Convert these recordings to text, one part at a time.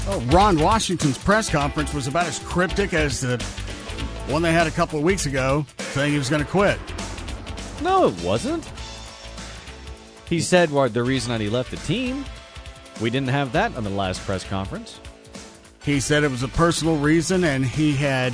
Oh, Ron Washington's press conference was about as cryptic as the one they had a couple of weeks ago, saying he was going to quit. No, it wasn't. He said the reason that he left the team. We didn't have that on the last press conference. He said it was a personal reason, and he had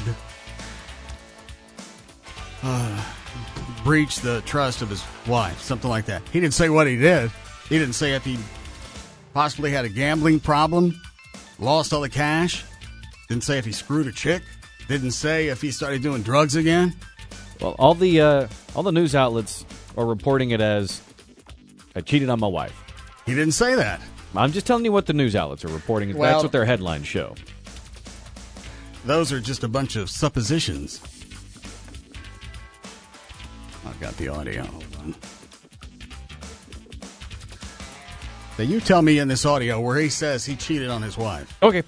breached the trust of his wife, something like that. He didn't say what he did. He didn't say if he possibly had a gambling problem, lost all the cash. Didn't say if he screwed a chick. Didn't say if he started doing drugs again. Well, all the news outlets are reporting it as I cheated on my wife. He didn't say that. I'm just telling you what the news outlets are reporting. Well, that's what their headlines show. Those are just a bunch of suppositions. I've got the audio. Hold on. Now you tell me in this audio where he says he cheated on his wife. Okay.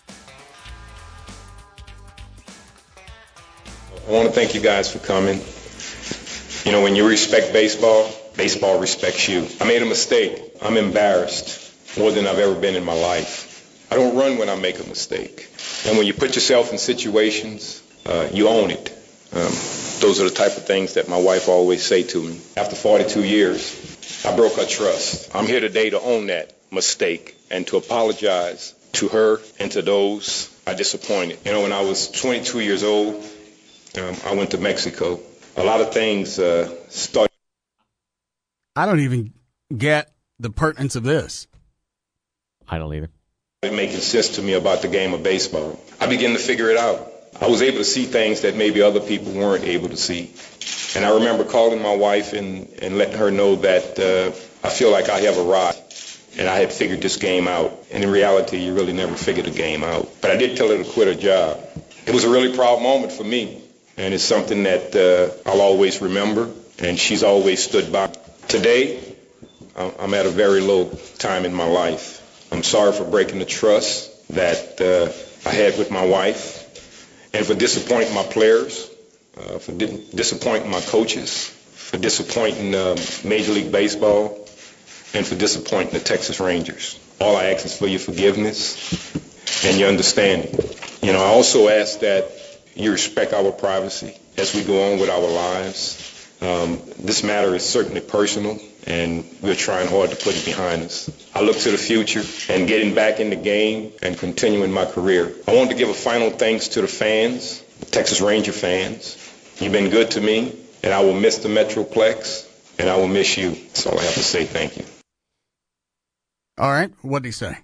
I want to thank you guys for coming. You know, when you respect baseball, baseball respects you. I made a mistake. I'm embarrassed more than I've ever been in my life. I don't run when I make a mistake. And when you put yourself in situations, you own it. Those are the type of things that my wife always say to me. After 42 years, I broke her trust. I'm here today to own that mistake and to apologize to her and to those I disappointed. You know, when I was 22 years old, I went to Mexico. A lot of things started. I don't even get the pertinence of this. I don't either. Making sense to me about the game of baseball. I began to figure it out. I was able to see things that maybe other people weren't able to see. And I remember calling my wife and letting her know that I feel like I have arrived and I had figured this game out. And in reality, you really never figured a game out. But I did tell her to quit her job. It was a really proud moment for me. And it's something that I'll always remember. And she's always stood by. Today, I'm at a very low time in my life. I'm sorry for breaking the trust that I had with my wife and for disappointing my players, for disappointing my coaches, for disappointing Major League Baseball, and for disappointing the Texas Rangers. All I ask is for your forgiveness and your understanding. You know, I also ask that you respect our privacy as we go on with our lives. This matter is certainly personal, and we're trying hard to put it behind us. I look to the future and getting back in the game and continuing my career. I want to give a final thanks to the fans, the Texas Ranger fans. You've been good to me, and I will miss the Metroplex, and I will miss you. That's all I have to say. Thank you. All right. What did he say?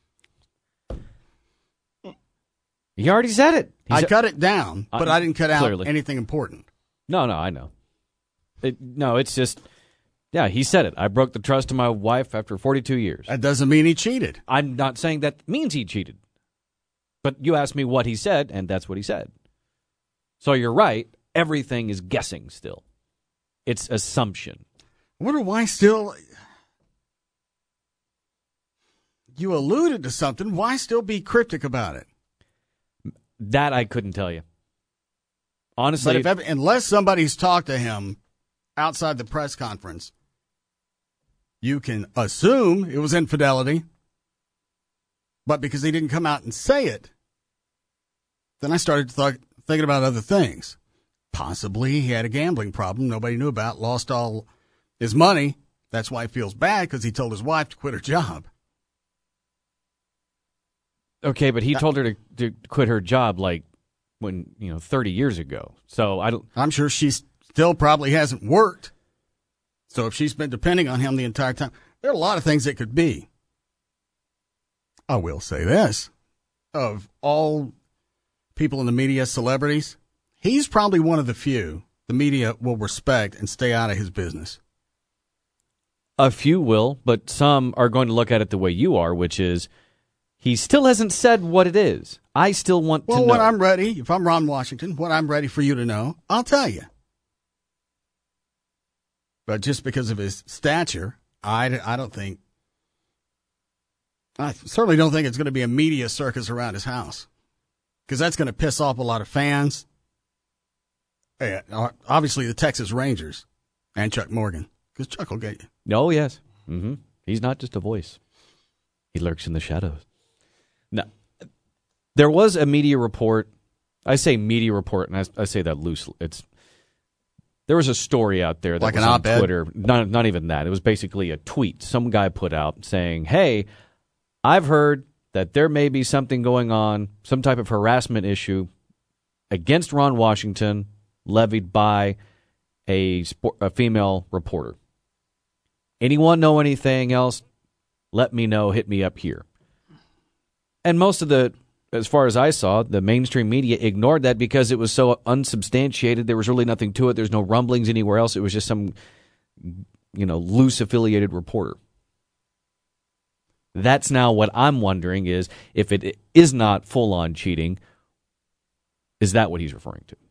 He already said it. I cut it down, but I didn't cut out clearly anything important. No, I know. It's just, yeah, he said it. I broke the trust of my wife after 42 years. That doesn't mean he cheated. I'm not saying that means he cheated. But you asked me what he said, and that's what he said. So you're right. Everything is guessing still. It's assumption. I wonder why still... You alluded to something. Why still be cryptic about it? That I couldn't tell you. Honestly. But unless somebody's talked to him outside the press conference, you can assume it was infidelity. But because he didn't come out and say it, then I started thinking about other things. Possibly he had a gambling problem nobody knew about, lost all his money. That's why he feels bad, because he told his wife to quit her job. Okay, but he told her to quit her job like 30 years ago. So I'm sure she still probably hasn't worked. So if she's been depending on him the entire time, there are a lot of things it could be. I will say this. Of all people in the media, celebrities, he's probably one of the few the media will respect and stay out of his business. A few will, but some are going to look at it the way you are, which is he still hasn't said what it is. I still want to know. Well, when I'm ready, if I'm Ron Washington, when I'm ready for you to know, I'll tell you. But just because of his stature, I certainly don't think it's going to be a media circus around his house, because that's going to piss off a lot of fans. Obviously, the Texas Rangers and Chuck Morgan, because Chuck will get you. Oh, yes. Mm-hmm. He's not just a voice. He lurks in the shadows. No, There was a media report. I say media report, and I say that loosely. There was a story out there that like was an on op-ed? Twitter. Not even that. It was basically a tweet some guy put out saying, "Hey, I've heard that there may be something going on, some type of harassment issue against Ron Washington levied by a female reporter. Anyone know anything else? Let me know. Hit me up here." And most of as far as I saw, the mainstream media ignored that because it was so unsubstantiated. There was really nothing to it. There's no rumblings anywhere else. It was just some, loose affiliated reporter. That's now what I'm wondering is if it is not full-on cheating, is that what he's referring to?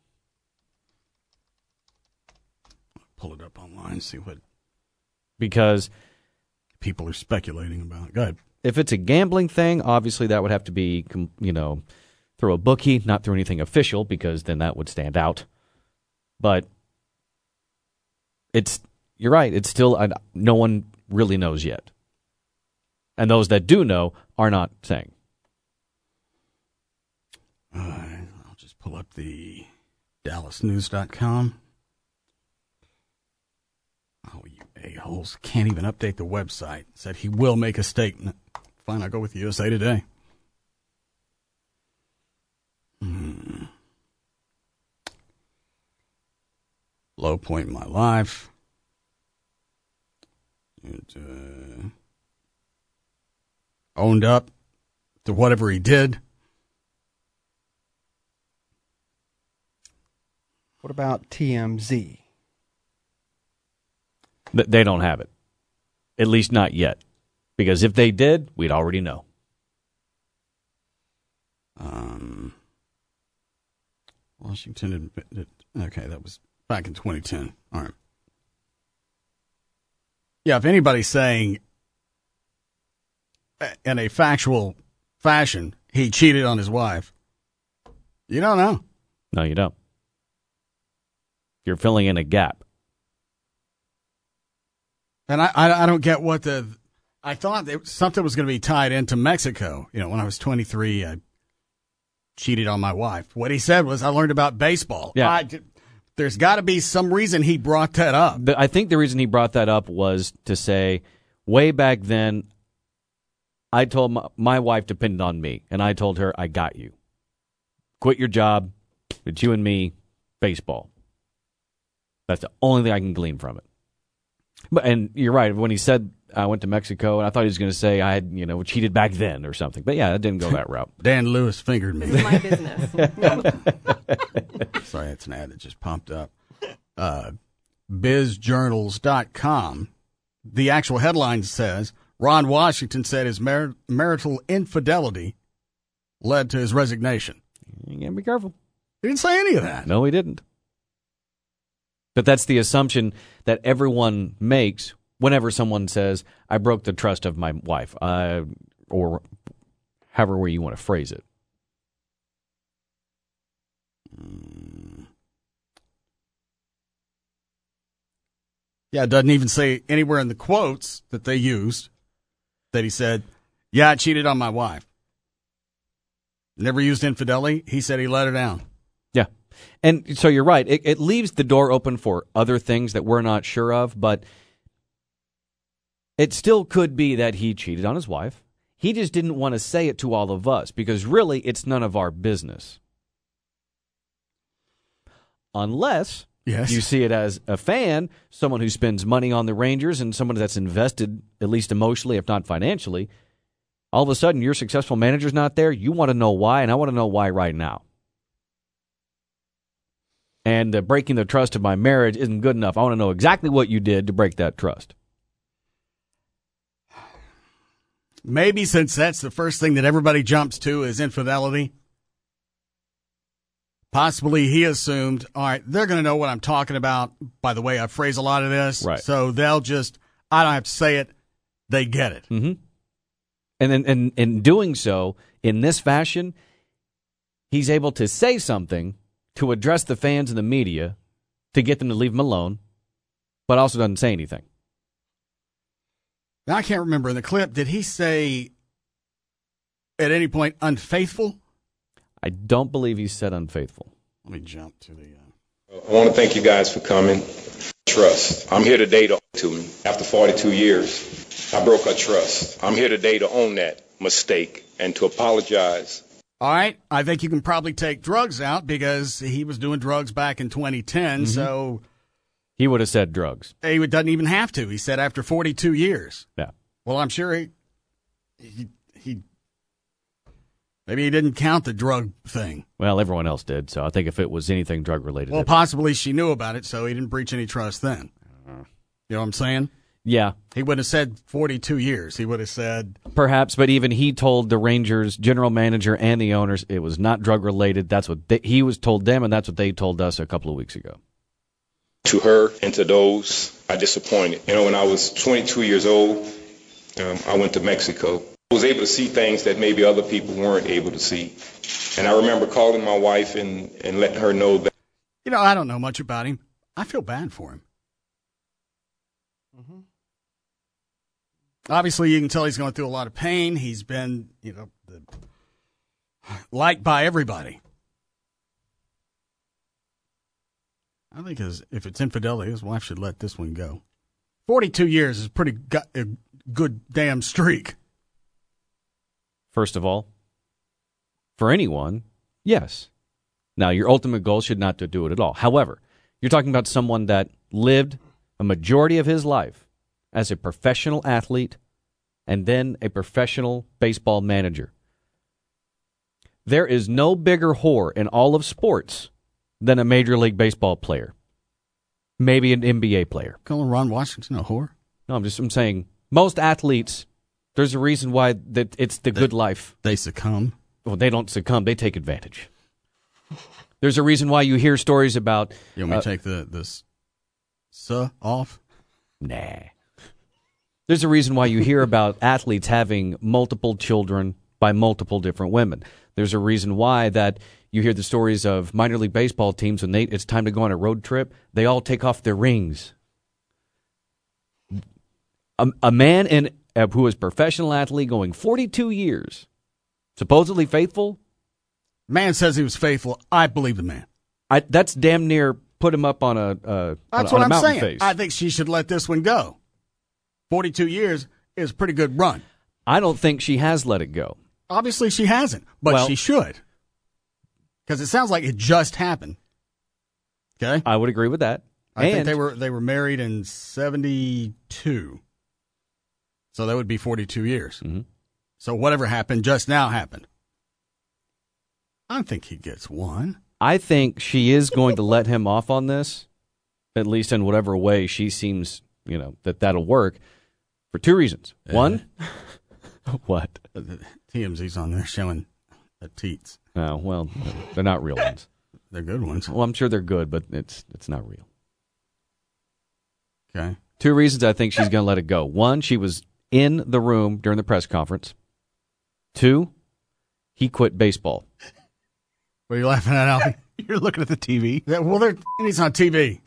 Pull it up online, see what Because people are speculating about. Go ahead. if it's a gambling thing, obviously that would have to be, through a bookie, not through anything official, because then that would stand out. But you're right, it's still, no one really knows yet. And those that do know are not saying. I'll just pull up the DallasNews.com. Oh, you a-holes. Can't even update the website. Said he will make a statement. Fine, I'll go with USA Today. Low point in my life. Owned up to whatever he did. What about TMZ? They don't have it. At least not yet. Because if they did, we'd already know. Washington admitted. Okay, that was back in 2010. All right. Yeah, if anybody's saying in a factual fashion he cheated on his wife, you don't know. No, you don't. You're filling in a gap. And I don't get what I thought something was going to be tied into Mexico. When I was 23, I cheated on my wife. What he said was, I learned about baseball. Yeah. There's got to be some reason he brought that up. I think the reason he brought that up was to say, way back then, I told my wife depended on me, and I told her, I got you. Quit your job. It's you and me, baseball. That's the only thing I can glean from it. And you're right. When he said I went to Mexico, and I thought he was going to say I had, cheated back then or something. But yeah, it didn't go that route. Dan Lewis fingered me. This is my business. Sorry, that's an ad that just popped up. BizJournals.com. The actual headline says, Ron Washington said his marital infidelity led to his resignation. You got to be careful. He didn't say any of that. No, he didn't. But that's the assumption that everyone makes whenever someone says, I broke the trust of my wife, or however way you want to phrase it. Yeah, it doesn't even say anywhere in the quotes that they used that he said, yeah, I cheated on my wife. Never used infidelity. He said he let her down. Yeah. And so you're right. It leaves the door open for other things that we're not sure of, but it still could be that he cheated on his wife. He just didn't want to say it to all of us because really it's none of our business. Unless you see it as a fan, someone who spends money on the Rangers and someone that's invested, at least emotionally, if not financially. All of a sudden, your successful manager's not there. You want to know why, and I want to know why right now. And breaking the trust of my marriage isn't good enough. I want to know exactly what you did to break that trust. Maybe since that's the first thing that everybody jumps to is infidelity, possibly he assumed, all right, they're going to know what I'm talking about by the way I phrase a lot of this. Right. So they'll just, I don't have to say it, they get it. Mm-hmm. And then in doing so, in this fashion, he's able to say something to address the fans and the media to get them to leave him alone, but also doesn't say anything. Now, I can't remember in the clip, did he say at any point unfaithful? I don't believe he said unfaithful. Let me jump to the... I want to thank you guys for coming. Trust. I'm here today to own it to me. After 42 years, I broke her trust. I'm here today to own that mistake and to apologize. All right. I think you can probably take drugs out because he was doing drugs back in 2010, so... He would have said drugs. He doesn't even have to. He said after 42 years. Yeah. Well, I'm sure he maybe he didn't count the drug thing. Well, everyone else did, so I think if it was anything drug-related... Well, possibly she knew about it, so he didn't breach any trust then. You know what I'm saying? Yeah. He wouldn't have said 42 years. He would have said... Perhaps, but even he told the Rangers general manager and the owners it was not drug-related. That's what he was told them, and that's what they told us a couple of weeks ago. To her and to those I disappointed. You know, when I was 22 years old, I went to Mexico. I was able to see things that maybe other people weren't able to see. And I remember calling my wife and letting her know that... You know, I don't know much about him. I feel bad for him. Mm-hmm. Obviously, you can tell he's going through a lot of pain. He's been, liked by everybody. I think if it's infidelity, his wife should let this one go. 42 years is a good damn streak. First of all, for anyone, yes. Now, your ultimate goal should not to do it at all. However, you're talking about someone that lived a majority of his life as a professional athlete and then a professional baseball manager. There is no bigger whore in all of sports than a Major League Baseball player. Maybe an NBA player. Calling Ron Washington a whore? No, I'm saying most athletes, there's a reason why that it's the good life. They succumb. Well, they don't succumb. They take advantage. There's a reason why you hear stories about... You want me to take this off? Nah. There's a reason why you hear about athletes having multiple children by multiple different women. There's a reason why that you hear the stories of minor league baseball teams when it's time to go on a road trip, they all take off their rings. A man who is a professional athlete going 42 years, supposedly faithful. Man says he was faithful. I believe the man. That's damn near put him up on a That's on what a I'm mountain saying. face. I think she should let this one go. 42 years is a pretty good run. I don't think she has let it go. Obviously, she hasn't, but she should. Because it sounds like it just happened. Okay? I would agree with that. I think they were married in 72. So that would be 42 years. Mm-hmm. So whatever happened just now happened. I think he gets one. I think she is going to let him off on this, at least in whatever way she seems, that'll work, for two reasons. One, what? TMZ's on there showing the teats. Oh, well, they're not real ones. They're good ones. Well, I'm sure they're good, but it's not real. Okay. Two reasons I think she's going to let it go. One, she was in the room during the press conference. Two, he quit baseball. What are you laughing at, Alfie? You're looking at the TV. Well, he's on TV.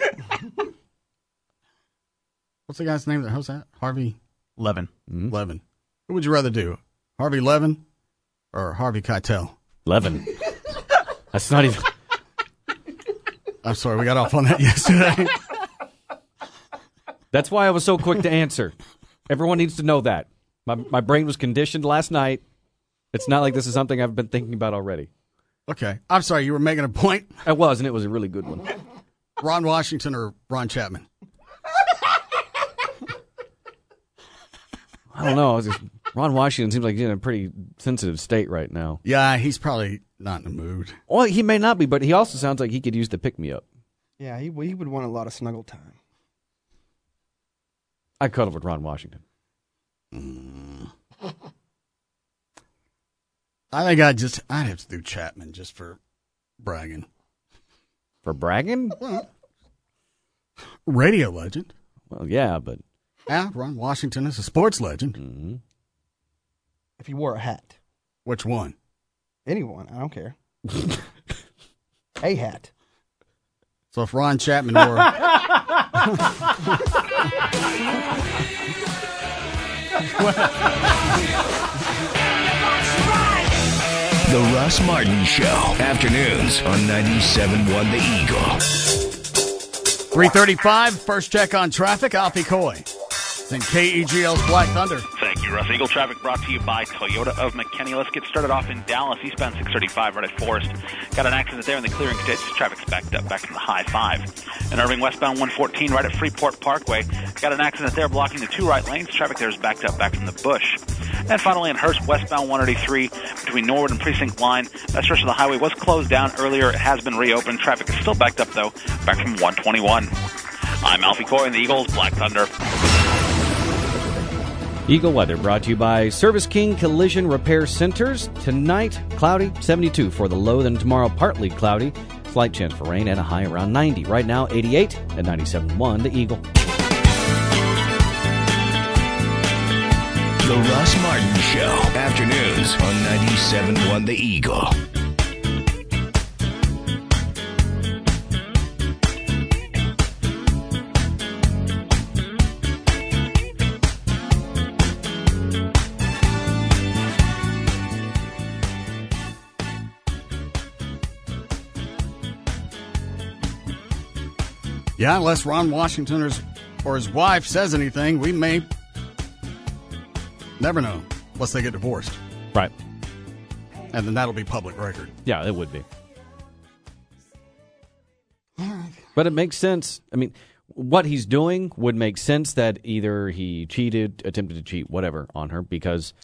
What's the guy's name that hosts that? Harvey Levin. Mm-hmm. Levin. Who would you rather do? Harvey Levin or Harvey Keitel? Levin. That's not even... I'm sorry, we got off on that yesterday. That's why I was so quick to answer. Everyone needs to know that. My brain was conditioned last night. It's not like this is something I've been thinking about already. Okay. I'm sorry, you were making a point? I was, and it was a really good one. Ron Washington or Ron Chapman? I don't know. Ron Washington seems like he's in a pretty sensitive state right now. Yeah, he's probably not in the mood. Well, he may not be, but he also sounds like he could use the pick-me-up. Yeah, he would want a lot of snuggle time. I cuddle with Ron Washington. I think I'd have to do Chapman just for bragging. For bragging? Well, radio legend. Well, yeah, but... Yeah, Ron Washington is a sports legend. Mm-hmm. If he wore a hat. Which one? Anyone, I don't care. A hat. So if Ron Chapman wore... The Russ Martin Show. Afternoons on 97.1 The Eagle. 3:35, first check on traffic. Alfie Coy. It's in KEGL's Black Thunder. Thank you, Russ. Eagle traffic brought to you by Toyota of McKinney. Let's get started off in Dallas, eastbound 635 right at Forest. Got an accident there in the clearing stage. Traffic's backed up back from the high 5. In Irving, westbound 114 right at Freeport Parkway. Got an accident there blocking the 2 right lanes. Traffic there is backed up back from the bush. And finally in Hurst, westbound 183 between Norwood and Precinct Line. That stretch of the highway was closed down earlier. It has been reopened. Traffic is still backed up, though, back from 121. I'm Alfie Coy in the Eagles Black Thunder. Eagle weather brought to you by Service King Collision Repair Centers. Tonight, cloudy, 72 for the low. Then tomorrow, partly cloudy. Slight chance for rain and a high around 90. Right now, 88 at 97.1 The Eagle. The Russ Martin Show. Afternoons on 97.1 The Eagle. Yeah, unless Ron Washington or his wife says anything, we may never know unless they get divorced. Right. And then that'll be public record. Yeah, it would be. But it makes sense. I mean, what he's doing would make sense that either he cheated, attempted to cheat, whatever, on her, because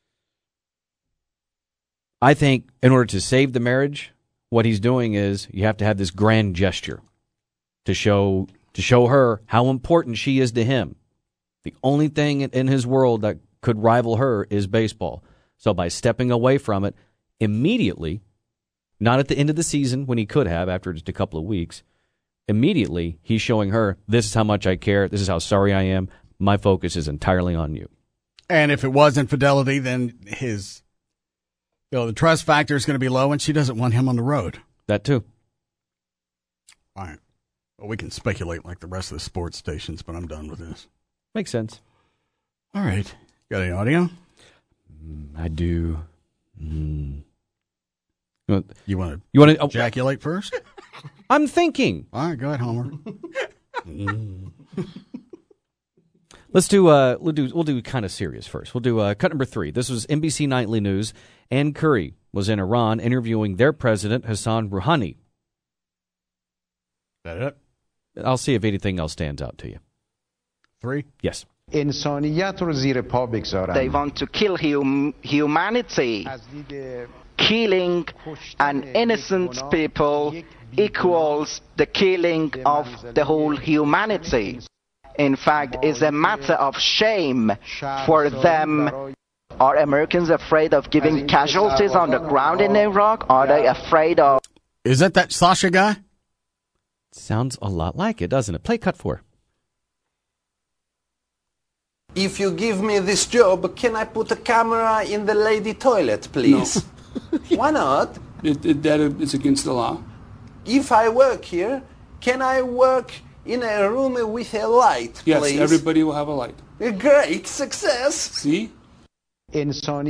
I think in order to save the marriage, what he's doing is you have to have this grand gesture to show her how important she is to him. The only thing in his world that could rival her is baseball. So by stepping away from it immediately, not at the end of the season when he could have after just a couple of weeks, immediately he's showing her, this is how much I care, this is how sorry I am, my focus is entirely on you. And if it was infidelity, then the trust factor is going to be low, and she doesn't want him on the road. That too. All right. Well, we can speculate like the rest of the sports stations, but I'm done with this. Makes sense. All right. Got any audio? I do. You want to ejaculate first? I'm thinking. All right, go ahead, Homer. We'll do kind of serious first. We'll do cut number 3. This was NBC Nightly News. Ann Curry was in Iran interviewing their president, Hassan Rouhani. That it? I'll see if anything else stands out to you. 3? Yes. They want to kill humanity. Killing an innocent people equals the killing of the whole humanity. In fact, it's a matter of shame for them. Are Americans afraid of giving casualties on the ground in Iraq? Are they afraid of... Is that Sasha guy? Sounds a lot like it, doesn't it? Play cut 4. If you give me this job, can I put a camera in the lady toilet, please? No. Why not? That is against the law. If I work here, can I work in a room with a light, please? Yes, everybody will have a light. Great success. See? They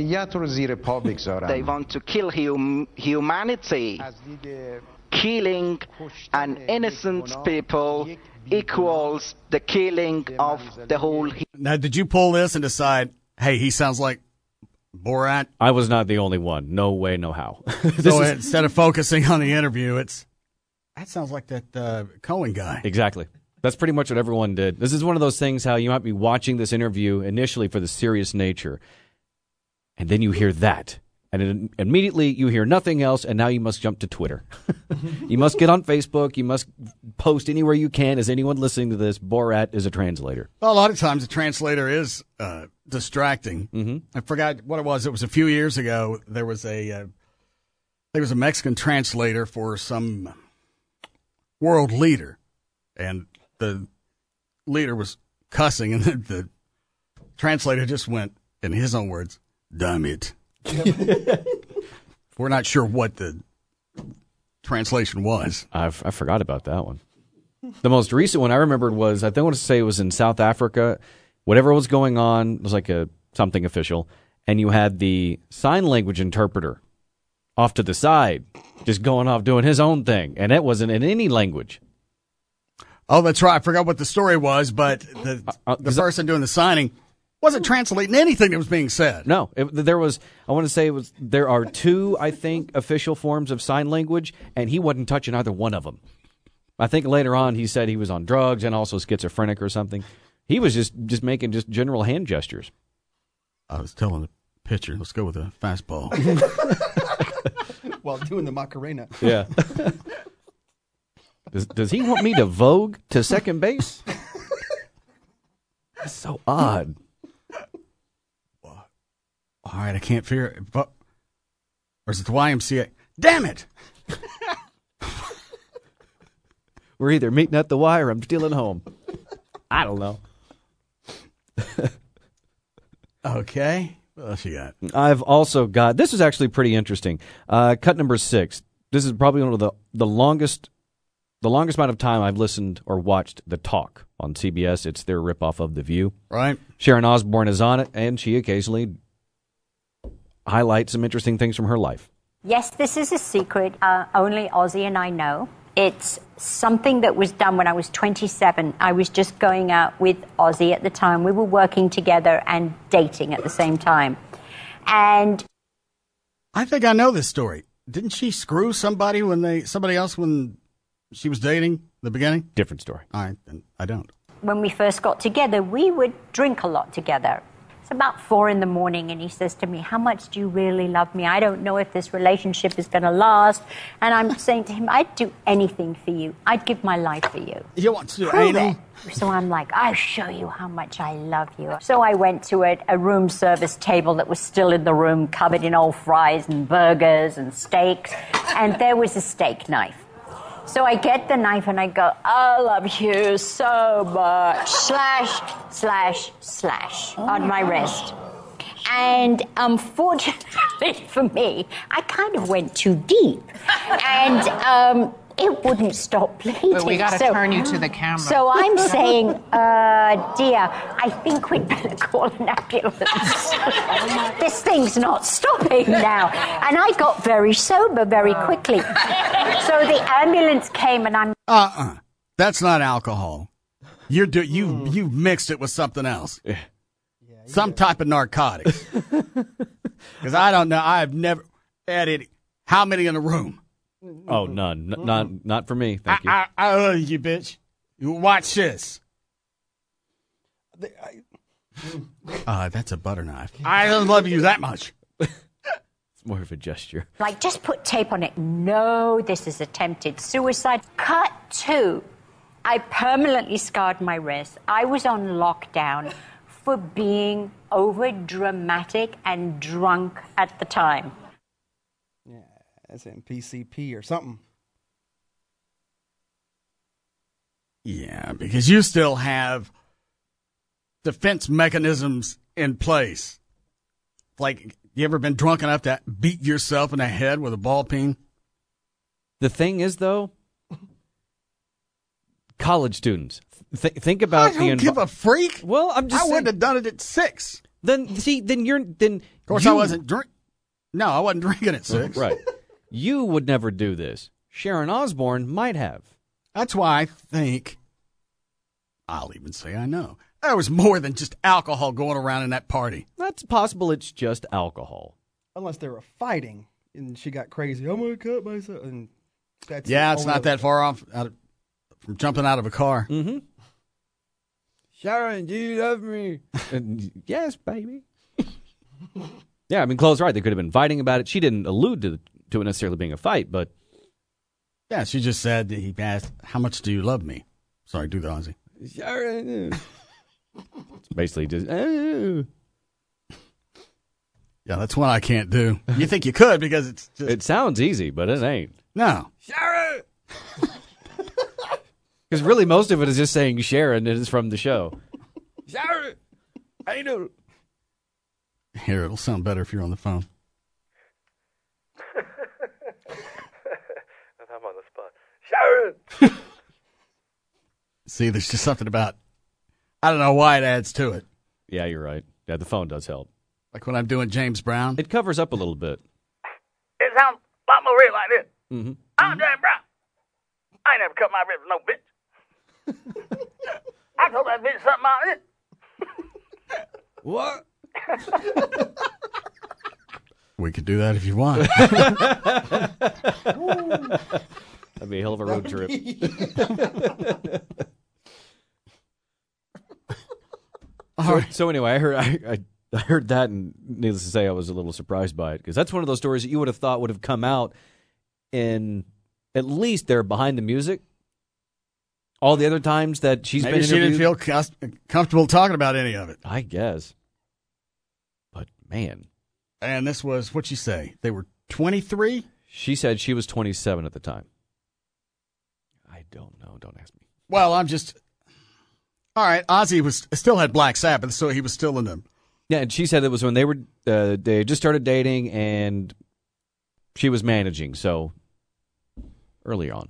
want to kill humanity. Killing an innocent people equals the killing of the whole... Now, did you pull this and decide, hey, he sounds like Borat? I was not the only one. No way, no how. Instead of focusing on the interview, that sounds like that Cohen guy. Exactly. That's pretty much what everyone did. This is one of those things how you might be watching this interview initially for the serious nature, and then you hear that. And then immediately you hear nothing else, and now you must jump to Twitter. You must get on Facebook. You must post anywhere you can. As anyone listening to this, Borat is a translator. Well, a lot of times the translator is distracting. Mm-hmm. I forgot what it was. It was a few years ago. There was a Mexican translator for some world leader, and the leader was cussing, and the translator just went, in his own words, "Damn it." We're not sure what the translation was. I forgot about that one. The most recent one I remembered was, I want to say it was in South Africa. Whatever was going on, it was like something official, and you had the sign language interpreter off to the side, just going off doing his own thing. And it wasn't in any language. Oh, that's right. I forgot what the story was, but the person doing the signing wasn't translating anything that was being said. No, there are two, I think, official forms of sign language, and he wasn't touching either one of them. I think later on he said he was on drugs and also schizophrenic or something. He was just making just general hand gestures. I was telling the pitcher, let's go with a fastball. While doing the Macarena. Yeah. Does he want me to vogue to second base? That's so odd. All right, I can't figure it. Or is it the YMCA? Damn it! We're either meeting at the Y or I'm stealing home. I don't know. Okay. What else you got? I've also got, this is actually pretty interesting. Cut number 6. This is probably one of the longest amount of time I've listened or watched The Talk on CBS. It's their ripoff of The View. Right. Sharon Osbourne is on it, and she occasionally highlights some interesting things from her life. Yes, this is a secret only Ozzy and I know. It's something that was done when I was 27. I was just going out with Ozzy at the time. We were working together and dating at the same time. And I think I know this story. Didn't she screw somebody else when she was dating in the beginning? Different story. All right, then I don't. when we first got together, we would drink a lot together. It's about 4 a.m, and he says to me, how much do you really love me? I don't know if this relationship is going to last. And I'm saying to him, I'd do anything for you. I'd give my life for you. You want to do Prove anal? it. So I'm like, I'll show you how much I love you. So I went to a room service table that was still in the room, covered in old fries and burgers and steaks. And there was a steak knife. So I get the knife and I go, I love you so much, slash, slash, slash, on my wrist. And unfortunately for me, I kind of went too deep. And it wouldn't stop bleeding. But we got to turn you to the camera. So I'm saying, dear, I think we'd better call an ambulance. This thing's not stopping now. And I got very sober very quickly. So the ambulance came and I'm... That's not alcohol. You've mixed it with something else. Some type of narcotics. Because I don't know. I've never added... How many in a room? Oh, none. Not for me. Thank you. I love you, bitch. You watch this. That's a butter knife. I don't love you that much. It's more of a gesture. Like, just put tape on it. No, this is attempted suicide. Cut 2. I permanently scarred my wrist. I was on lockdown for being over-dramatic and drunk at the time. That's in PCP or something. Yeah, because you still have defense mechanisms in place. Like, you ever been drunk enough to beat yourself in the head with a ball peen? The thing is, though, college students. Think about I don't give a freak. Well, I'm just saying. I wouldn't have done it at 6. Then of course, I wasn't No, I wasn't drinking at 6. Right. You would never do this. Sharon Osbourne might have. That's why I think, I'll even say I know, there was more than just alcohol going around in that party. That's possible it's just alcohol. Unless they were fighting and she got crazy. I'm going to cut myself. And that's it's not that far off from jumping out of a car. Mm-hmm. Sharon, do you love me? Yes, baby. Yeah, I mean, Chloe's right. They could have been fighting about it. She didn't allude to it necessarily being a fight, but... Yeah, she just said, he asked, how much do you love me? Sorry, do the Ozzy. It's basically just... Yeah, that's one I can't do. You think you could because it's just... It sounds easy, but it ain't. No. Sharon! Because really most of it is just saying Sharon, and it's from the show. Sharon! I know. Here, it'll sound better if you're on the phone. I'm on the spot. Sharon! See, there's just something about, I don't know why it adds to it. Yeah, you're right. Yeah, the phone does help. Like when I'm doing James Brown. It covers up a little bit. Is it sounds a lot more real like this. Mm-hmm. I'm James Brown. I ain't never cut my ribs with no bitch. I told that bitch something out of it. What? We could do that if you want. That'd be a hell of a road trip. So anyway, I heard that, and needless to say, I was a little surprised by it, because that's one of those stories that you would have thought would have come out in at least they're behind the music. All the other times that she's Maybe been she interviewed, didn't feel comfortable talking about any of it. I guess. But man, and this was, what'd she say? They were 23? She said she was 27 at the time. I don't know. Don't ask me. Well, I'm just... All right, Ozzy still had Black Sabbath, so he was still in them. Yeah, and she said it was when they just started dating, and she was managing, so early on.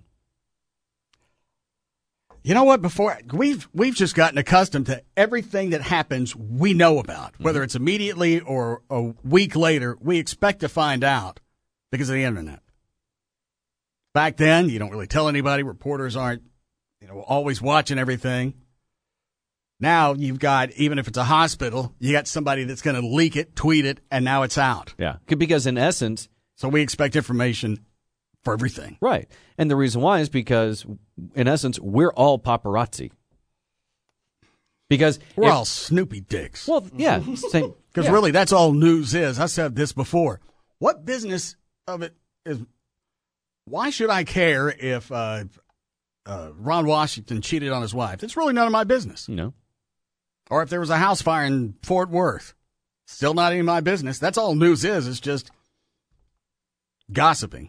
You know what? Before we've just gotten accustomed to everything that happens we know about, whether it's immediately or a week later. We expect to find out because of the internet. Back then, you don't really tell anybody. Reporters aren't, always watching everything. Now you've got, even if it's a hospital, you got somebody that's going to leak it, tweet it, and now it's out. Yeah, because in essence, so we expect information for everything. Right. And the reason why is because, in essence, we're all paparazzi. Because we're all Snoopy dicks. Well, yeah. Because really, that's all news is. I said this before. What business of it is... Why should I care if Ron Washington cheated on his wife? It's really none of my business. Or if there was a house fire in Fort Worth. Still not any of my business. That's all news is. It's just gossiping.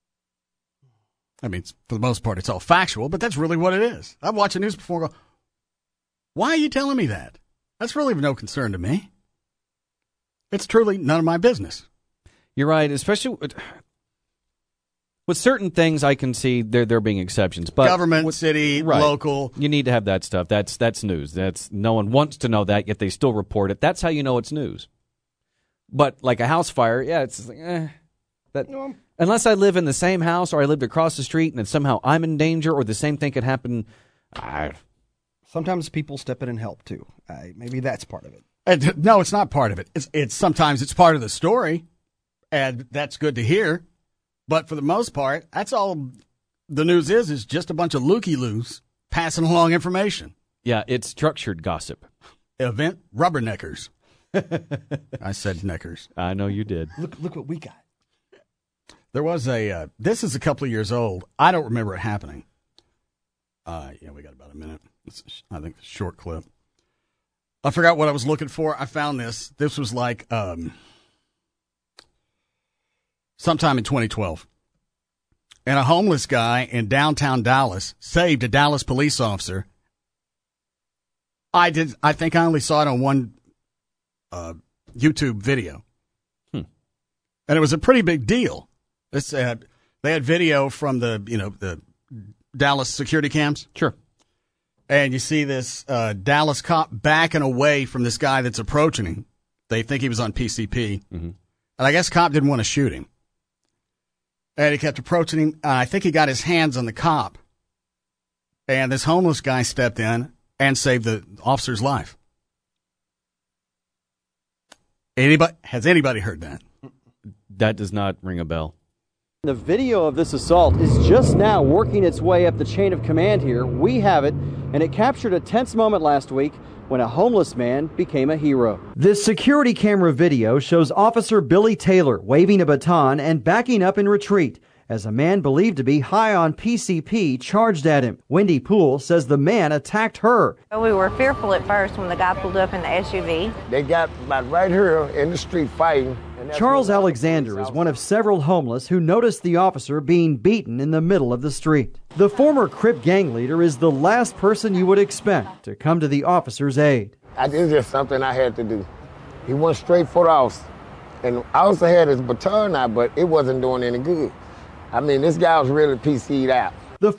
I mean, for the most part, it's all factual, but that's really what it is. I've watched the news before and go, why are you telling me that? That's really of no concern to me. It's truly none of my business. You're right, especially with certain things. I can see there being exceptions, but government, city, local, you need to have that stuff. That's news. That's no one wants to know that, yet they still report it. That's how you know it's news. But like a house fire, it's like, unless I live in the same house or I lived across the street and then somehow I'm in danger or the same thing could happen. Sometimes people step in and help too. Maybe that's part of it. No, it's not part of it. It's sometimes it's part of the story, and that's good to hear. But for the most part, that's all the news is just a bunch of looky-loos passing along information. Yeah, it's structured gossip. Event rubberneckers. I said neckers. I know you did. Look what we got. There was this is a couple of years old. I don't remember it happening. We got about a minute. I think it's a short clip. I forgot what I was looking for. I found this. This was like sometime in 2012. And a homeless guy in downtown Dallas saved a Dallas police officer. I think I only saw it on one YouTube video. And it was a pretty big deal. They had video from the Dallas security cams. Sure. And you see this Dallas cop backing away from this guy that's approaching him. They think he was on PCP. Mm-hmm. And I guess cop didn't want to shoot him. And he kept approaching him. I think he got his hands on the cop. And this homeless guy stepped in and saved the officer's life. Has anybody heard that? That does not ring a bell. The video of this assault is just now working its way up the chain of command here. We have it, and it captured a tense moment last week when a homeless man became a hero. This security camera video shows Officer Billy Taylor waving a baton and backing up in retreat as a man believed to be high on PCP charged at him. Wendy Poole says the man attacked her. We were fearful at first when the guy pulled up in the SUV. They got about right here in the street fighting. Charles Alexander is one of several homeless who noticed the officer being beaten in the middle of the street. The former Crip gang leader is the last person you would expect to come to the officer's aid. It's just something I had to do. He went straight for the house. And I also had his baton out, but it wasn't doing any good. I mean, this guy was really PC'd out.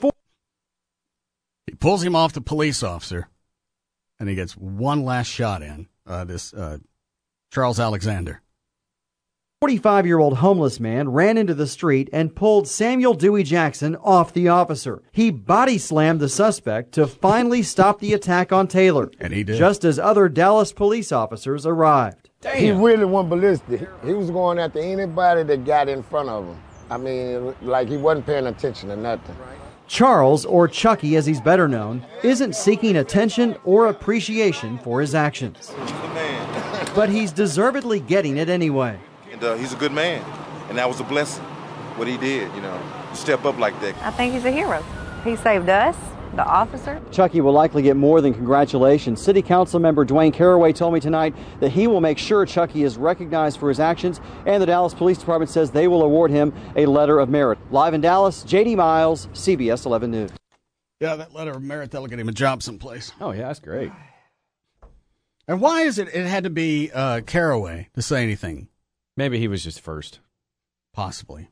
He pulls him off the police officer, and he gets one last shot in, Charles Alexander. 45-year-old homeless man ran into the street and pulled Samuel Dewey Jackson off the officer. He body slammed the suspect to finally stop the attack on Taylor. And he did. Just as other Dallas police officers arrived. He really went ballistic. He was going after anybody that got in front of him. I mean, like he wasn't paying attention to nothing. Charles, or Chucky as he's better known, isn't seeking attention or appreciation for his actions. He's the man. But he's deservedly getting it anyway. And he's a good man, and that was a blessing, what he did, to step up like that. I think he's a hero. He saved us, the officer. Chucky will likely get more than congratulations. City Council member Dwayne Caraway told me tonight that he will make sure Chucky is recognized for his actions, and the Dallas Police Department says they will award him a letter of merit. Live in Dallas, J.D. Miles, CBS 11 News. Yeah, that letter of merit, that'll get him a job someplace. Oh, yeah, that's great. And why is it had to be Caraway to say anything? Maybe he was just first. Possibly.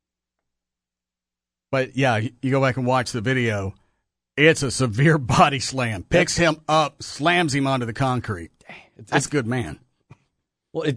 But, yeah, you go back and watch the video. It's a severe body slam. Picks him up, slams him onto the concrete. That's a good man. Well,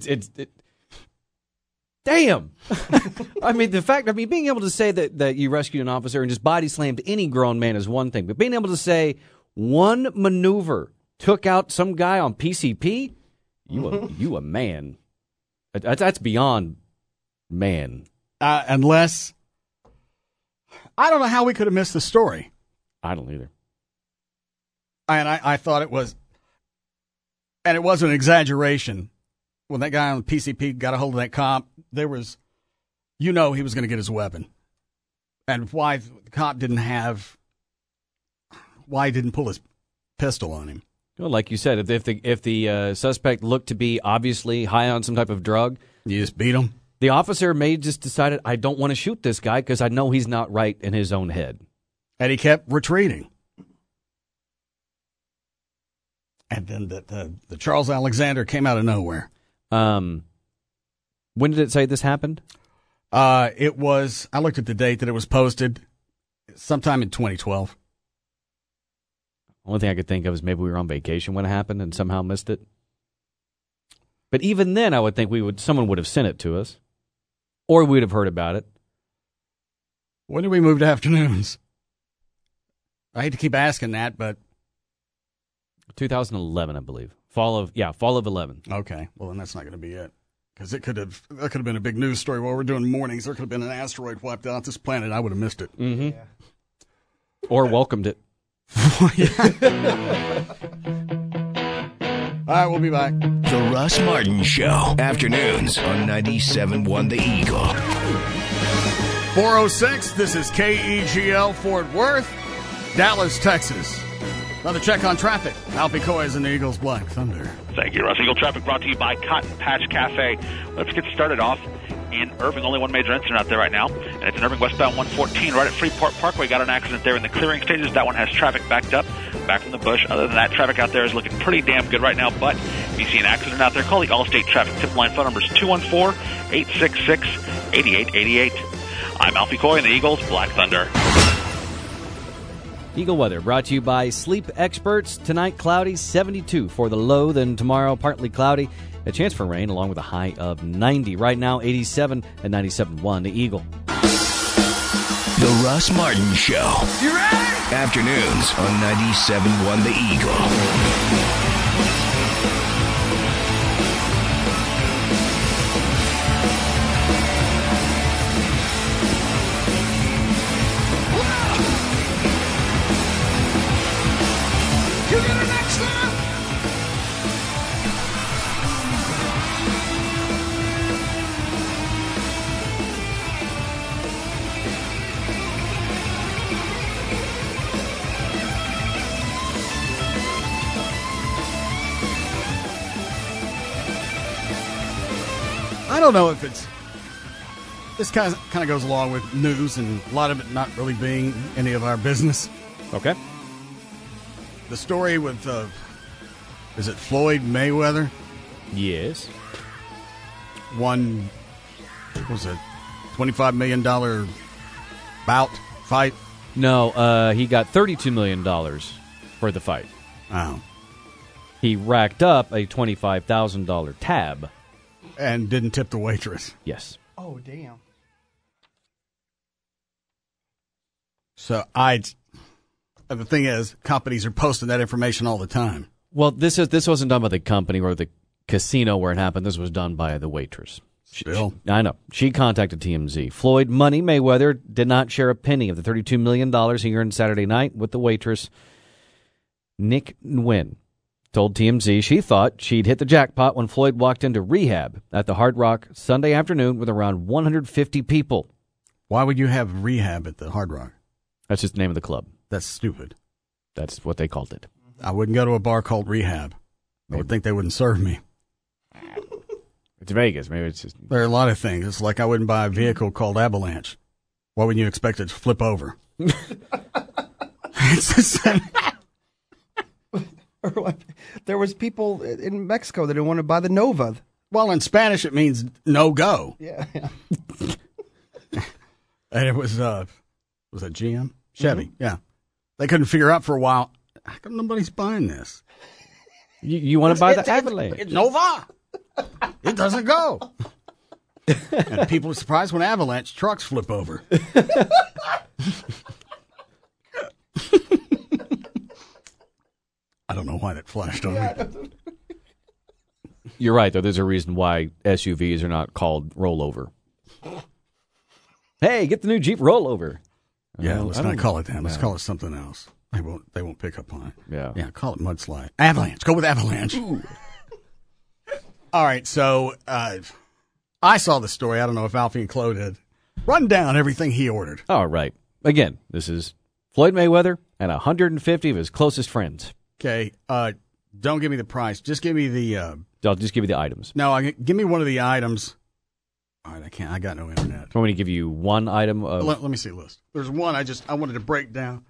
damn. Being able to say that you rescued an officer and just body slammed any grown man is one thing. But being able to say one maneuver took out some guy on PCP, you a man. That's beyond man. Unless, I don't know how we could have missed the story. I don't either. And I thought it was, and it wasn't an exaggeration. When that guy on the PCP got a hold of that cop, there was, he was going to get his weapon. And why the cop didn't pull his pistol on him. Well, like you said, if the suspect looked to be obviously high on some type of drug, you just beat him. The officer may just decided, I don't want to shoot this guy because I know he's not right in his own head. And he kept retreating. And then the Charles Alexander came out of nowhere. When did it say this happened? It was, I looked at the date that it was posted, sometime in 2012. Only thing I could think of is maybe we were on vacation when it happened and somehow missed it. But even then, I would think someone would have sent it to us, or we'd have heard about it. When did we move to afternoons? I hate to keep asking that, but 2011, I believe. Fall of 11. Okay, well then that's not going to be it, because that could have been a big news story while we're doing mornings. There could have been an asteroid wiped out this planet. I would have missed it. Mm-hmm. Yeah. Or welcomed it. All right, we'll be back. The Russ Martin Show. Afternoons on 97.1 The Eagle. 4:06, this is KEGL Fort Worth, Dallas, Texas. Another check on traffic. Alfie Coy is in the Eagles Black Thunder. Thank you, Russ. Eagle traffic brought to you by Cotton Patch Cafe. Let's get started off in Irving. Only one major incident out there right now, and it's in Irving westbound 114 right at Freeport Parkway. Got an accident there in the clearing stages. That one has traffic backed up back from the bush. Other than that, traffic out there is looking pretty damn good right now, but if you see an accident out there, call the Allstate Traffic Tip Line. Phone number is 214-866-8888. I'm Alfie Coy in the Eagles Black Thunder. Eagle weather brought to you by Sleep Experts. Tonight, cloudy, 72 for the low. Then tomorrow, partly cloudy. A chance for rain along with a high of 90. Right now, 87 and 97.1 the Eagle. The Russ Martin Show. You ready? Afternoons on 97.1 The Eagle. You get it next time? I don't know if this kind of goes along with news and a lot of it not really being any of our business. Okay. The story with, is it Floyd Mayweather? Yes. Won, what was it, $25 million fight? No, he got $32 million for the fight. Oh. He racked up a $25,000 tab. And didn't tip the waitress. Yes. Oh, damn. So the thing is, companies are posting that information all the time. Well, this wasn't done by the company or the casino where it happened. This was done by the waitress. Still. I know. She contacted TMZ. Floyd Money Mayweather did not share a penny of the $32 million he earned Saturday night with the waitress. Nick Nguyen told TMZ she thought she'd hit the jackpot when Floyd walked into rehab at the Hard Rock Sunday afternoon with around 150 people. Why would you have rehab at the Hard Rock? That's just the name of the club. That's stupid. That's what they called it. I wouldn't go to a bar called Rehab. I would think they wouldn't serve me. It's Vegas. Maybe it's just... There are a lot of things. It's like I wouldn't buy a vehicle called Avalanche. Why wouldn't you expect it to flip over? It's the same. There was people in Mexico that didn't want to buy the Nova. Well, in Spanish, it means no go. Yeah. And it was that GM? Chevy, yeah. They couldn't figure out for a while, how come nobody's buying this? You want to buy the Avalanche? It's Nova. It doesn't go. And people are surprised when Avalanche trucks flip over. I don't know why that flashed on me. You're right, though. There's a reason why SUVs are not called rollover. Hey, get the new Jeep rollover. Yeah, let's not call it that. Let's call it something else. They won't pick up on it. Yeah. Yeah, call it mudslide. Avalanche. Go with Avalanche. All right, so I saw the story. I don't know if Alfie and Chloe did. Run down everything he ordered. All right. Again, this is Floyd Mayweather and 150 of his closest friends. Okay. Don't give me the price. Just give me the... I'll just give you the items. No, give me one of the items. All right, I can't. I got no internet. Do you want me to give you one item? Let me see a list. There's one I wanted to break down.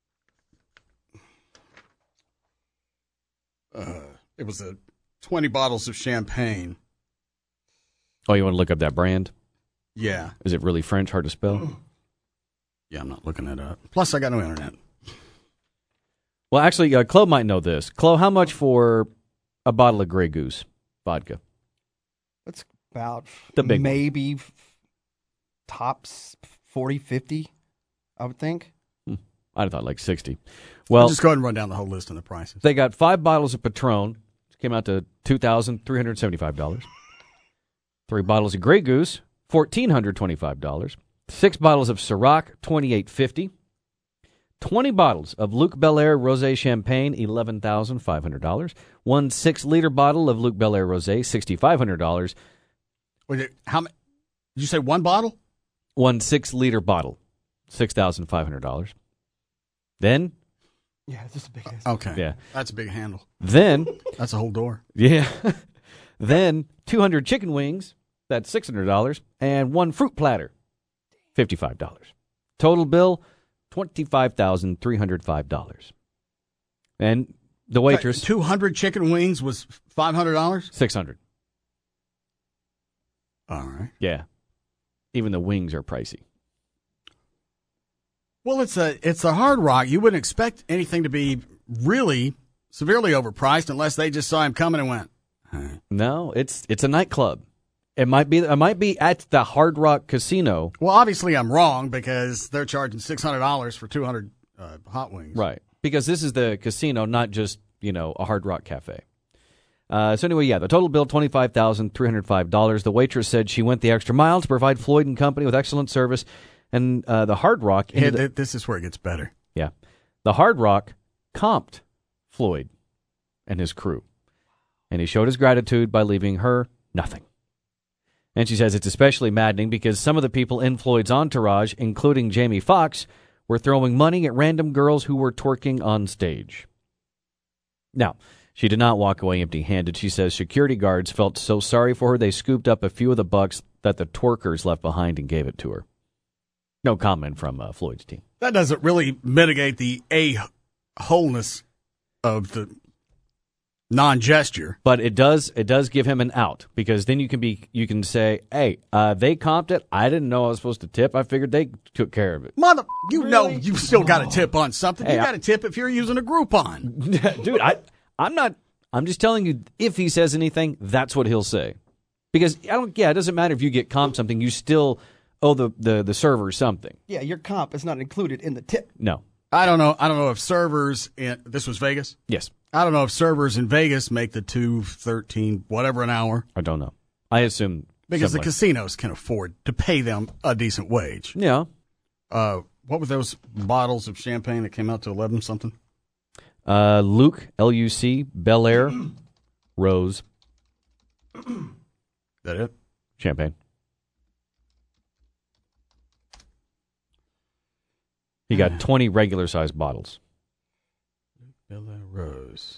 It was 20 bottles of champagne. Oh, you want to look up that brand? Yeah. Is it really French, hard to spell? Yeah, I'm not looking that up. Plus, I got no internet. Well, actually, Chloe might know this. Chloe, how much for a bottle of Grey Goose vodka? That's about the big maybe tops 40, 50, I would think. I'd have thought like 60. Well, just go ahead and run down the whole list on the prices. They got 5 bottles of Patron, which came out to $2,375. 3 bottles of Grey Goose, $1,425. 6 bottles of Ciroc, $2,850. 20 bottles of Luc Belaire Rosé Champagne, $11,500. 1 6-liter bottle of Luc Belaire Rosé, $6,500. Wait, how many? Did you say one bottle? 1 6-liter bottle, $6,500. Then, yeah, it's just a big. Okay, yeah, that's a big handle. Then that's a whole door. Yeah. Then 200 chicken wings, that's $600, and 1 fruit platter, $55. Total bill, $25,305. And the waitress, 200 chicken wings was $500. $600. All right. Yeah. Even the wings are pricey. Well, it's a Hard Rock. You wouldn't expect anything to be really severely overpriced unless they just saw him coming and went. No, it's a nightclub. It might be at the Hard Rock Casino. Well, obviously I'm wrong because they're charging $600 for 200 hot wings. Right. Because this is the casino, not just, a Hard Rock cafe. So anyway, yeah, the total bill, $25,305. The waitress said she went the extra mile to provide Floyd and company with excellent service. And the Hard Rock... this is where it gets better. Yeah. The Hard Rock comped Floyd and his crew. And he showed his gratitude by leaving her nothing. And she says it's especially maddening because some of the people in Floyd's entourage, including Jamie Foxx, were throwing money at random girls who were twerking on stage. Now, she did not walk away empty-handed. She says security guards felt so sorry for her they scooped up a few of the bucks that the twerkers left behind and gave it to her. No comment from Floyd's team. That doesn't really mitigate the wholeness of the non-gesture. But it does give him an out because then you can say, hey, they comped it. I didn't know I was supposed to tip. I figured they took care of it. Mother, you still got to tip on something. Hey, you got to tip if you're using a Groupon. Dude, I'm just telling you, if he says anything, that's what he'll say. Because it doesn't matter if you get comped something, you still owe the server something. Yeah, your comp is not included in the tip. No. I don't know if servers this was Vegas? Yes. I don't know if servers in Vegas make the $2.13 whatever an hour. I don't know. I assume because the somewhat. casinos can afford to pay them a decent wage. Yeah. What were those bottles of champagne that came out to 11 something? Luke, LUC, Bel Air, Rose. That it? Champagne. He got 20 regular sized bottles. Bel Air Rose.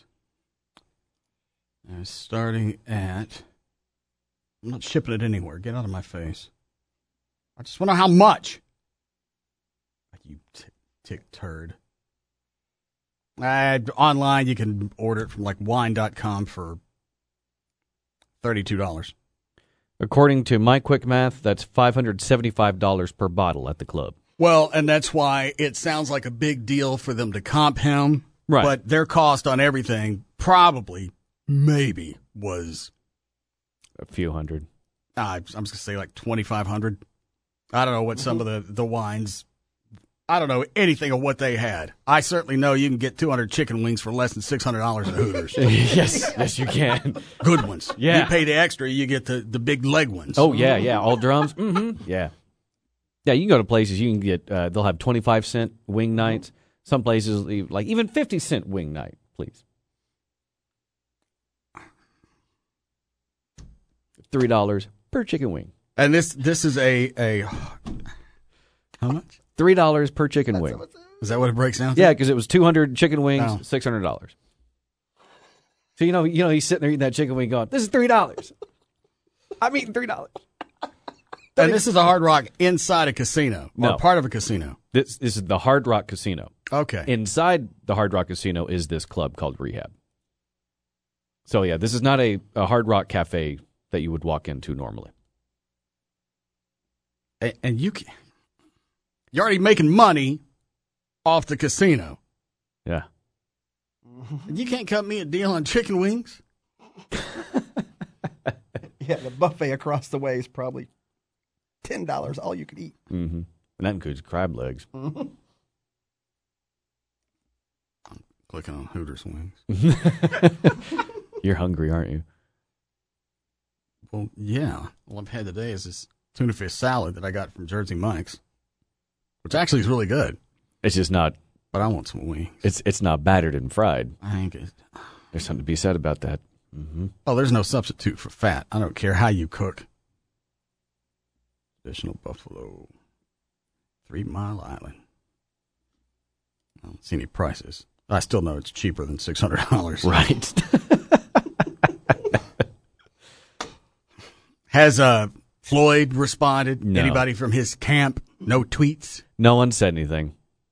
Starting at. I'm not shipping it anywhere. Get out of my face. I just want to know how much. You tick turd. Online, you can order it from like wine.com for $32. According to my quick math, that's $575 per bottle at the club. Well, and that's why it sounds like a big deal for them to comp him. Right. But their cost on everything probably, maybe, was a few hundred. I'm just going to say like $2,500. I don't know what some of the wines, I don't know anything of what they had. I certainly know you can get 200 chicken wings for less than $600 at Hooters. Yes, you can. Good ones. Yeah. You pay the extra, you get the big leg ones. Oh, yeah. All drums. Mm-hmm. Yeah. Yeah, you can go to places, you can get, they'll have 25-cent wing nights. Some places, like even 50-cent wing night, please. $3 per chicken wing. And this is a how much? $3 per chicken wing. Is that what it breaks down to? Yeah, because it was 200 chicken wings, $600. So you know he's sitting there eating that chicken wing going, this is $3. I'm eating $3. And this is a Hard Rock inside a casino, or part of a casino. This is the Hard Rock Casino. Okay. Inside the Hard Rock Casino is this club called Rehab. So yeah, this is not a Hard Rock cafe that you would walk into normally. And you're already making money off the casino. Yeah. You can't cut me a deal on chicken wings? Yeah, the buffet across the way is probably $10 all you could eat. Mm-hmm. And that includes crab legs. Mm-hmm. I'm clicking on Hooters wings. You're hungry, aren't you? Well, yeah. All I've had today is this tuna fish salad that I got from Jersey Mike's, which actually is really good. It's just not. But I want some wings. It's not battered and fried. I think it. There's something to be said about that. Mm-hmm. Oh, there's no substitute for fat. I don't care how you cook. Traditional Buffalo, 3 Mile Island. I don't see any prices. I still know it's cheaper than $600. Right. Has Floyd responded? No. Anybody from his camp? No tweets? No one said anything.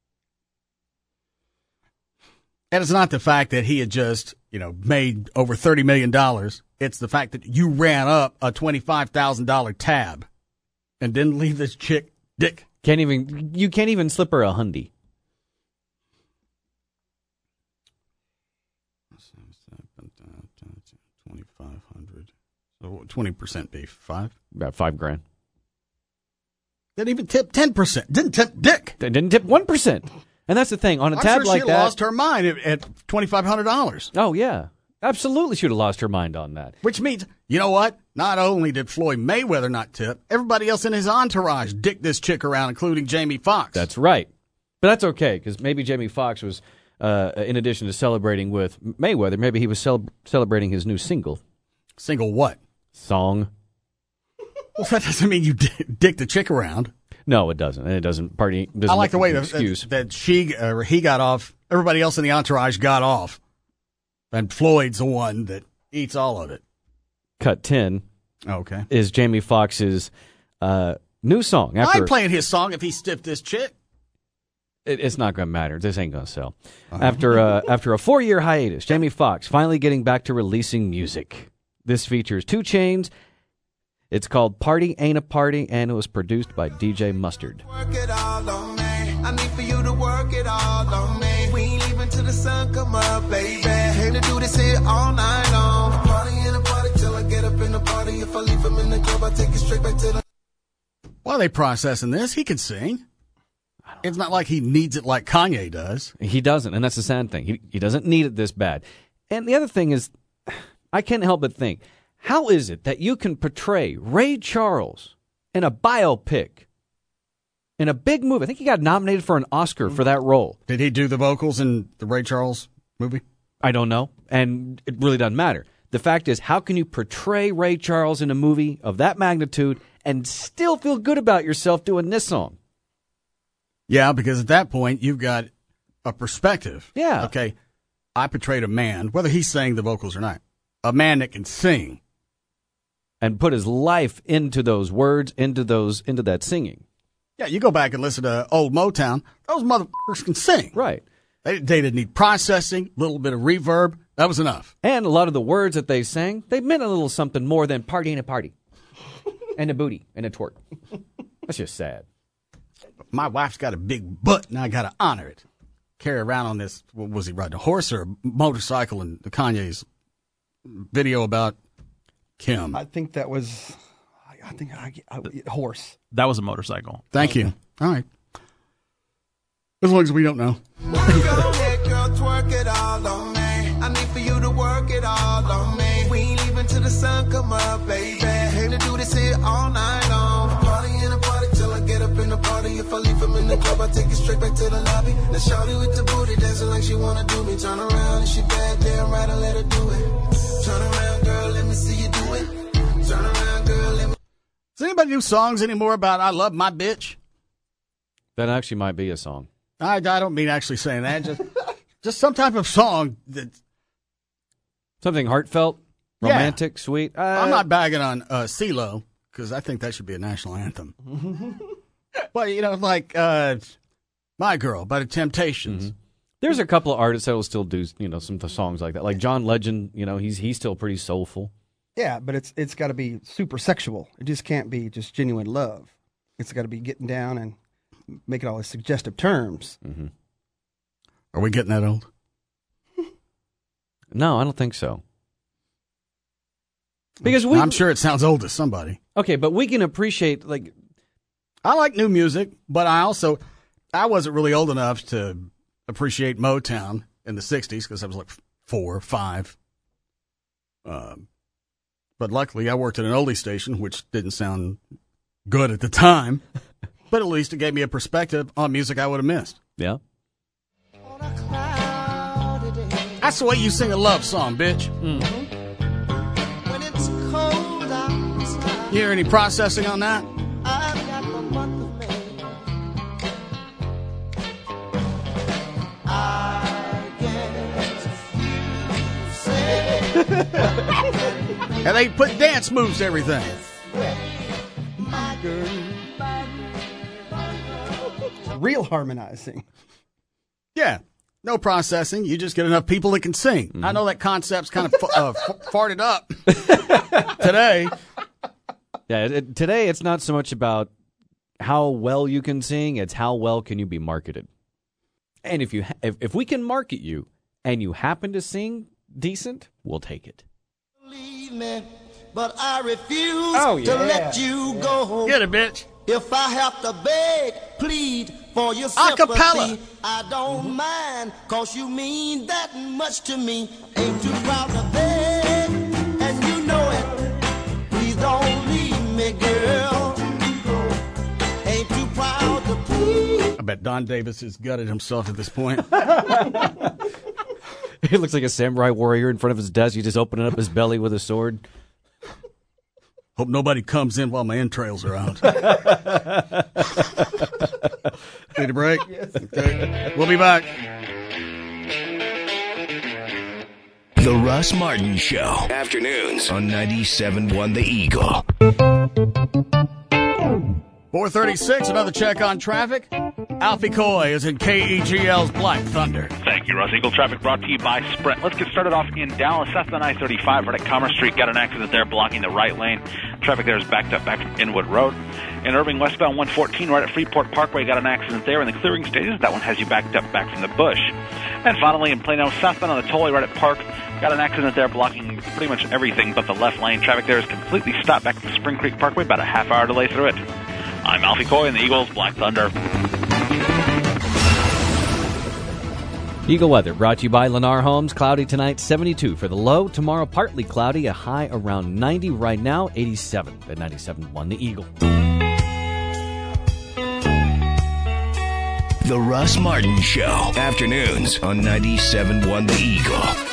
And it's not the fact that he had just, made over $30 million. It's the fact that you ran up a $25,000 tab and didn't leave this chick dick. You can't even slip her a hundy. $2,500. So 20% beef, 5? About $5,000. Didn't even tip 10%. Didn't tip dick. They didn't tip 1%. And that's the thing. On a tab sure like she that. lost her mind at $2,500. Oh, yeah. Absolutely should have lost her mind on that. Which means, you know what? Not only did Floyd Mayweather not tip, everybody else in his entourage dicked this chick around, including Jamie Foxx. That's right. But that's okay, because maybe Jamie Foxx was, in addition to celebrating with Mayweather, maybe he was celebrating his new single. Single what? Song. Well, that doesn't mean you dick the chick around. No, it doesn't. And it doesn't party. Doesn't I like the way that he got off. Everybody else in the entourage got off. And Floyd's the one that eats all of it. Cut 10 okay. is Jamie Foxx's new song. I ain't playing his song if he stiffed this chick. It's not going to matter. This ain't going to sell. After a 4-year hiatus, Jamie Foxx finally getting back to releasing music. This features 2 Chainz. It's called Party Ain't a Party, and it was produced by DJ Mustard. Work it all on me. I need for you to work it all on me. We ain't leaving till the sun come up, baby. Came to do this here all night long. Party in a party till I get up in the party. If I leave him in the club, I take it straight back to the. While they processing this, he can sing. It's not like he needs it like Kanye does. He doesn't, and that's the sad thing. He doesn't need it this bad. And the other thing is, I can't help but think, how is it that you can portray Ray Charles in a biopic, in a big movie? I think he got nominated for an Oscar for that role. Did he do the vocals in the Ray Charles movie? I don't know, and it really doesn't matter. The fact is, how can you portray Ray Charles in a movie of that magnitude and still feel good about yourself doing this song? Yeah, because at that point, you've got a perspective. Yeah. Okay, I portrayed a man, whether he sang the vocals or not, a man that can sing. And put his life into those words, into that singing. Yeah, you go back and listen to old Motown, those motherfuckers can sing. Right. They didn't need processing, a little bit of reverb. That was enough. And a lot of the words that they sang, they meant a little something more than party and a party. And a booty and a twerk. That's just sad. My wife's got a big butt, and I got to honor it. Carry around on this, what was he riding, a horse or a motorcycle in the Kanye's video about Kim? I think that was, horse. That was a motorcycle. Thank you. All right. As long as we don't know. Go ahead, girl, twerk it all on me. I need for you to work it all on me. We ain't leaving till the sun come up, baby. Hate to do this here all night long. Party in a party till I get up in the party. If I leave him in the club, I take it straight back to the lobby. Now shawty with the booty dancing like she wanna do me. Turn around and she bad, damn right, I let her do it. Turn around, girl, let me see you do it. Turn around, girl, let me. Does anybody do songs anymore about I love my bitch? That actually might be a song. I don't mean actually saying that. Just some type of song that. Something heartfelt, romantic, sweet. I'm not bagging on CeeLo because I think that should be a national anthem. But, like My Girl by the Temptations. Mm-hmm. There's a couple of artists that will still do, some songs like that. Like John Legend, he's still pretty soulful. Yeah, but it's got to be super sexual. It just can't be just genuine love. It's got to be getting down and making all these suggestive terms. Mm-hmm. Are we getting that old? No, I don't think so. Because I'm sure it sounds old to somebody. Okay, but we can appreciate, I like new music, but I wasn't really old enough to appreciate Motown in the 60s because I was like 4 or 5. But luckily I worked at an oldie station, which didn't sound good at the time, but at least it gave me a perspective on music I would have missed. Yeah. That's the way you sing a love song, bitch. When it's cold outside. You hear any processing on that? I've got the month of May. I guess you say. And they put dance moves to everything. My girl. Real harmonizing. Yeah. No processing. You just get enough people that can sing. Mm-hmm. I know that concept's kind of farted up today. Yeah, today it's not so much about how well you can sing, it's how well can you be marketed. And if we can market you and you happen to sing decent, we'll take it. Leave me, but I refuse to let you go. Get it, bitch. If I have to beg, plead for your sympathy, I don't mind, 'cause you mean that much to me. Ain't too proud to beg, and you know it. Please don't leave me, girl. Ain't too proud to plead. I bet Don Davis has gutted himself at this point. He looks like a samurai warrior in front of his desk. He's just opening up his belly with a sword. Hope nobody comes in while my entrails are out. Need a break? Yes. Okay. We'll be back. The Russ Martin Show. Afternoons on 97.1 The Eagle. 4:36, another check on traffic. Alfie Coy is in KEGL's Black Thunder. Thank you, Russ. Eagle traffic brought to you by Sprint. Let's get started off in Dallas. South on I-35 right at Commerce Street. Got an accident there blocking the right lane. Traffic there is backed up back from Inwood Road. In Irving, westbound 114, right at Freeport Parkway, got an accident there in the clearing stages. That one has you backed up back from the bush. And finally, in Plano, southbound on the tollway, right at Park, got an accident there blocking pretty much everything but the left lane. Traffic there is completely stopped back from Spring Creek Parkway, about a half-hour delay through it. I'm Alfie Coy in the Eagles Black Thunder. Eagle weather brought to you by Lennar Homes. Cloudy tonight, 72 for the low. Tomorrow, partly cloudy, a high around 90. Right now, 87 at 97.1 The Eagle. The Russ Martin Show. Afternoons on 97.1 The Eagle.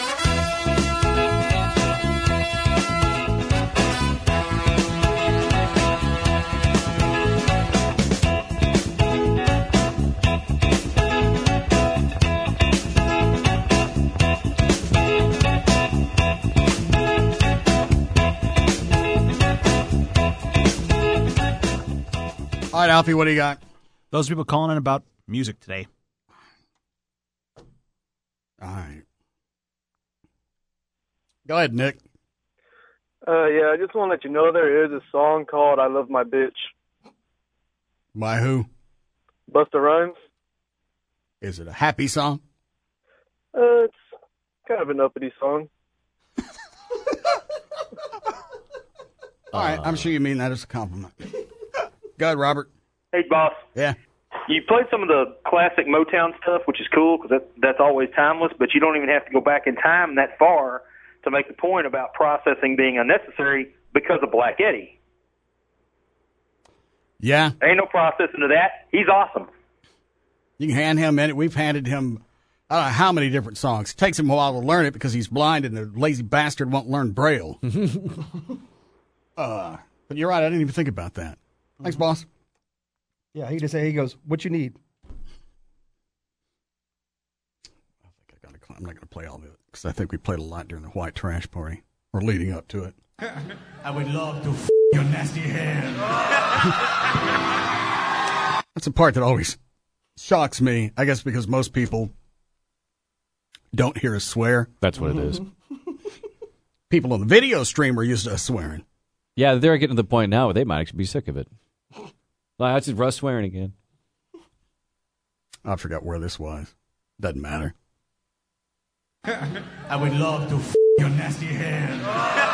All right, Alfie, what do you got? Those people calling in about music today. All right. Go ahead, Nick. Yeah, I just want to let you know there is a song called I Love My Bitch. By who? Busta Rhymes. Is it a happy song? It's kind of an uppity song. All right, I'm sure you mean that as a compliment. Go ahead, Robert. Hey, boss. Yeah. You played some of the classic Motown stuff, which is cool because that's always timeless, but you don't even have to go back in time that far to make the point about processing being unnecessary because of Black Eddie. Yeah. There ain't no processing to that. He's awesome. You can hand him in it. We've handed him, I don't know how many different songs. It takes him a while to learn it because he's blind and the lazy bastard won't learn Braille. But you're right. I didn't even think about that. Thanks, boss. Yeah, he goes, what you need? I'm not going to play all of it because I think we played a lot during the white trash party or leading up to it. I would love to your nasty hand. That's the part that always shocks me, I guess because most people don't hear us swear. That's what it is. People on the video stream are used to us swearing. Yeah, they're getting to the point now where they might actually be sick of it. Like, that's just Russ swearing again. I forgot where this was. Doesn't matter. I would love to your nasty hand.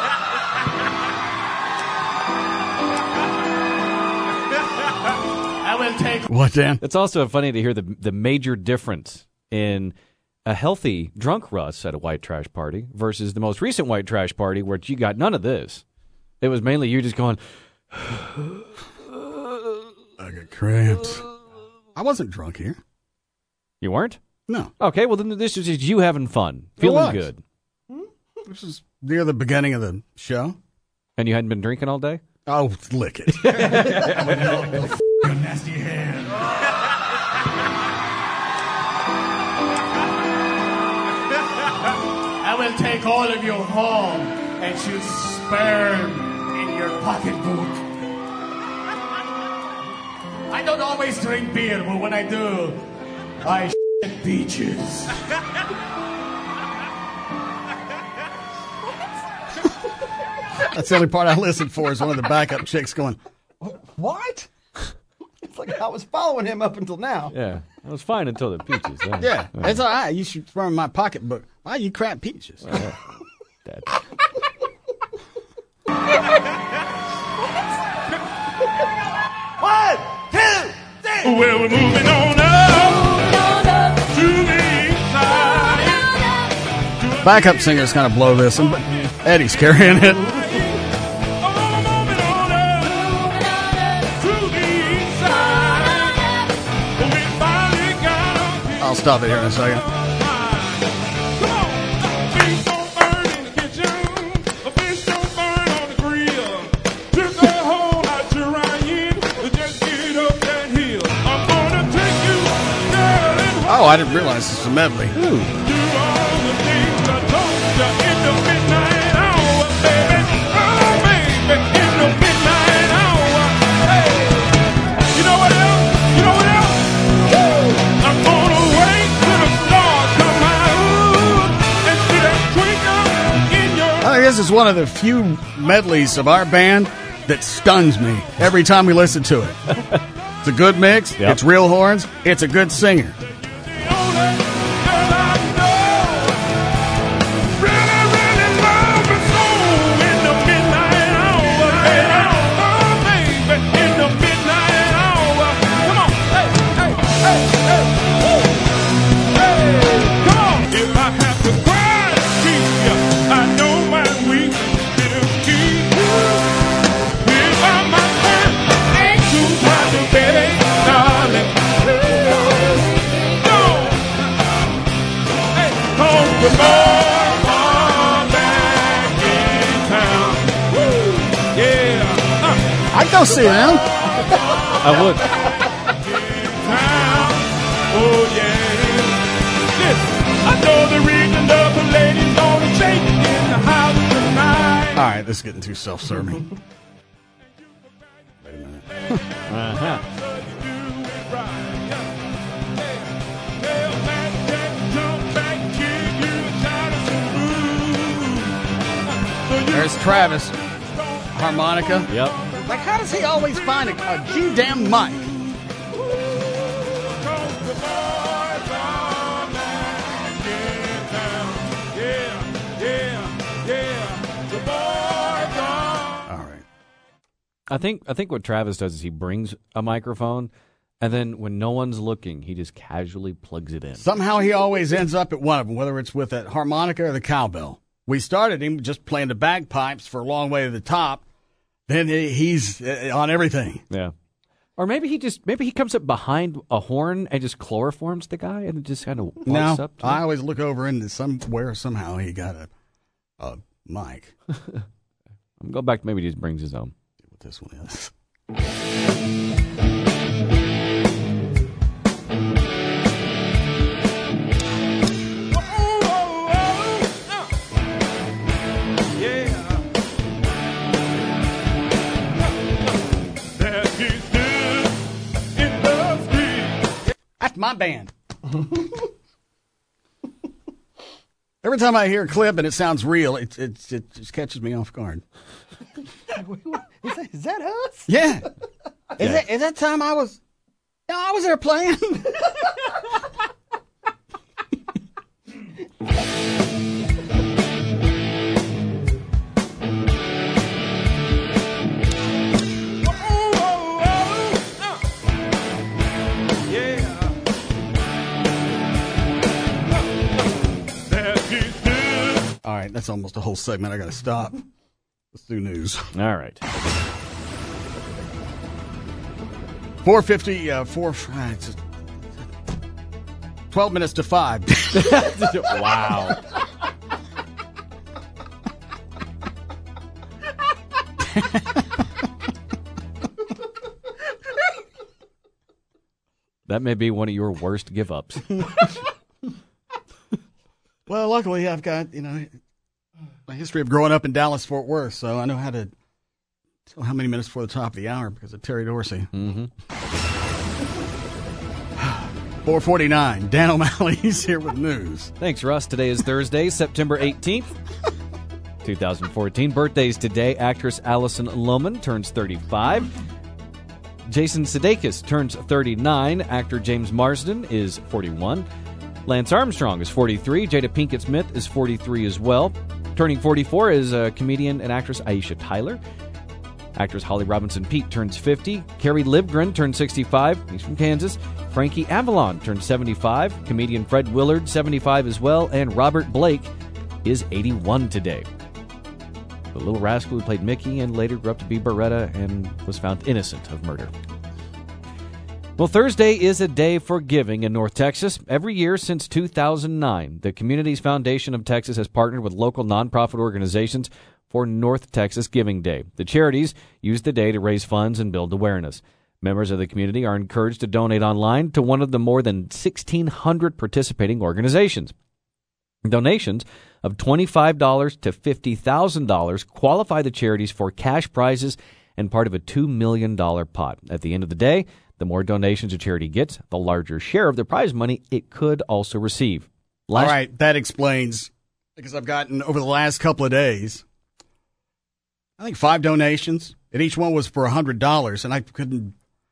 I will take... What, Dan? It's also funny to hear the major difference in a healthy drunk Russ at a white trash party versus the most recent white trash party where you got none of this. It was mainly you just going... I got cramps. I wasn't drunk here. You weren't? No. Okay, well then this is just you having fun, feeling good. This is near the beginning of the show. And you hadn't been drinking all day? Oh, lick it. I would love to your nasty hand. I will take all of you home and shoot sperm in your pocketbook. I don't always drink beer, but when I do, I shit peaches. That's the only part I listened for is one of the backup chicks going, what? It's like I was following him up until now. Yeah, it was fine until the peaches. Yeah, it's all right. You should throw in my pocketbook. Why you crap peaches? Dad. One, two, three. Well, we're moving on up to the side. Backup singers kind of blow this, but Eddie's carrying it. I'll stop it here in a second. Oh, I didn't realize this was a medley. I think this is one of the few medleys of our band that stuns me every time we listen to it. It's a good mix. Yep. It's real horns. It's a good singer. I'd go see them. I would. Oh, yeah. Listen, I know the reason the ladies gonna shake in the house tonight. All right, this is getting too self-serving. Wait a minute. There's Travis. Harmonica. Yep. Like, how does he always find a G-damn mic? All right. I think what Travis does is he brings a microphone, and then when no one's looking, he just casually plugs it in. Somehow he always ends up at one of them, whether it's with that harmonica or the cowbell. We started him just playing the bagpipes for a long way to the top. Then he's on everything. Yeah. Or maybe he comes up behind a horn and just chloroforms the guy and just kind of walks No, up to I him. always look over into somewhere somehow he got a mic. I'm going back to maybe he just brings his own. See what this one is. That's my band. Every time I hear a clip and it sounds real, it just catches me off guard. Is that us? Yeah. Is that time I was there playing? All right, that's almost a whole segment. I got to stop. Let's do news. All right. 4:50. 12 minutes to 5. Wow. That may be one of your worst give-ups. Well, luckily I've got, my history of growing up in Dallas-Fort Worth, so I know how to tell how many minutes before the top of the hour because of Terry Dorsey. Mm-hmm. 4:49. Dan O'Malley's here with news. Thanks, Russ. Today is Thursday, September 18th, 2014. Birthdays today. Actress Alison Lohman turns 35. Jason Sudeikis turns 39. Actor James Marsden is 41. Lance Armstrong is 43. Jada Pinkett Smith is 43 as well. Turning 44 is comedian and actress Aisha Tyler. Actress Holly Robinson Peete turns 50. Carrie Livgren turns 65. He's from Kansas. Frankie Avalon turns 75. Comedian Fred Willard, 75 as well. And Robert Blake is 81 today. The little rascal who played Mickey and later grew up to be Beretta and was found innocent of murder. Well, Thursday is a day for giving in North Texas. Every year since 2009, the Communities Foundation of Texas has partnered with local nonprofit organizations for North Texas Giving Day. The charities use the day to raise funds and build awareness. Members of the community are encouraged to donate online to one of the more than 1,600 participating organizations. Donations of $25 to $50,000 qualify the charities for cash prizes and part of a $2 million pot. At the end of the day, the more donations a charity gets, the larger share of the prize money it could also receive. All right, that explains, because I've gotten, over the last couple of days, I think 5 donations and each one was for $100, and I couldn't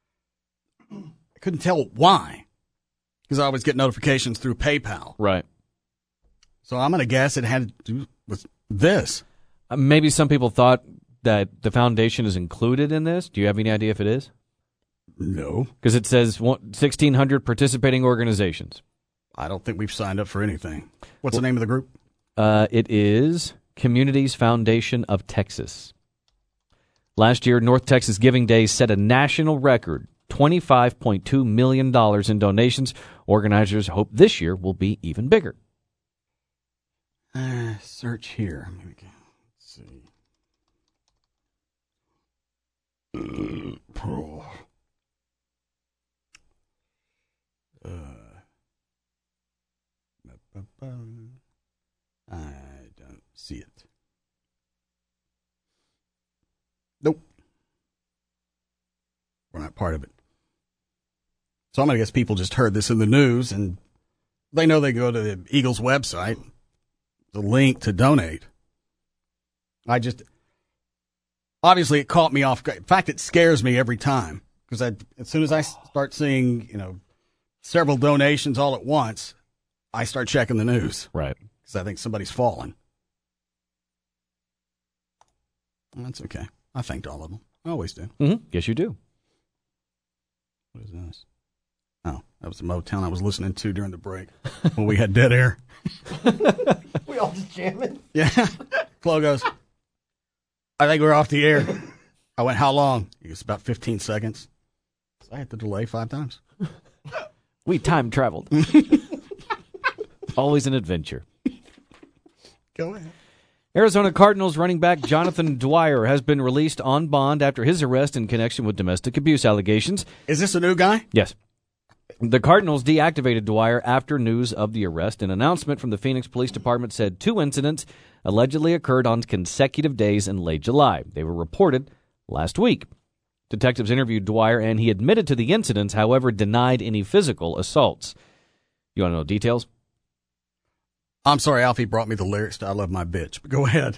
tell why, because I always get notifications through PayPal. Right. So I'm going to guess it had to do with this. Maybe some people thought that the foundation is included in this. Do you have any idea if it is? No. Because it says 1,600 participating organizations. I don't think we've signed up for anything. What's the name of the group? It is Communities Foundation of Texas. Last year, North Texas Giving Day set a national record, $25.2 million in donations. Organizers hope this year will be even bigger. Search here. Let's see. I don't see it. Nope. We're not part of it. So I'm going to guess people just heard this in the news, and they know they go to the Eagles website, the link to donate. Obviously it caught me off guard. In fact, it scares me every time, because as soon as I start seeing, several donations all at once, I start checking the news. Right. Because I think somebody's fallen. Well, that's okay. I thanked all of them. I always do. Mm-hmm. Yes, you do. What is this? Oh, that was the Motown I was listening to during the break when we had dead air. We all just jamming. Yeah. Flo goes, I think we're off the air. I went, how long? He goes, about 15 seconds. So I had to delay 5 times. We time traveled. Always an adventure. Go ahead. Arizona Cardinals running back Jonathan Dwyer has been released on bond after his arrest in connection with domestic abuse allegations. Is this a new guy? Yes. The Cardinals deactivated Dwyer after news of the arrest. An announcement from the Phoenix Police Department said 2 incidents allegedly occurred on consecutive days in late July. They were reported last week. Detectives interviewed Dwyer, and he admitted to the incidents, however, denied any physical assaults. You want to know details? I'm sorry, Alfie brought me the lyrics to I Love My Bitch, but go ahead.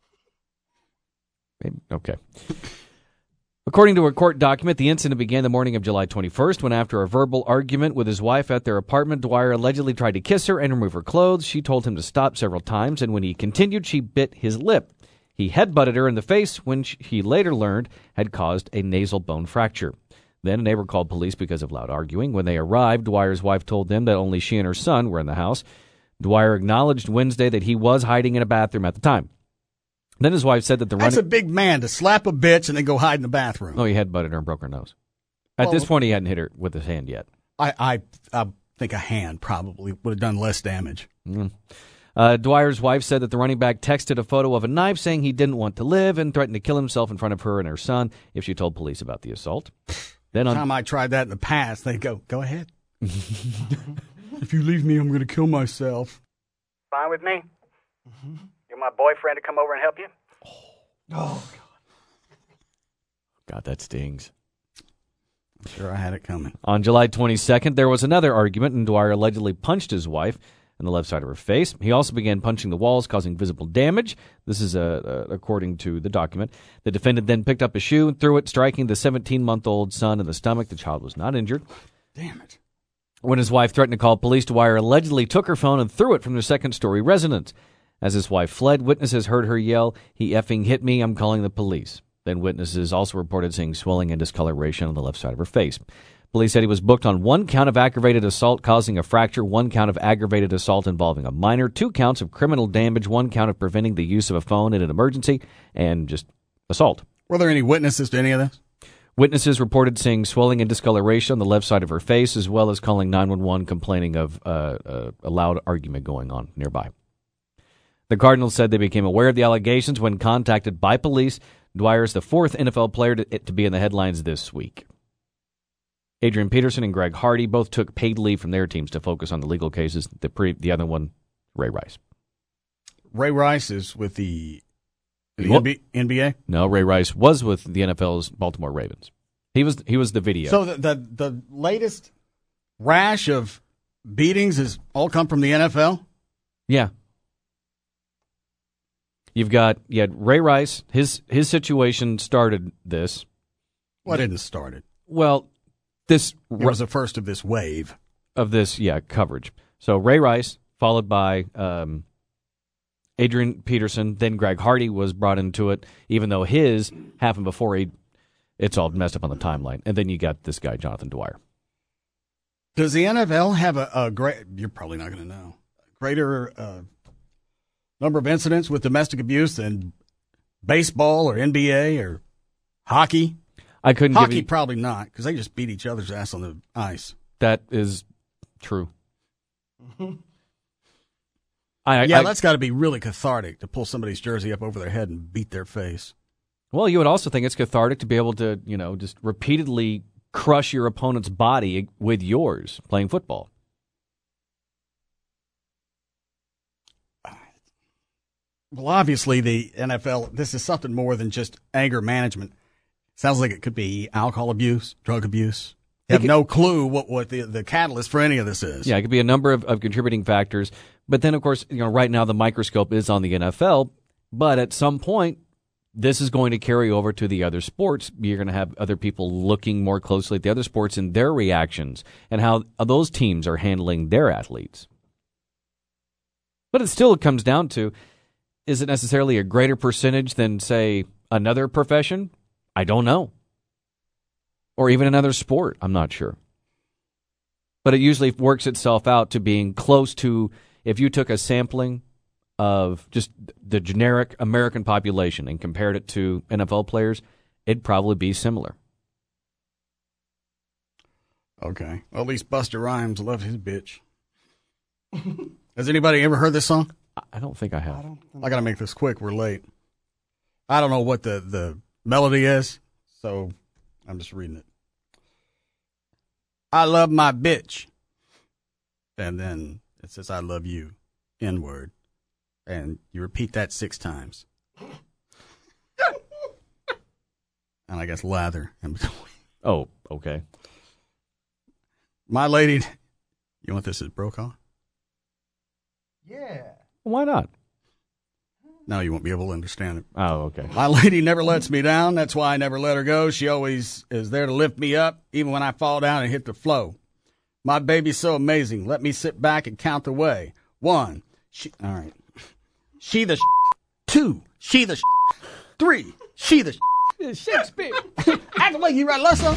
Okay. According to a court document, the incident began the morning of July 21st when, after a verbal argument with his wife at their apartment, Dwyer allegedly tried to kiss her and remove her clothes. She told him to stop several times, and when he continued, she bit his lip. He headbutted her in the face, which he later learned had caused a nasal bone fracture. Then a neighbor called police because of loud arguing. When they arrived, Dwyer's wife told them that only she and her son were in the house. Dwyer acknowledged Wednesday that he was hiding in a bathroom at the time. Then his wife said that That's a big man to slap a bitch and then go hide in the bathroom. Oh, he headbutted her and broke her nose. At this point, he hadn't hit her with his hand yet. I think a hand probably would have done less damage. Dwyer's wife said that the running back texted a photo of a knife saying he didn't want to live and threatened to kill himself in front of her and her son if she told police about the assault. Then Every time I tried that in the past, they go ahead. If you leave me, I'm going to kill myself. Fine with me. You're my boyfriend to come over and help you? Oh, God, that stings. I'm sure I had it coming. On July 22nd, there was another argument, and Dwyer allegedly punched his wife in the left side of her face. He also began punching the walls, causing visible damage. This is according to the document. The defendant then picked up a shoe and threw it, striking the 17-month-old son in the stomach. The child was not injured. Damn it. When his wife threatened to call police, Dwyer allegedly took her phone and threw it from their second-story residence. As his wife fled, witnesses heard her yell, "He effing hit me, I'm calling the police." Then witnesses also reported seeing swelling and discoloration on the left side of her face. Police said he was booked on 1 count of aggravated assault causing a fracture, 1 count of aggravated assault involving a minor, 2 counts of criminal damage, 1 count of preventing the use of a phone in an emergency, and just assault. Were there any witnesses to any of this? Witnesses reported seeing swelling and discoloration on the left side of her face, as well as calling 911 complaining of a loud argument going on nearby. The Cardinals said they became aware of the allegations when contacted by police. Dwyer is the 4th NFL player to be in the headlines this week. Adrian Peterson and Greg Hardy both took paid leave from their teams to focus on the legal cases. The other one, Ray Rice. Ray Rice is with the NBA? No, Ray Rice was with the NFL's Baltimore Ravens. He was the video. So the latest rash of beatings has all come from the NFL? Yeah. You had Ray Rice. His situation started this. Well, it didn't start it. Well, this was the first of this wave of this coverage. So Ray Rice, followed by Adrian Peterson, then Greg Hardy was brought into it, even though his happened before it's all messed up on the timeline. And then you got this guy, Jonathan Dwyer. Does the NFL have a great, you're probably not going to know, greater number of incidents with domestic abuse than baseball or NBA or hockey? I couldn't Hockey give you, probably not, because they just beat each other's ass on the ice. That is true. That's got to be really cathartic to pull somebody's jersey up over their head and beat their face. Well, you would also think it's cathartic to be able to, just repeatedly crush your opponent's body with yours playing football. Well, obviously, the NFL, this is something more than just anger management. Sounds like it could be alcohol abuse, drug abuse. You have no clue what the catalyst for any of this is. Yeah, it could be a number of contributing factors. But then, of course, right now the microscope is on the NFL. But at some point, this is going to carry over to the other sports. You're going to have other people looking more closely at the other sports and their reactions and how those teams are handling their athletes. But it still comes down to, is it necessarily a greater percentage than, say, another profession? I don't know. Or even another sport, I'm not sure. But it usually works itself out to being close to, if you took a sampling of just the generic American population and compared it to NFL players, it'd probably be similar. Okay. Well, at least Busta Rhymes loved his bitch. Has anybody ever heard this song? I don't think I have. I got to make this quick. We're late. I don't know what the melody is, so I'm just reading it. I love my bitch. And then it says, I love you, N-word. And you repeat that 6 times. And I guess lather in between. Oh, okay. My lady, you want this as Brokaw? Yeah. Why not? No, you won't be able to understand it. Oh, okay. My lady never lets me down. That's why I never let her go. She always is there to lift me up, even when I fall down and hit the flow. My baby's so amazing. Let me sit back and count the way. 1. All right. She the 2. She the 3. She the Shakespeare. Act like you right, Lessa.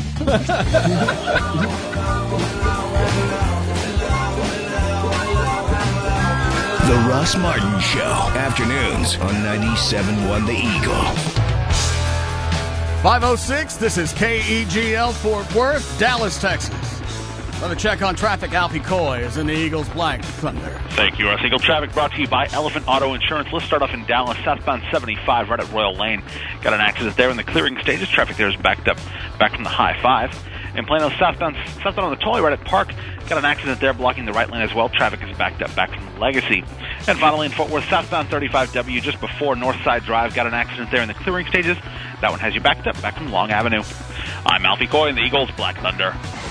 The Russ Martin Show. Afternoons on 97.1 The Eagle. 5:06, this is KEGL Fort Worth, Dallas, Texas. Another check on traffic. Alfie Coy is in the Eagles Black Thunder. Thank you, Russ. Eagle traffic brought to you by Elephant Auto Insurance. Let's start off in Dallas, southbound 75, right at Royal Lane. Got an accident there in the clearing stages. Traffic there is backed up back from the high 5. In Plano, southbound on the tollway right at Park. Got an accident there blocking the right lane as well. Traffic is backed up back from Legacy. And finally in Fort Worth, southbound 35W just before Northside Drive. Got an accident there in the clearing stages. That one has you backed up back from Long Avenue. I'm Alfie Coy in the Eagles Black Thunder.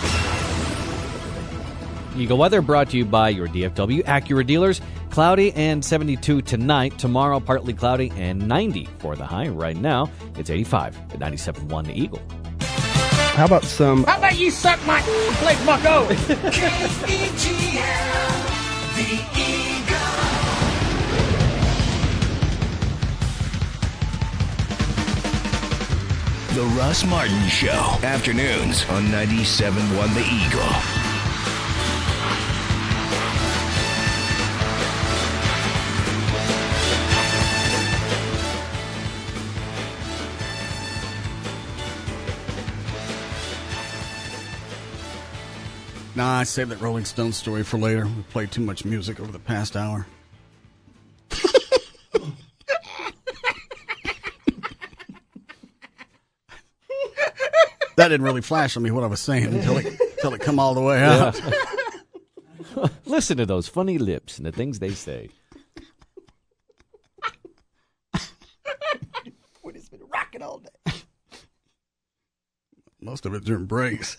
Eagle weather brought to you by your DFW Acura dealers. Cloudy and 72 tonight. Tomorrow, partly cloudy and 90 for the high. Right now, it's 85 at 97.1 The Eagle. How about some... How about you suck my play bucko? KEGL, The Eagle. The Russ Martin Show. Afternoons on 97.1 The Eagle. Nah, I saved that Rolling Stones story for later. We played too much music over the past hour. That didn't really flash on me what I was saying until it come all the way out. Yeah. Listen to those funny lips and the things they say. We just been rocking all day. Most of it during breaks.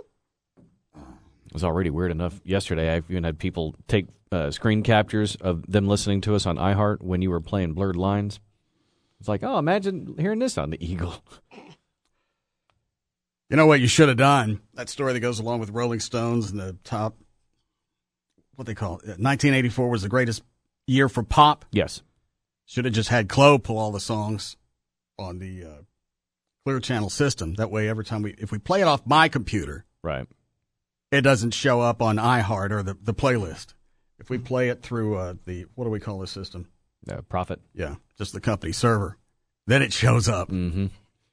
It was already weird enough yesterday. I even had people take screen captures of them listening to us on iHeart when you were playing Blurred Lines. It's like, oh, imagine hearing this on the Eagle. You know what you should have done? That story that goes along with Rolling Stones and the top, what they call it, 1984 was the greatest year for pop. Yes. Should have just had Chloe pull all the songs on the Clear Channel system. That way, every time if we play it off my computer, right, it doesn't show up on iHeart or the playlist. If we play it through what do we call this system? Prophet. Yeah, just the company server. Then it shows up. Mm-hmm.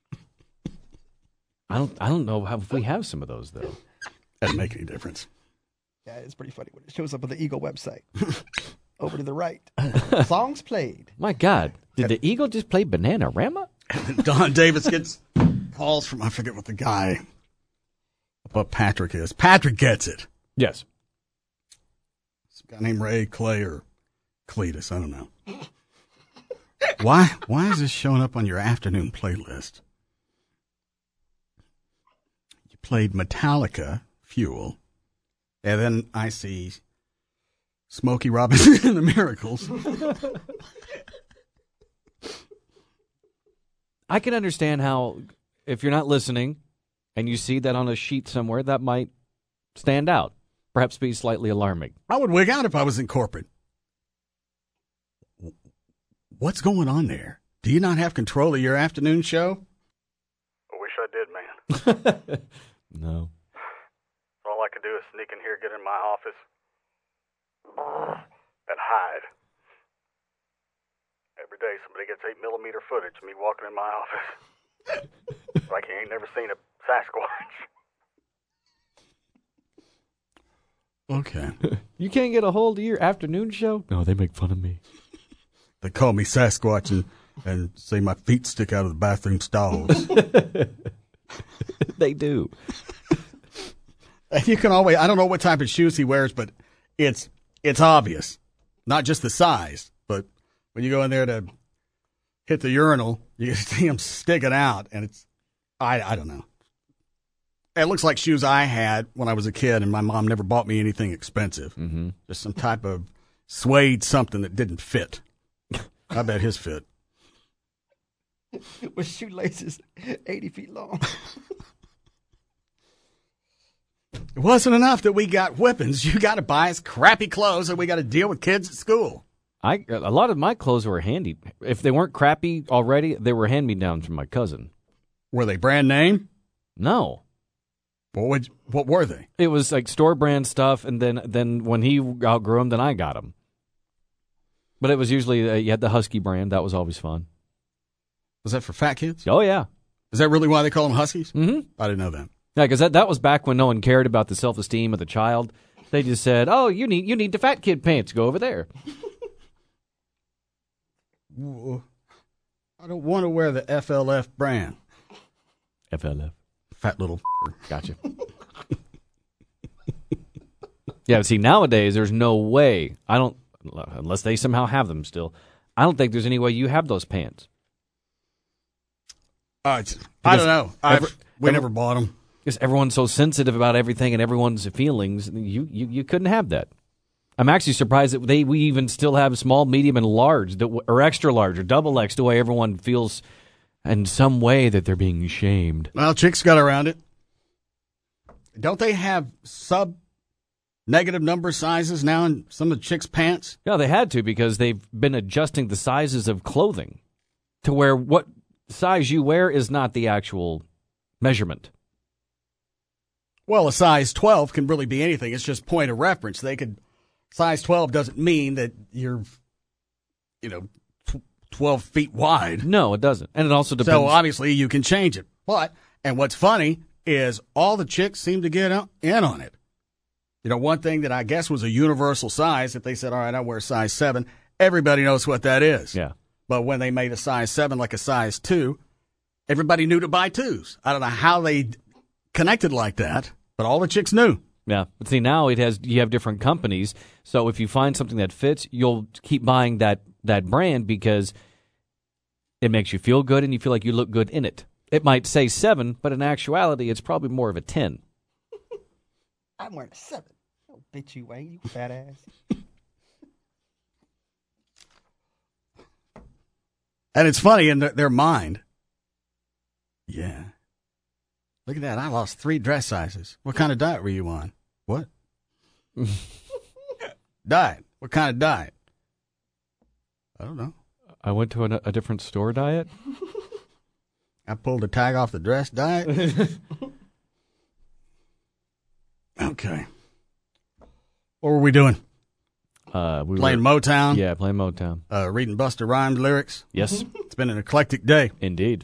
I don't know if we have some of those though. Doesn't make any difference. Yeah, it's pretty funny when it shows up on the Eagle website. Over to the right. Songs played. My God. Did the Eagle just play Bananarama? Don Davis gets calls from, I forget what the guy, what Patrick is. Patrick gets it. Yes. Some guy named Ray, Clay, or Cletus. I don't know. Why is this showing up on your afternoon playlist? You played Metallica, Fuel, and then I see Smokey Robinson and the Miracles. I can understand how, if you're not listening and you see that on a sheet somewhere, that might stand out, perhaps be slightly alarming. I would wig out if I was in corporate. What's going on there? Do you not have control of your afternoon show? I wish I did, man. No. All I can do is sneak in here, get in my office, and hide. Every day somebody gets 8mm footage of me walking in my office. Like he ain't never seen a Sasquatch. Okay. You can't get a hold of your afternoon show? No, they make fun of me. They call me Sasquatch and say my feet stick out of the bathroom stalls. They do. And you can always, I don't know what type of shoes he wears, but it's obvious. Not just the size, but when you go in there to hit the urinal, you see them sticking out, and it's, I don't know. It looks like shoes I had when I was a kid, and my mom never bought me anything expensive. Mm-hmm. Just some type of suede something that didn't fit. I bet his fit. With shoelaces 80 feet long. It wasn't enough that we got whippings. You got to buy us crappy clothes, and we got to deal with kids at school. A lot of my clothes were handy. If they weren't crappy already, they were hand-me-downs from my cousin. Were they brand name? No. What were they? It was like store brand stuff, and then when he outgrew them, then I got them. But it was usually you had the Husky brand. That was always fun. Was that for fat kids? Oh yeah. Is that really why they call them Huskies? Mm-hmm. I didn't know that. Yeah, because that was back when no one cared about the self-esteem of the child. They just said, "Oh, you need the fat kid pants. Go over there." I don't want to wear the FLF brand. FLF. Fat little. Gotcha. Yeah, see, nowadays there's no way. Unless they somehow have them still. I don't think there's any way you have those pants. I don't know. We never bought them. Because everyone's so sensitive about everything and everyone's feelings, you couldn't have that. I'm actually surprised that we even still have small, medium, and large, or extra large, or double X, the way everyone feels in some way that they're being shamed. Well, chicks got around it. Don't they have sub-negative number sizes now in some of the chicks' pants? Yeah, they had to because they've been adjusting the sizes of clothing to where what size you wear is not the actual measurement. Well, a size 12 can really be anything. It's just point of reference. Size 12 doesn't mean that you're, 12 feet wide. No, it doesn't. And it also depends. So obviously you can change it. And what's funny is all the chicks seem to get in on it. One thing that I guess was a universal size, if they said, all right, I wear size 7, everybody knows what that is. Yeah. But when they made a size 7 like a size 2, everybody knew to buy 2s. I don't know how they connected like that, but all the chicks knew. Yeah, but see, now you have different companies, so if you find something that fits, you'll keep buying that brand because it makes you feel good and you feel like you look good in it. It might say 7, but in actuality, it's probably more of a 10. I'm wearing a 7. Oh, bitch you, Wayne, you fat ass. And it's funny in their mind. Yeah. Look at that. I lost 3 dress sizes. What kind of diet were you on? What? Diet. What kind of diet? I don't know. I went to a different store diet. I pulled the tag off the dress diet. Okay. What were we doing? Playing Motown? Yeah, playing Motown. Reading Busta Rhymes lyrics? Yes. It's been an eclectic day. Indeed.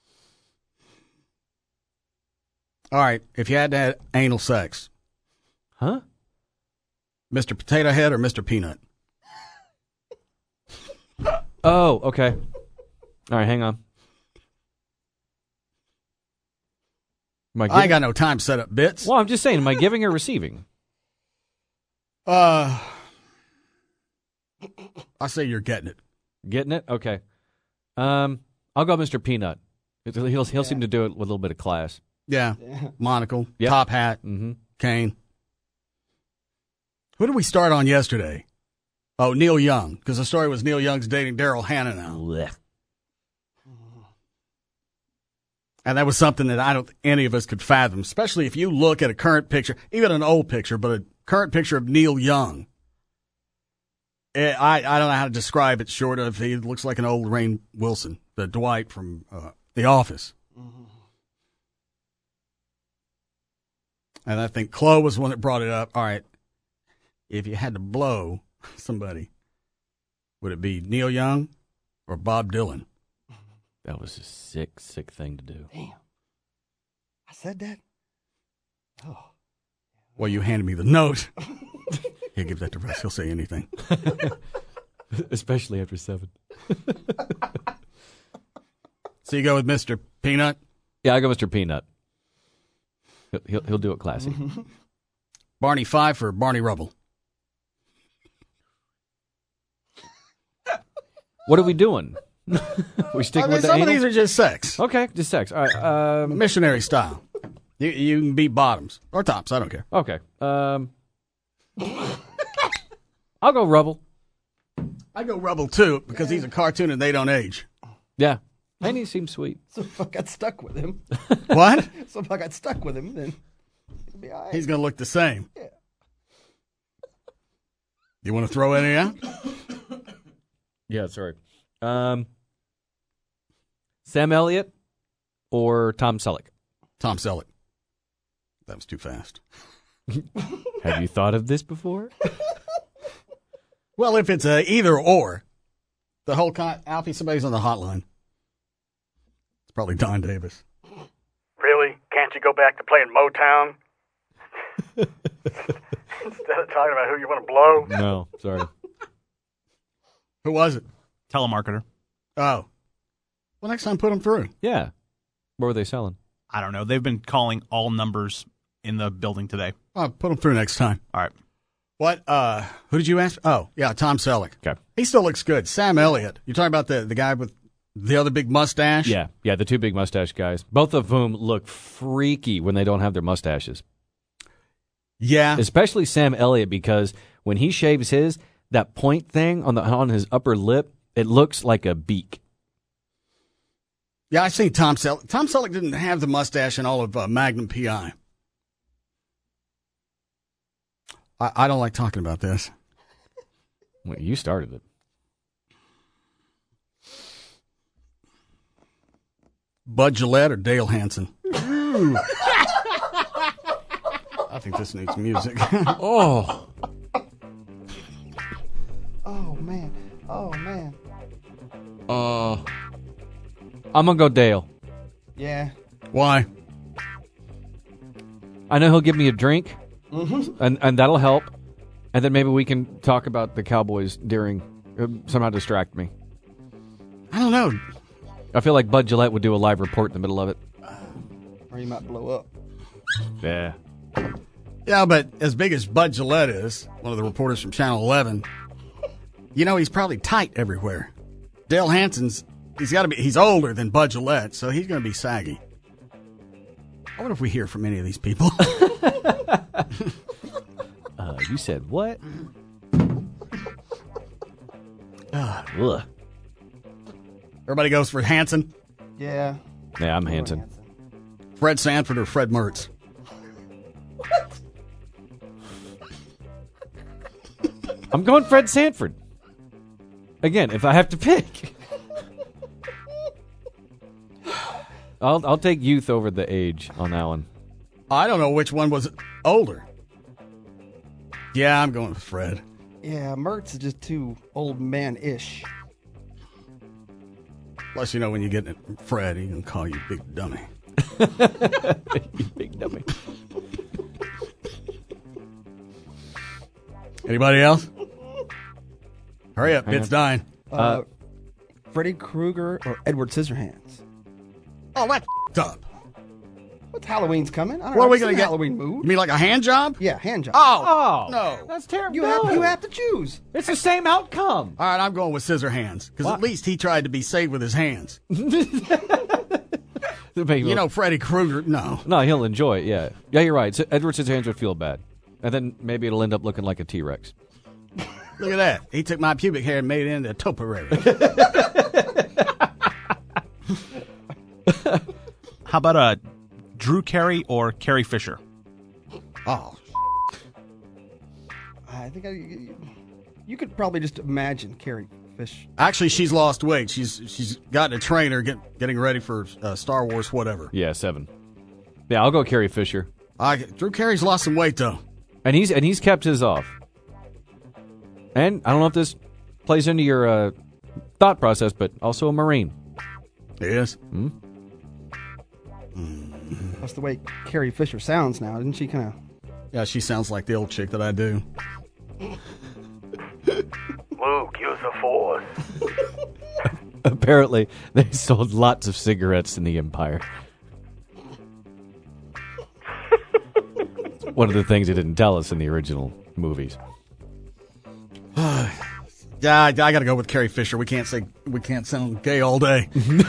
All right. If you had to have anal sex. Huh? Mr. Potato Head or Mr. Peanut? Oh, okay. All right, hang on. I ain't got no time set up bits. Well, I'm just saying, am I giving or receiving? I say you're getting it. Getting it? Okay. I'll go Mr. Peanut. He'll seem to do it with a little bit of class. Yeah. Monocle, Yep. top hat, cane. Who did we start on yesterday? Oh, Neil Young, because the story was Neil Young's dating Daryl Hannah now. Blech. And that was something that I don't think any of us could fathom, especially if you look at a current picture, even an old picture, but a current picture of Neil Young. I don't know how to describe it short of he looks like an old Rainn Wilson, the Dwight from The Office. And I think Chloe was the one that brought it up. All right, if you had to blow somebody, would it be Neil Young or Bob Dylan? That was a sick thing to do. Damn. I said that? Oh. Well, you handed me the note. He'll give that to Russ. He'll say anything. Especially after 7. So you go with Mr. Peanut? Yeah, I go Mr. Peanut. He'll do it classy. Barney Fife or Barney Rubble? What are we doing? We sticking with the some anal? of these are just sex. Okay, just sex. All right. Missionary style. You can be bottoms or tops. I don't care. Okay. I'll go Rubble. I go Rubble too because he's a cartoon and they don't age. Yeah. And he seems sweet. So if I got stuck with him. What? So if I got stuck with him, then it'll be all right. He's going to look the same. Yeah. You want to throw any out? Yeah, sorry. Sam Elliott or Tom Selleck? Tom Selleck. That was too fast. Have you thought of this before? Well, if it's a either or, the whole Alfie, somebody's on the hotline. It's probably Don Davis. Really? Can't you go back to playing Motown? Instead of talking about who you want to blow? No, sorry. Who was it? Telemarketer. Oh. Well, next time put them through. Yeah. What were they selling? I don't know. They've been calling all numbers in the building today. Oh, put them through next time. All right. What? Who did you ask? Oh, yeah, Tom Selleck. Okay. He still looks good. Sam Elliott. You're talking about the guy with the other big mustache? Yeah, the 2 big mustache guys. Both of whom look freaky when they don't have their mustaches. Yeah. Especially Sam Elliott, because when he shaves his, that point thing on his upper lip, it looks like a beak. Yeah, I seen Tom Selleck. Tom Selleck didn't have the mustache in all of Magnum P.I. I don't like talking about this. Well, you started it. Bud Gillette or Dale Hansen? I think this needs music. Oh. Oh, man. Oh, man. I'm going to go Dale. Yeah. Why? I know he'll give me a drink, Mm-hmm. and that'll help. And then maybe we can talk about the Cowboys during, somehow distract me. I don't know. I feel like Bud Gillette would do a live report in the middle of it. Or he might blow up. Yeah. Yeah, but as big as Bud Gillette is, one of the reporters from Channel 11, you know, he's probably tight everywhere. Dale Hansen's, he's older than Bud Gillette, so he's going to be saggy. I wonder if we hear from any of these people. You said what? Ugh. Everybody goes for Hansen. Yeah. Yeah, I'm Hansen. Fred Sanford or Fred Mertz? I'm going Fred Sanford. Again, if I have to pick. I'll take youth over the age on that one. I don't know which one was older. Yeah, I'm going with Fred. Yeah, Mertz is just too old man-ish. Plus, you know, when you get Fred, he can call you big dummy. You big dummy. Anybody else? Hurry up, it's dying. Freddy Krueger or Edward Scissorhands? Oh, that's up. What's Halloween's coming? I don't What know, are we it's in going to get? Halloween mood. You mean like a hand job? Yeah, hand job. Oh, no. That's terrible. You have to choose. It's the same outcome. All right, I'm going with Scissorhands because at least he tried to be saved with his hands. You know, Freddy Krueger, no. No, he'll enjoy it, yeah. Yeah, you're right. Edward Scissorhands would feel bad. And then maybe it'll end up looking like a T-Rex. Look at that. He took my pubic hair and made it into a topiary. How about Drew Carey or Carrie Fisher? Oh, I think you could probably just imagine Carrie Fisher. actually, she's lost weight. She's gotten a trainer getting ready for Star Wars, whatever. Yeah, 7. Yeah, I'll go Carrie Fisher. Drew Carey's lost some weight, though. And he's kept his off. And I don't know if this plays into your thought process, but also a Marine. Yes. Hmm? That's the way Carrie Fisher sounds now. Didn't she kind of... Yeah, she sounds like the old chick that I do. Luke, use the Force. Apparently, they sold lots of cigarettes in the Empire. One of the things they didn't tell us in the original movies. Yeah, I got to go with Carrie Fisher. We can't sound gay all day.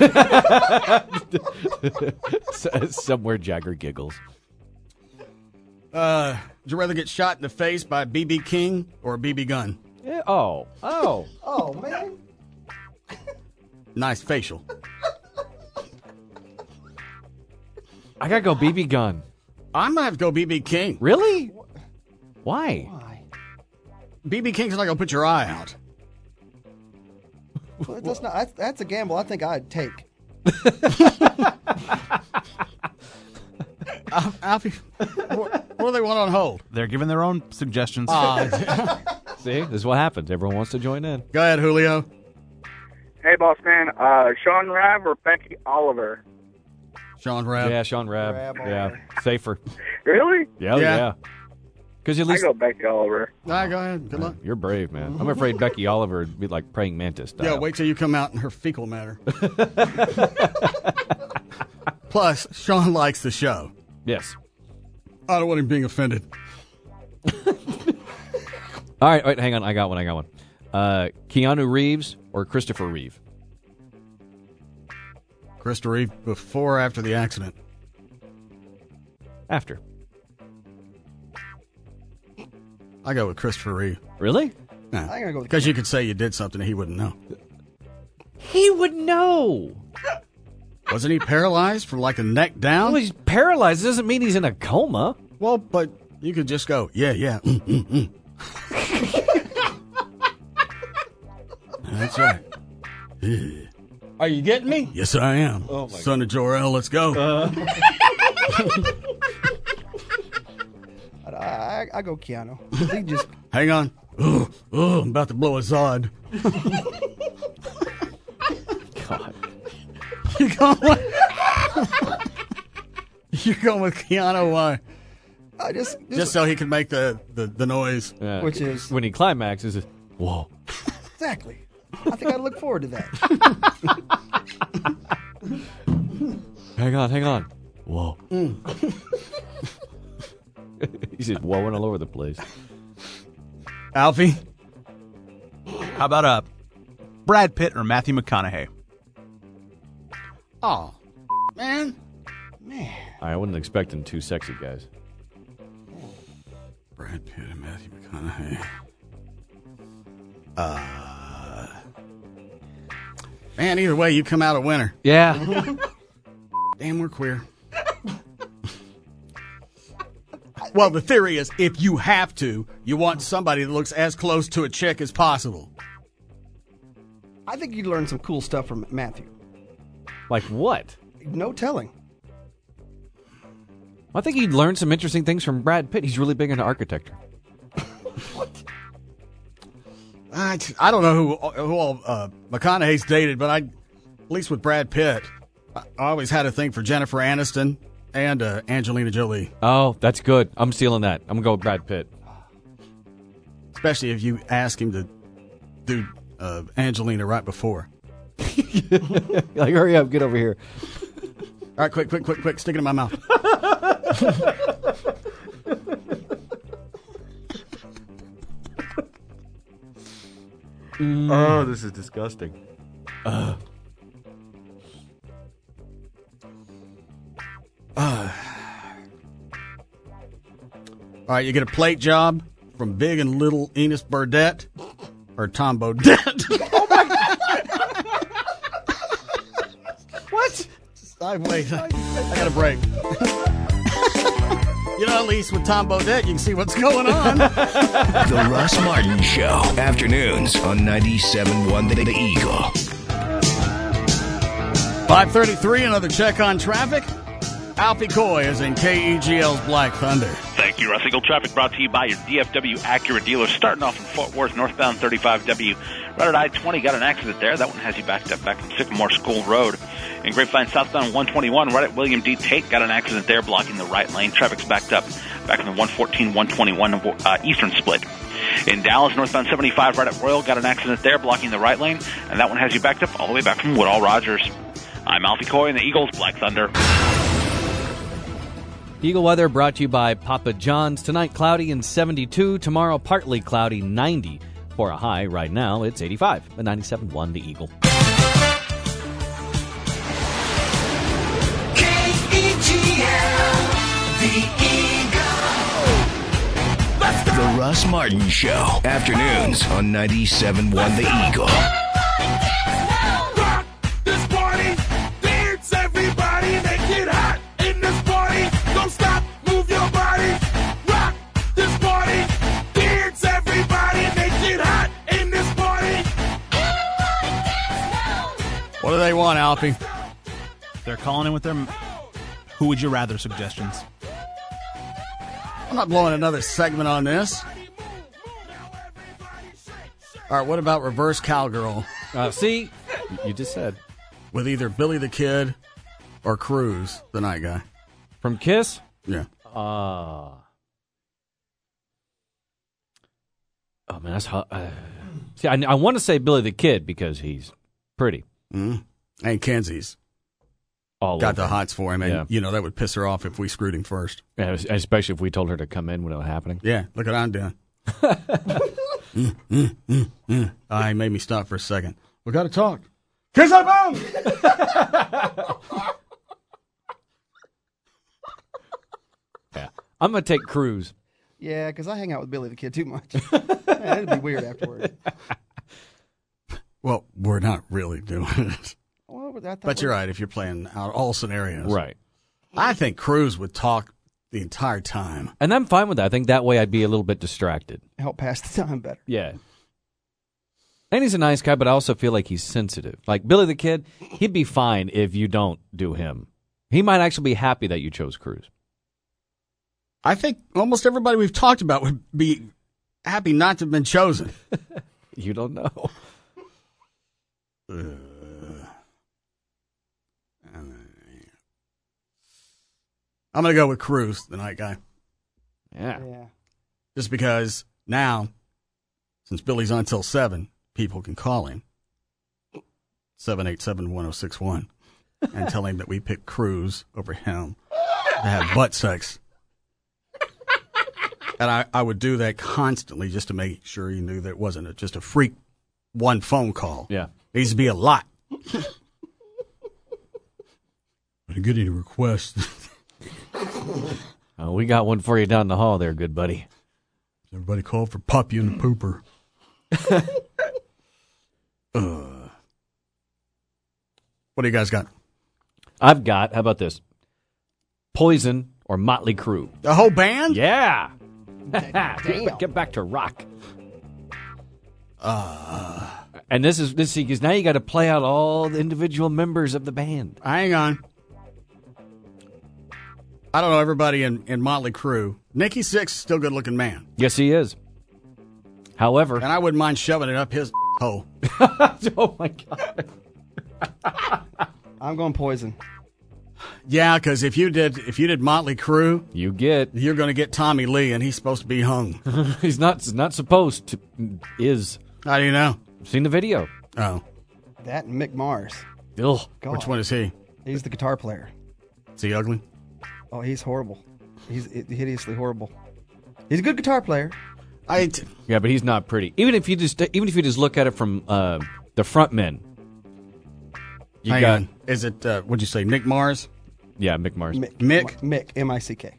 Somewhere Jagger giggles. Would you rather get shot in the face by a BB King or a BB gun? Yeah, oh, man. Nice facial. I gotta go BB gun. I'm gonna have to go BB King. Really? Why? BB King's not gonna put your eye out. Well, that's a gamble I think I'd take. Alfie, what do they want on hold? They're giving their own suggestions. See, this is what happens. Everyone wants to join in. Go ahead, Julio. Hey, boss man. Sean Rabb or Becky Oliver? Sean Rabb. Yeah, Sean Rabb. Yeah, safer. Really? Yeah. Because at least I go Becky Oliver. All right, go ahead. Good luck. You're brave, man. I'm afraid Becky Oliver would be like praying mantis style. Yeah, wait till you come out in her fecal matter. Plus, Sean likes the show. Yes. I don't want him being offended. All right, wait, hang on. I got one. Keanu Reeves or Christopher Reeve? Christopher Reeve, before or after the accident? After. I go with Christopher Reeve. Really? Yeah. I gotta go with Because you could say you did something and he wouldn't know. He would know. Wasn't he paralyzed from like the neck down? Well, he's paralyzed. It doesn't mean he's in a coma. Well, but you could just go, yeah. That's right. Are you getting me? Yes, I am. Oh, my Son of Jor-El, let's go. I go Keanu. He just Hang on. Oh, I'm about to blow a Zod. God. You're going with Keanu, why? just so he can make the noise. Yeah. Which is when he climaxes. Whoa. Exactly. I think I'd look forward to that. Hang on. Whoa. He's just whoaing all over the place. Alfie? How about Brad Pitt or Matthew McConaughey? Oh, man. I wasn't expecting two sexy guys. Brad Pitt and Matthew McConaughey. Man, either way, you come out a winner. Yeah. Damn, we're queer. Well, the theory is if you have to, you want somebody that looks as close to a chick as possible. I think you'd learn some cool stuff from Matthew. Like what? No telling. I think he'd learn some interesting things from Brad Pitt. He's really big into architecture. I don't know who all McConaughey's dated, but at least with Brad Pitt, I always had a thing for Jennifer Aniston and Angelina Jolie. Oh, that's good. I'm stealing that. I'm going to go with Brad Pitt. Especially if you ask him to do Angelina right before. Like, hurry up, get over here. All right, quick, stick it in my mouth. Oh, this is disgusting. All right, you get a plate job from Big and Little Enos Burdett or Tom Bodett. Oh my God. What? Wait, I got a break. You know, at least with Tom Bodett, you can see what's going on. The Russ Martin Show. Afternoons on 97.1 The Eagle. 5:33, another check on traffic. Alfie Coy is in KEGL's Black Thunder. Thank you, Russ. Eagle Traffic brought to you by your DFW Acura dealer. Starting off in Fort Worth, northbound 35W. Right at I-20, got an accident there. That one has you backed up back from Sycamore School Road. In Grapevine, southbound 121, right at William D. Tate, got an accident there, blocking the right lane. Traffic's backed up back in the 114-121 eastern split. In Dallas, northbound 75, right at Royal, got an accident there, blocking the right lane, and that one has you backed up all the way back from Woodall Rogers. I'm Alfie Coy in the Eagles Black Thunder. Eagle weather brought to you by Papa John's. Tonight, cloudy and 72. Tomorrow, partly cloudy, 90. For a high right now, it's 85. The 97.1 The Eagle. The Russ Martin Show. Afternoons on 97.1 The Eagle. Rock this party, dance everybody, make it hot in this party. Don't stop, move your body. Rock this party, dance everybody, make it hot in this party. What do they want, Alfie? They're calling in with their who would you rather suggestions. I'm not blowing another segment on this. All right, what about reverse cowgirl? See, you just said. With either Billy the Kid or Cruz, the night guy. From Kiss? Yeah. Oh, man, that's hot. See, I want to say Billy the Kid because he's pretty. Mm-hmm. And Kenzie's got the hots for him, and you know that would piss her off if we screwed him first. Yeah, especially if we told her to come in when it was happening. Yeah, look what I'm doing. He made me stop for a second. We got to talk. Kiss up boom! Yeah, I'm gonna take Cruz. Yeah, because I hang out with Billy the Kid too much. It'd be weird afterward. Well, we're not really doing it. Well, but you're right if you're playing out all scenarios. Right. I think Cruz would talk the entire time. And I'm fine with that. I think that way I'd be a little bit distracted. Help pass the time better. Yeah. And he's a nice guy, but I also feel like he's sensitive. Like Billy the Kid, he'd be fine if you don't do him. He might actually be happy that you chose Cruz. I think almost everybody we've talked about would be happy not to have been chosen. You don't know. I'm going to go with Cruz, the night guy. Yeah. Just because now, since Billy's on until 7, people can call him. 787-1061 and tell him that we picked Cruz over him to have butt sex. And I would do that constantly just to make sure he knew that it wasn't just a freak one phone call. Yeah. It needs to be a lot. I didn't get any requests. We got one for you down the hall there, good buddy. Everybody called for Puppy and the Pooper. What do you guys got? I've got, how about this? Poison or Motley Crue. The whole band? Yeah. Damn. Get back to rock. And this is because now you got to play out all the individual members of the band. Hang on. I don't know everybody in Motley Crue. Nikki Sixx is still a good-looking man. Yes, he is. However, and I wouldn't mind shoving it up his hole. Oh my God. I'm going Poison. Yeah, because if you did Motley Crue, you're going to get Tommy Lee, and he's supposed to be hung. He's not supposed to. Is. How do you know? I've seen the video. Oh, that and Mick Mars. Ugh. Which one is he? He's the guitar player. Is he ugly? Oh, he's horrible. He's hideously horrible. He's a good guitar player. Yeah, but he's not pretty. Even if you just look at it from the front men. Hang on. Is it? What'd you say? Mick Mars? Yeah, Mick Mars. Mick M-I-C-K.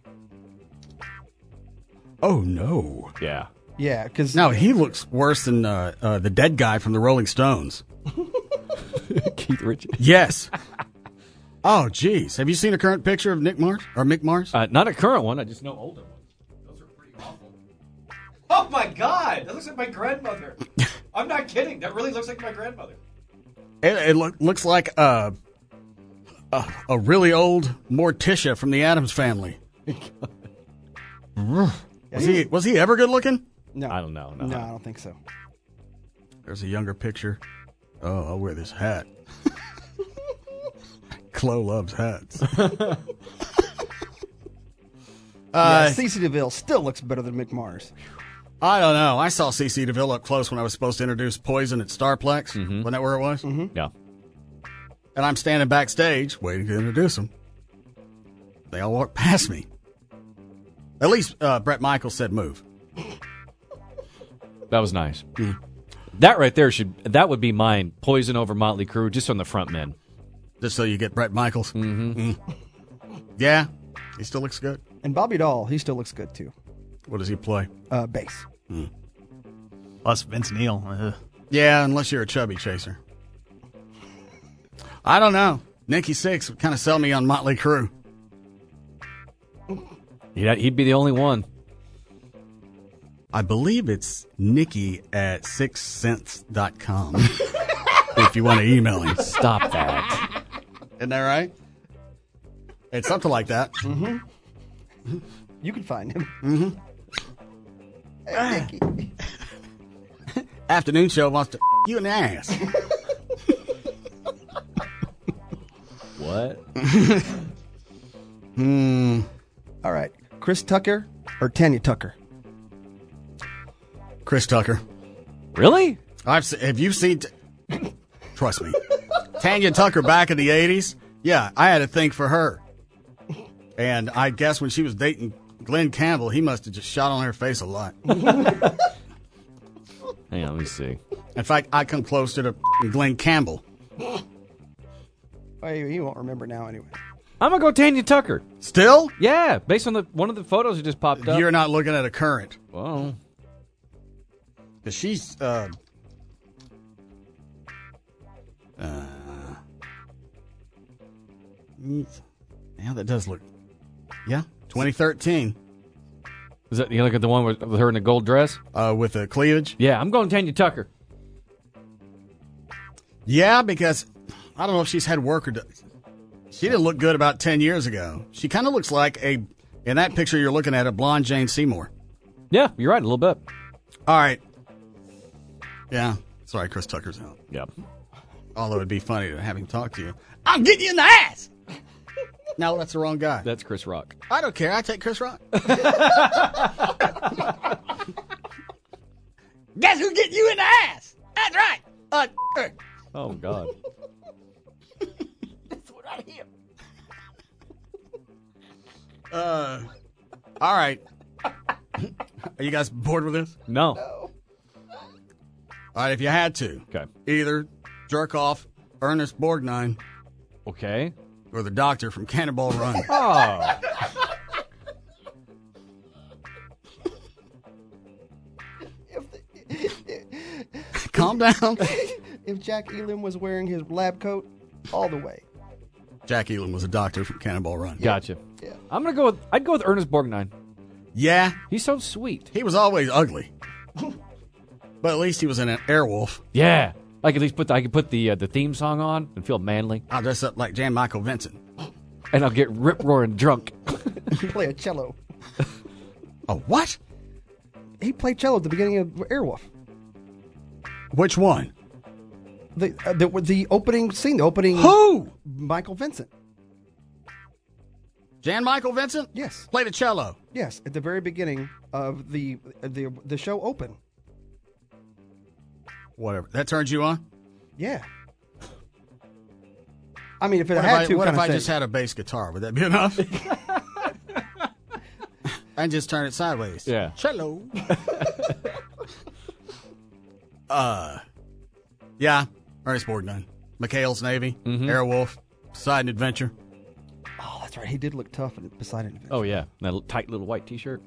Oh no. Yeah. Yeah, because no, he looks worse than the dead guy from the Rolling Stones. Keith Richards. Yes. Oh, geez. Have you seen a current picture of Nick Mars or Mick Mars? Not a current one. I just know older ones. Those are pretty awful. Oh my God! That looks like my grandmother. I'm not kidding. That really looks like my grandmother. It looks like a really old Morticia from the Addams Family. Was he ever good looking? No, I don't know. No, I don't think so. There's a younger picture. Oh, I'll wear this hat. Chloe loves hats. CeCe DeVille still looks better than Mick Mars. I don't know. I saw CeCe DeVille up close when I was supposed to introduce Poison at Starplex. Mm-hmm. Wasn't that where it was? Mm-hmm. Yeah. And I'm standing backstage waiting to introduce them. They all walked past me. At least Bret Michaels said move. That was nice. Mm. That right there that would be mine. Poison over Motley Crue, just on the front men. Just so you get Bret Michaels. Mm-hmm. Yeah, he still looks good. And Bobby Dahl, he still looks good too. What does he play? Bass. Plus Vince Neil. Yeah, unless you're a chubby chaser. I don't know. Nikki Sixx would kind of sell me on Motley Crue. Yeah, he'd be the only one. I believe it's Nikki at sixcents.com. If you want to email him. Stop that. Isn't that right? It's something like that. Mm-hmm. You can find him. Mm-hmm. Hey, Nikki. Afternoon show wants to you in the ass. What? All right. Chris Tucker or Tanya Tucker? Chris Tucker. Really? Have you seen... Trust me. Tanya Tucker back in the 80s? Yeah, I had a thing for her. And I guess when she was dating Glenn Campbell, he must have just shot on her face a lot. Hang on, let me see. In fact, I come closer to Glenn Campbell. Oh, he won't remember now anyway. I'm going to go Tanya Tucker. Still? Yeah, based on one of the photos that just popped up. You're not looking at a current. Well... Because she's... yeah, that does look... Yeah, 2013. Is that you look at the one with her in the gold dress? With the cleavage? Yeah, I'm going Tanya Tucker. Yeah, because I don't know if she's had work or... She didn't look good about 10 years ago. She kind of looks like in that picture you're looking at, a blonde Jane Seymour. Yeah, you're right, a little bit. All right. Yeah, sorry, Chris Tucker's out. Yep. Although it'd be funny to have him talk to you. I'll get you in the ass! No, that's the wrong guy. That's Chris Rock. I don't care. I take Chris Rock. Guess who's getting you in the ass? That's right. Oh, God. That's what I hear. All right. Are you guys bored with this? No. All right, if you had to. Okay. Either jerk off Ernest Borgnine. Okay. Or the doctor from Cannonball Run. Oh. Calm down. If Jack Elam was wearing his lab coat all the way. Jack Elam was a doctor from Cannonball Run. Gotcha. Yeah. I'd go with Ernest Borgnine. Yeah. He's so sweet. He was always ugly. But at least he was in an Airwolf. Yeah. I could at least I could put the theme song on and feel manly. I'll dress up like Jan Michael Vincent. And I'll get rip-roaring drunk. Play a cello. A what? He played cello at the beginning of Airwolf. Which one? The opening scene, the opening... Who? Michael Vincent. Jan Michael Vincent? Yes. Played a cello. Yes, at the very beginning of the show open. Whatever. That turns you on? Yeah. I mean, if it What had if to, what if I thing. just had a bass guitar? Would that be enough? And just turn it sideways. Yeah. Cello. Yeah. Ernest Borgnine. McHale's Navy. Airwolf. Poseidon Adventure. Oh, that's right. He did look tough in Poseidon Adventure. Oh, yeah. That tight little white T-shirt.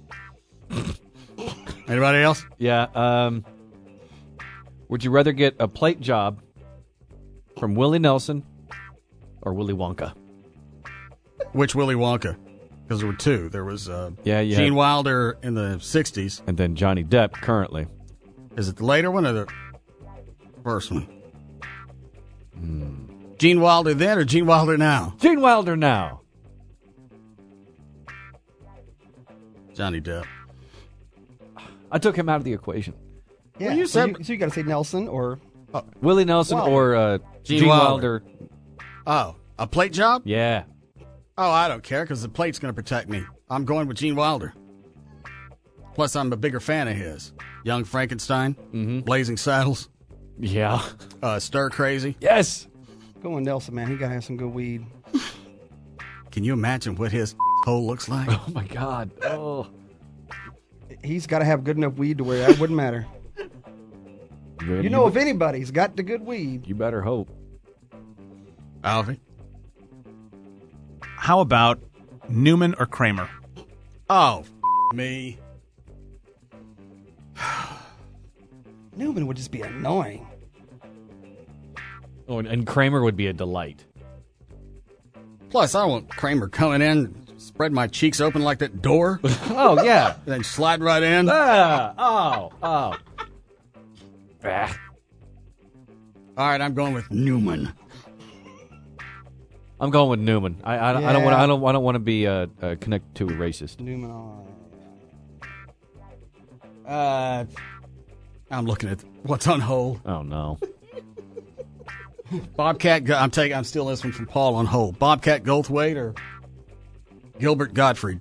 Anybody else? Yeah. Would you rather get a plate job from Willie Nelson or Willy Wonka? Which Willy Wonka? Because there were two. There was Yeah. Gene Wilder in the 60s. And then Johnny Depp currently. Is it the later one or the first one? Gene Wilder then or Gene Wilder now? Gene Wilder now. Johnny Depp. I took him out of the equation. Yeah. Well, you so said- you got to say Nelson or... Willie Nelson or Gene Wilder. Oh, a plate job? Yeah. Oh, I don't care because the plate's going to protect me. I'm going with Gene Wilder. Plus, I'm a bigger fan of his. Young Frankenstein, Blazing Saddles, Yeah. Stir Crazy. Yes. Going Nelson, man. He got to have some good weed. Can you imagine what his hole looks like? Oh, my God. Oh. He's got to have good enough weed to where that wouldn't matter. You know, if anybody's got the good weed. You better hope. Alfie? How about Newman or Kramer? Oh, me. Newman would just be annoying. Oh, and Kramer would be a delight. Plus, I want Kramer coming in, spread my cheeks open like that door, Oh, yeah. then slide right in. Oh. All right, I'm going with Newman. I'm going with Newman. I don't want to be connected to a racist. Newman. I'm looking at what's on hold. Oh no. Bobcat. I'm stealing this one from Paul on hold. Bobcat Goldthwait or Gilbert Gottfried.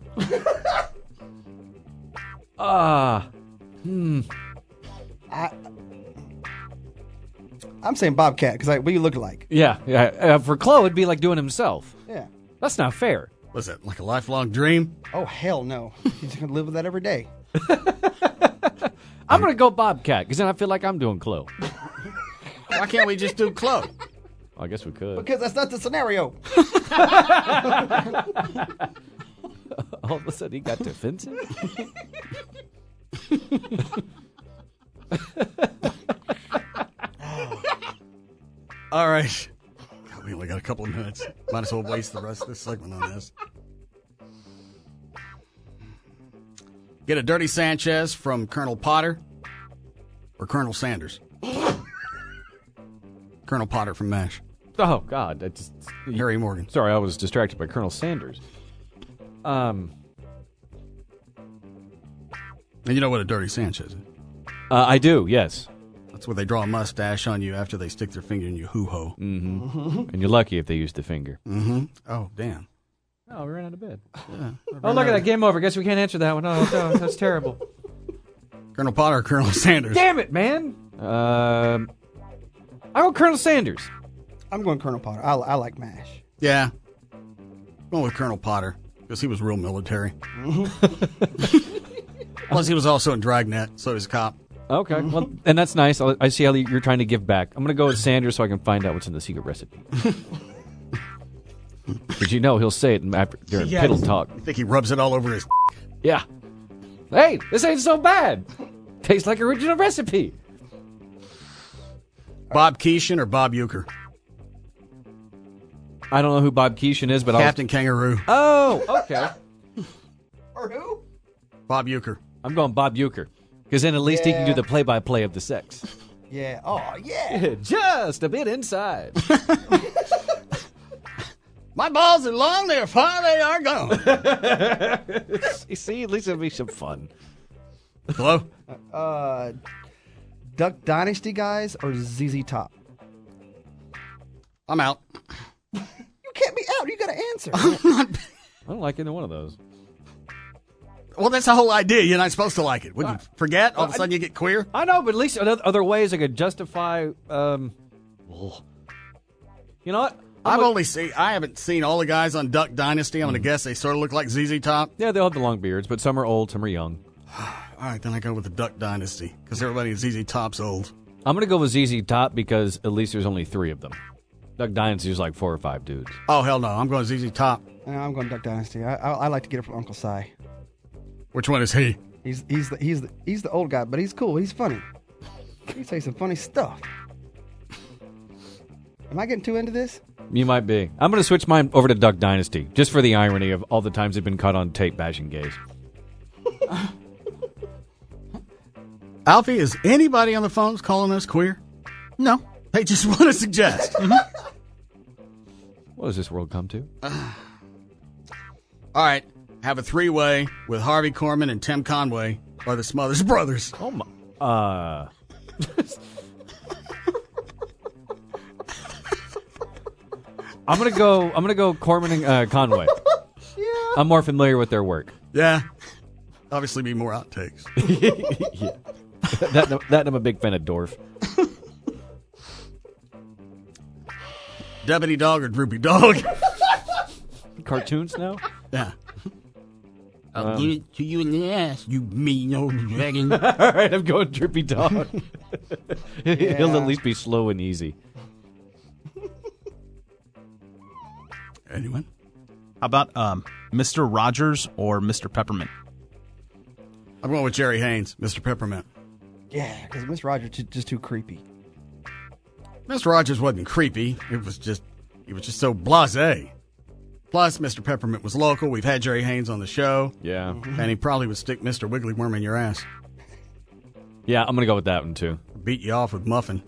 I'm saying Bobcat because what do you look like? Yeah. For Chloe, it'd be like doing himself. Yeah. That's not fair. Was that like a lifelong dream? Oh hell no! He's gonna live with that every day. I'm gonna go Bobcat because then I feel like I'm doing Chloe. Why can't we just do Chloe? I guess we could. Because that's not the scenario. All of a sudden, he got defensive. All right. God, we only got a couple of minutes. Might as well waste the rest of this segment on this. Get a Dirty Sanchez from Colonel Potter or Colonel Sanders? Colonel Potter from MASH. Oh, God. That's Harry Morgan. Sorry, I was distracted by Colonel Sanders. And you know what a Dirty Sanchez is? I do, yes. That's where they draw a mustache on you after they stick their finger in your hoo-ho. Mm-hmm. And you're lucky if they use the finger. Mm-hmm. Oh, damn. Oh, we ran out of bed. Yeah, Oh, look at that. Game over. Guess we can't answer that one. Oh, that's terrible. Colonel Potter or Colonel Sanders? Damn it, man. I go Colonel Sanders. I'm going Colonel Potter. I like MASH. Yeah. Going with Colonel Potter because he was real military. Plus, he was also in Dragnet, so he's a cop. Okay, well, and that's nice. I see how you're trying to give back. I'm going to go with Sanders so I can find out what's in the secret recipe. But you know he'll say it during piddle talk. You think he rubs it all over his... Yeah. Hey, this ain't so bad. Tastes like original recipe. Bob Keeshan or Bob Euchre? I don't know who Bob Keeshan is, but Captain Kangaroo. Oh, okay. Or who? Bob Euchre. I'm going Bob Euchre. Because then at least he can do the play-by-play of the sex. Yeah. Oh, yeah. Just a bit inside. My balls are long, they're far, they are gone. See, at least it'll be some fun. Hello? Duck Dynasty guys or ZZ Top? I'm out. You can't be out. You got to answer. I don't like either one of those. Well, that's the whole idea. You're not supposed to like it. Would you forget? All of a sudden you get queer? I know, but at least other ways I could justify. You know what? I haven't seen all the guys on Duck Dynasty. I'm going to guess they sort of look like ZZ Top. Yeah, they all have the long beards, but some are old, some are young. All right, then I go with the Duck Dynasty because everybody in ZZ Top's old. I'm going to go with ZZ Top because at least there's only 3 of them. Duck Dynasty is like 4 or 5 dudes. Oh, hell no. I'm going ZZ Top. I'm going Duck Dynasty. I like to get it from Uncle Si. Which one is he? He's the old guy, but he's cool. He's funny. He say some funny stuff. Am I getting too into this? You might be. I'm going to switch mine over to Duck Dynasty, just for the irony of all the times they've been caught on tape bashing gays. Alfie, is anybody on the phones calling us queer? No. They just want to suggest. What does this world come to? All right. Have a 3-way with Harvey Korman and Tim Conway or the Smothers Brothers. Oh, my. I'm gonna go Corman and Conway. Yeah. I'm more familiar with their work. Yeah. Obviously be more outtakes. Yeah. That I'm a big fan of Dorf. Deputy Dog or Droopy Dog? Cartoons now? Yeah. I'll give it to you in the ass, you mean old dragon. All right, I'm going Droopy Dog. He'll at least be slow and easy. Anyone? How about Mr. Rogers or Mr. Peppermint? I'm going with Jerry Haynes, Mr. Peppermint. Yeah, because Mr. Rogers just too creepy. Mr. Rogers wasn't creepy. He was just so blasé. Plus, Mr. Peppermint was local. We've had Jerry Haynes on the show. Yeah. And he probably would stick Mr. Wiggly Worm in your ass. Yeah, I'm going to go with that one, too. Beat you off with Muffin.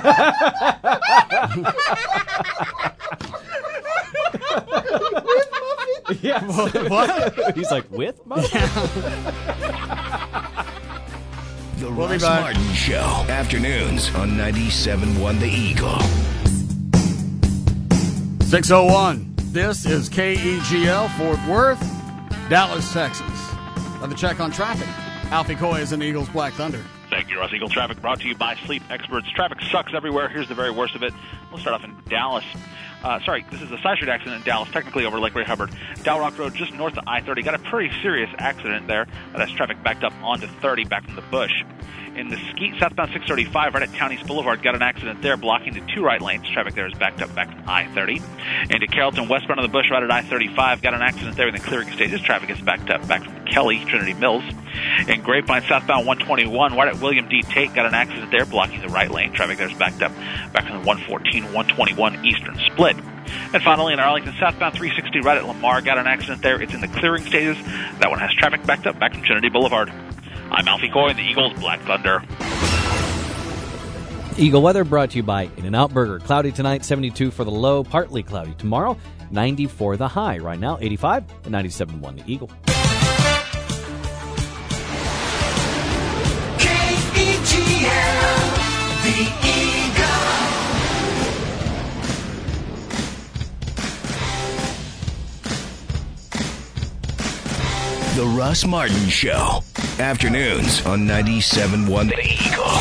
Yeah. What? He's like, with Muffin? The Russ Martin Show. Afternoons on 97.1 The Eagle. 6:01. This is KEGL, Fort Worth, Dallas, Texas. Another check on traffic. Alfie Coy is in the Eagles Black Thunder. Thank you, Russ. Eagle Traffic brought to you by Sleep Experts. Traffic sucks everywhere. Here's the very worst of it. We'll start off in Dallas. This is a side street accident in Dallas, technically over Lake Ray Hubbard. Dow Rock Road, just north of I-30. Got a pretty serious accident there. That has traffic backed up onto 30 back from the bush. In Mesquite, southbound 635, right at Town East Boulevard, got an accident there, blocking the 2 right lanes. Traffic there is backed up back from I-30. Into Carrollton, westbound of the bush, right at I-35, got an accident there in the clearing stages. Traffic is backed up back from Kelly, Trinity Mills. In Grapevine, southbound 121, right at William D. Tate, got an accident there, blocking the right lane. Traffic there is backed up back from the 114, 121 Eastern Split. And finally, in Arlington, southbound 360, right at Lamar, got an accident there. It's in the clearing stages. That one has traffic backed up back from Trinity Boulevard. I'm Alfie Coy in the Eagles Black Thunder. Eagle weather brought to you by In-N-Out Burger. Cloudy tonight, 72 for the low, partly cloudy tomorrow, 90 for the high. Right now, 85 and 97.1 the Eagle. KEGL, the Eagle. The Russ Martin Show. Afternoons on 97.1 The Eagle.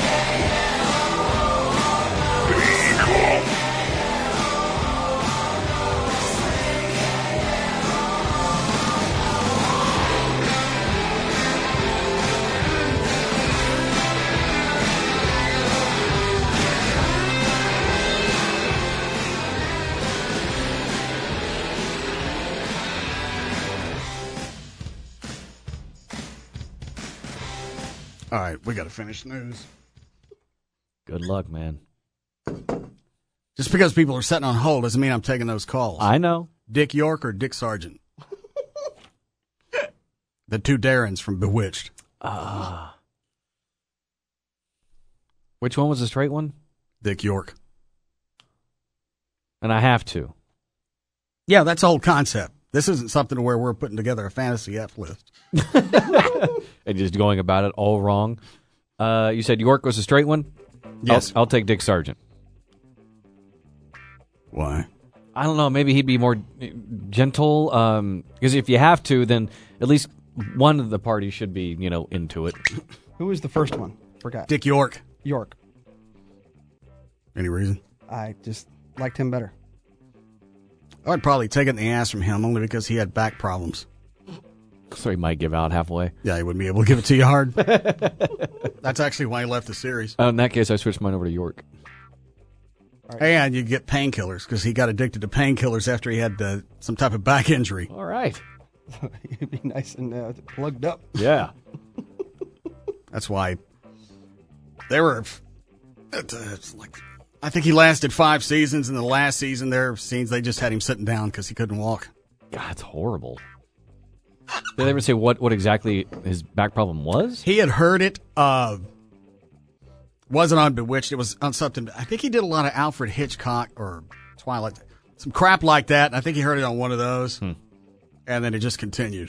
All right, we got to finish news. Good luck, man. Just because people are sitting on hold doesn't mean I'm taking those calls. I know. Dick York or Dick Sargent? The two Darrens from Bewitched. Which one was the straight one? Dick York. And I have to. Yeah, that's the whole concept. This isn't something where we're putting together a fantasy F list. And just going about it all wrong. You said York was a straight one? Yes. I'll take Dick Sargent. Why? I don't know. Maybe he'd be more gentle. Because if you have to, then at least one of the parties should be, into it. Who was the first one? Forgot. Dick York. York. Any reason? I just liked him better. I'd probably take it in the ass from him only because he had back problems. So he might give out halfway. Yeah, he wouldn't be able to give it to you hard. That's actually why he left the series. In that case, I switched mine over to York. Right. And you get painkillers because he got addicted to painkillers after he had some type of back injury. All right. He'd be nice and plugged up. Yeah. That's why they were. It's like, I think he lasted 5 seasons, and the last season there are scenes they just had him sitting down because he couldn't walk. God, it's horrible. Did they ever say what exactly his back problem was? He had heard it. Wasn't on Bewitched. It was on something. I think he did a lot of Alfred Hitchcock or Twilight, some crap like that. And I think he heard it on one of those, and then it just continued.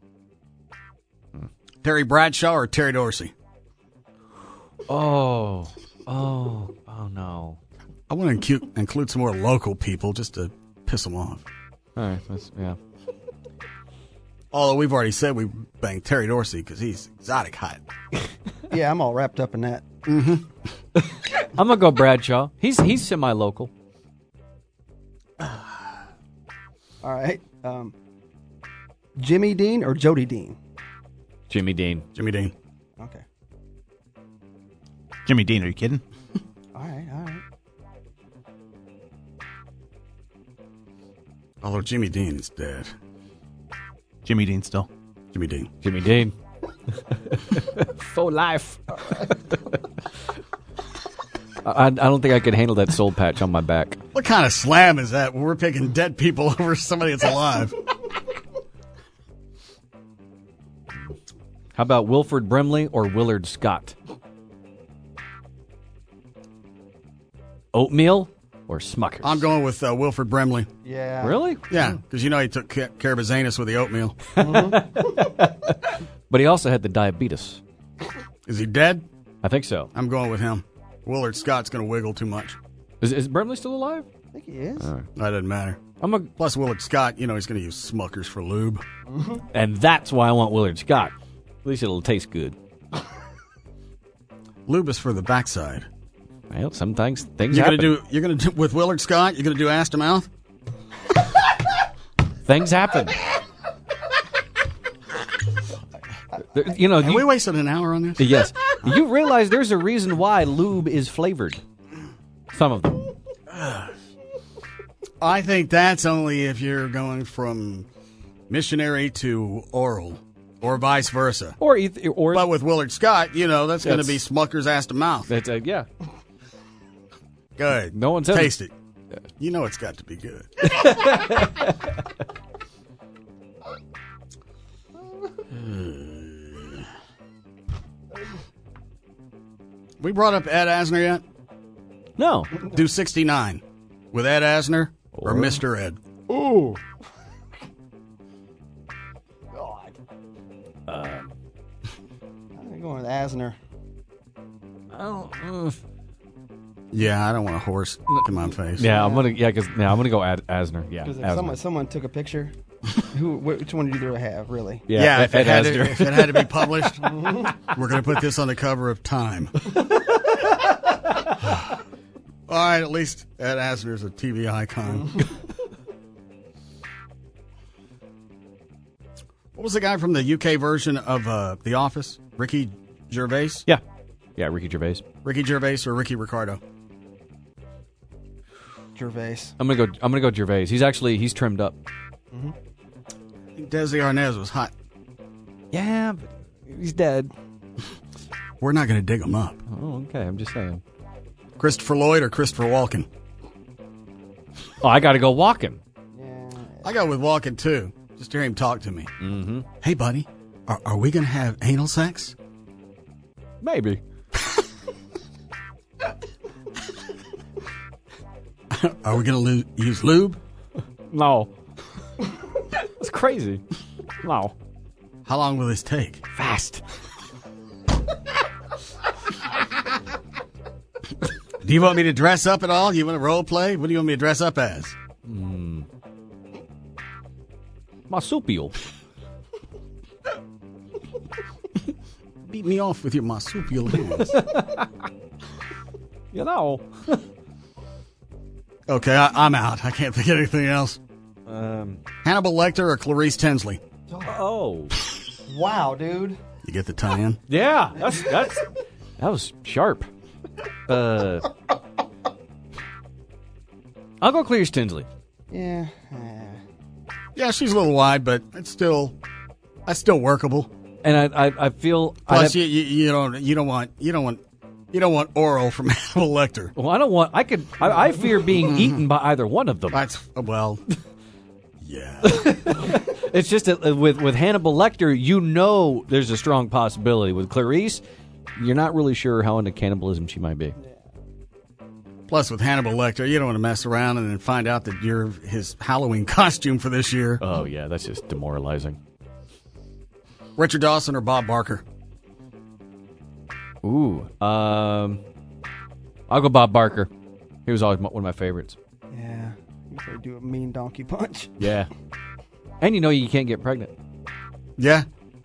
Terry Bradshaw or Terry Dorsey? Oh no! I want to include some more local people just to piss them off. All right, yeah. Although we've already said we banged Terry Dorsey because he's exotic hot. Yeah, I'm all wrapped up in that. Mm-hmm. I'm gonna go Bradshaw. He's semi-local. All right. Jimmy Dean or Jody Dean? Jimmy Dean. Jimmy Dean. Okay. Jimmy Dean, are you kidding? All right. Although Jimmy Dean is dead. Jimmy Dean still. Jimmy Dean. Jimmy Dean. For life. I don't think I could handle that soul patch on my back. What kind of slam is that when we're picking dead people over somebody that's alive? How about Wilford Brimley or Willard Scott? Oatmeal or Smuckers? I'm going with Wilford Brimley. Yeah. Really? Yeah, because he took care of his anus with the oatmeal. But he also had the diabetes. Is he dead? I think so. I'm going with him. Willard Scott's going to wiggle too much. Is Brimley still alive? I think he is. All right. That doesn't matter. Plus, Willard Scott, he's going to use Smuckers for lube. And that's why I want Willard Scott. At least it'll taste good. Lube is for the backside. Well, sometimes things you're happen. You're going to do with Willard Scott. You're going to do ass to mouth. Things happen. Have we wasted an hour on this? Yes. You realize there's a reason why lube is flavored. Some of them. I think that's only if you're going from missionary to oral, or vice versa. But with Willard Scott, that's going to be Smucker's ass to mouth. That's yeah. Good. No one says taste it. Yeah. It's got to be good. We brought up Ed Asner yet? No. Do 69 with Ed Asner or Mr. Ed. Ooh. God. I'm going with Asner. Yeah, I don't want a horse in my face. Yeah, I'm gonna go Asner. Yeah, because if someone took a picture, which one do you have really? Yeah, if it had to be published, we're going to put this on the cover of Time. All right, at least Ed Asner's a TV icon. What was the guy from the UK version of The Office? Ricky Gervais? Yeah, Ricky Gervais. Ricky Gervais or Ricky Ricardo? Gervais. I'm gonna go Gervais. He's trimmed up. Mm-hmm. I think Desi Arnaz was hot. Yeah, but he's dead. We're not going to dig him up. Oh, okay. I'm just saying. Christopher Lloyd or Christopher Walken? Oh, I got to go walking. I go with walking too. Just to hear him talk to me. Mm-hmm. Hey, buddy, are we going to have anal sex? Maybe. Are we going to use lube? No. That's crazy. No. How long will this take? Fast. Do you want me to dress up at all? You want to role play? What do you want me to dress up as? Marsupial. Beat me off with your marsupial hands. You know. Okay, I'm out. I can't think of anything else. Hannibal Lecter or Clarice Tinsley? Oh. Wow, dude. You get the tie-in? Yeah, that was sharp. I'll go Clarice Tinsley. Yeah. Yeah, she's a little wide, but that's still workable. And I feel plus you don't want oral from Hannibal Lecter. Well, I don't want. I fear being eaten by either one of them. Yeah. It's just that with Hannibal Lecter, there's a strong possibility. With Clarice, you're not really sure how into cannibalism she might be. Plus, with Hannibal Lecter, you don't want to mess around and then find out that you're his Halloween costume for this year. Oh, yeah, that's just demoralizing. Richard Dawson or Bob Barker? Ooh. I'll go Bob Barker. He was always one of my favorites. Yeah. You could do a mean donkey punch. Yeah. And you can't get pregnant. Yeah.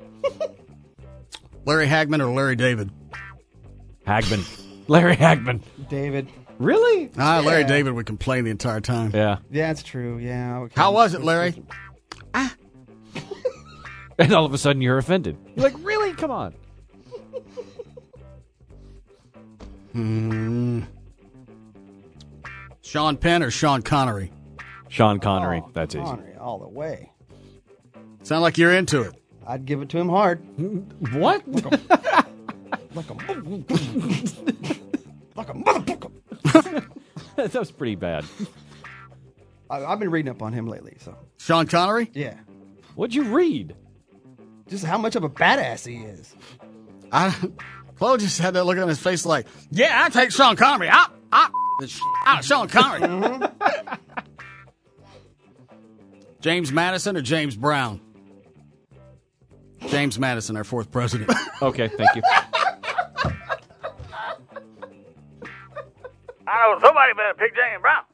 Larry Hagman or Larry David? Hagman. Larry Hagman. David. Really? Larry David would complain the entire time. Yeah. Yeah, it's true. Yeah. How was it, Larry? And all of a sudden you're offended. You're like, really? Come on. Sean Penn or Sean Connery? Sean Connery. Oh, that's easy. Connery, all the way. Sound like you're into it. I'd give it to him hard. What? Like a motherfucker. That was pretty bad. I've been reading up on him lately. So Sean Connery? Yeah. What'd you read? Just how much of a badass he is. Chloe just had that look on his face like, yeah, I take Sean Connery. Sean Connery. James Madison or James Brown? James Madison, our fourth president. Okay, thank you. I know somebody better pick James Brown.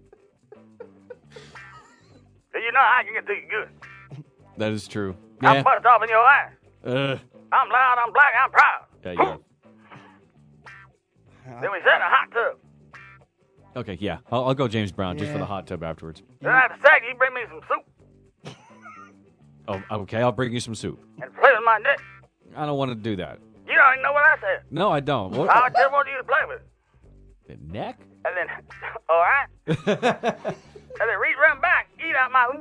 So you know I can get to you good. That is true. I'm bust off in your eyes. I'm loud, I'm black, I'm proud. Yeah. Then we set in a hot tub. Okay, yeah. I'll go James Brown just for the hot tub afterwards. Then after sex, you bring me some soup Oh, okay. I'll bring you some soup. and play with my dick. I don't want to do that. You don't even know what I said. No, I don't. What? I just want you to play with it. The neck? And then, all right? And then reach around back, eat out my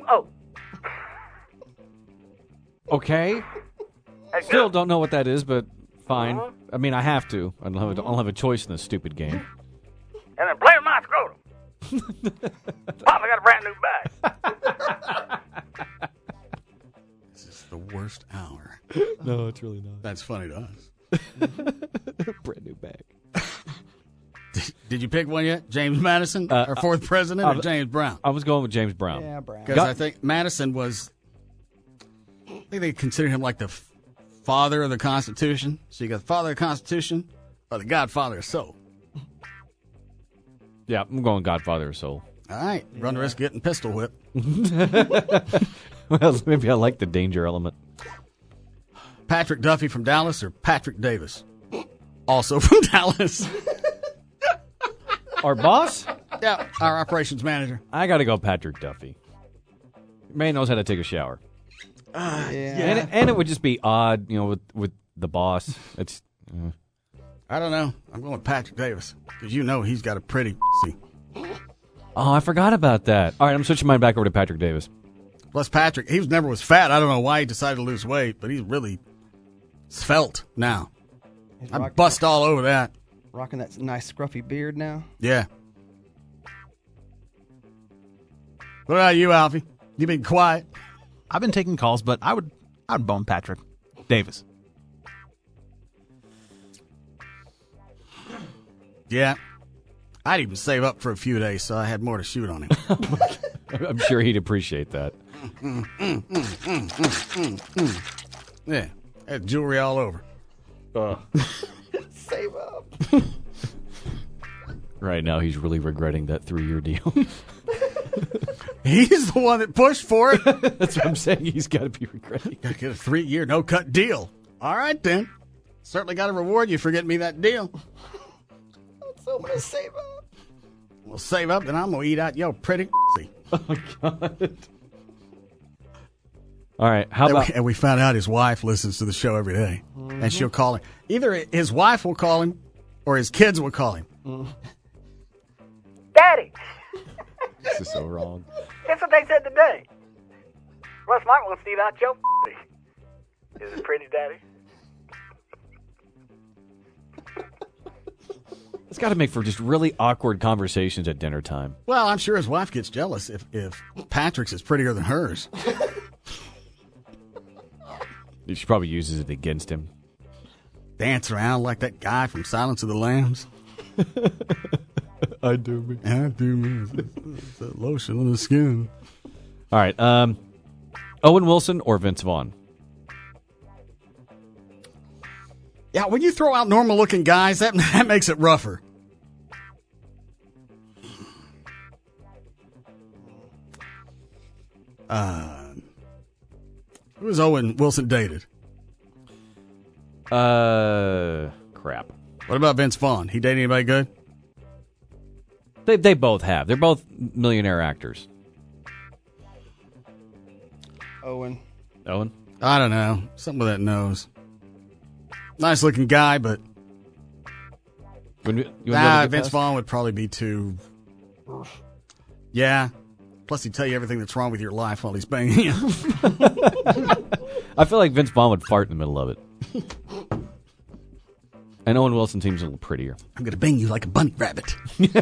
Okay. Still don't know what that is, but fine. I mean, I have to. I don't have a choice in this stupid game. And then play with my scrotum. Papa got a brand new bag. This is the worst hour. No, it's really not. That's funny to us. Brand new bag. Did you pick one yet? James Madison, our fourth president, or James Brown? I was going with James Brown. Yeah, Brown. Because I think Madison was, I think they consider him like the father of the Constitution. So you got the father of the Constitution or the godfather of soul. Yeah, I'm going Godfather of Soul. All right. Run the risk of getting pistol whipped. Well, maybe I like the danger element. Patrick Duffy from Dallas or Patrick Davis? Also from Dallas. Our boss? Yeah, our operations manager. I got to go Patrick Duffy. Man knows how to take a shower. Yeah. And it would just be odd, with the boss. It's. I don't know. I'm going with Patrick Davis because he's got a pretty. Oh, I forgot about that. All right, I'm switching mine back over to Patrick Davis. Plus, Patrick, he never was fat. I don't know why he decided to lose weight, but he's really svelte now. I bust all over that. Rocking that nice scruffy beard now. Yeah. What about you, Alfie? You been quiet? I've been taking calls, but I would bone Patrick Davis. Yeah. I'd even save up for a few days so I had more to shoot on him. I'm sure he'd appreciate that. Yeah. Had jewelry all over. Save up. Right now, he's really regretting that 3-year deal. He's the one that pushed for it. That's what I'm saying. He's got to be regretting. Got to get a 3-year no-cut deal. All right, then. Certainly got to reward you for getting me that deal. So I'm going to save up. We'll save up, then I'm going to eat out your pretty Oh, my God. All right. How about... And we found out his wife listens to the show every day. Mm-hmm. And she'll call him. Either his wife will call him or his kids will call him. Daddy! This is so wrong. That's what they said today. Russ might want to see that your Is it pretty, Daddy? It's got to make for just really awkward conversations at dinner time. Well, I'm sure his wife gets jealous if Patrick's is prettier than hers. She probably uses it against him. Dance around like that guy from Silence of the Lambs. I do me. I do me. It's that lotion on the skin. All right. Owen Wilson or Vince Vaughn? Yeah, when you throw out normal-looking guys, that makes it rougher. Who was Owen Wilson dated? Crap. What about Vince Vaughn? He date anybody good? They both have. They're both millionaire actors. Owen? I don't know. Something with that nose. Nice looking guy, but Vince Vaughn would probably be too. Yeah. Plus, he'd tell you everything that's wrong with your life while he's banging you. I feel like Vince Vaughn would fart in the middle of it. And Owen Wilson seems a little prettier. I'm going to bang you like a bunny rabbit. And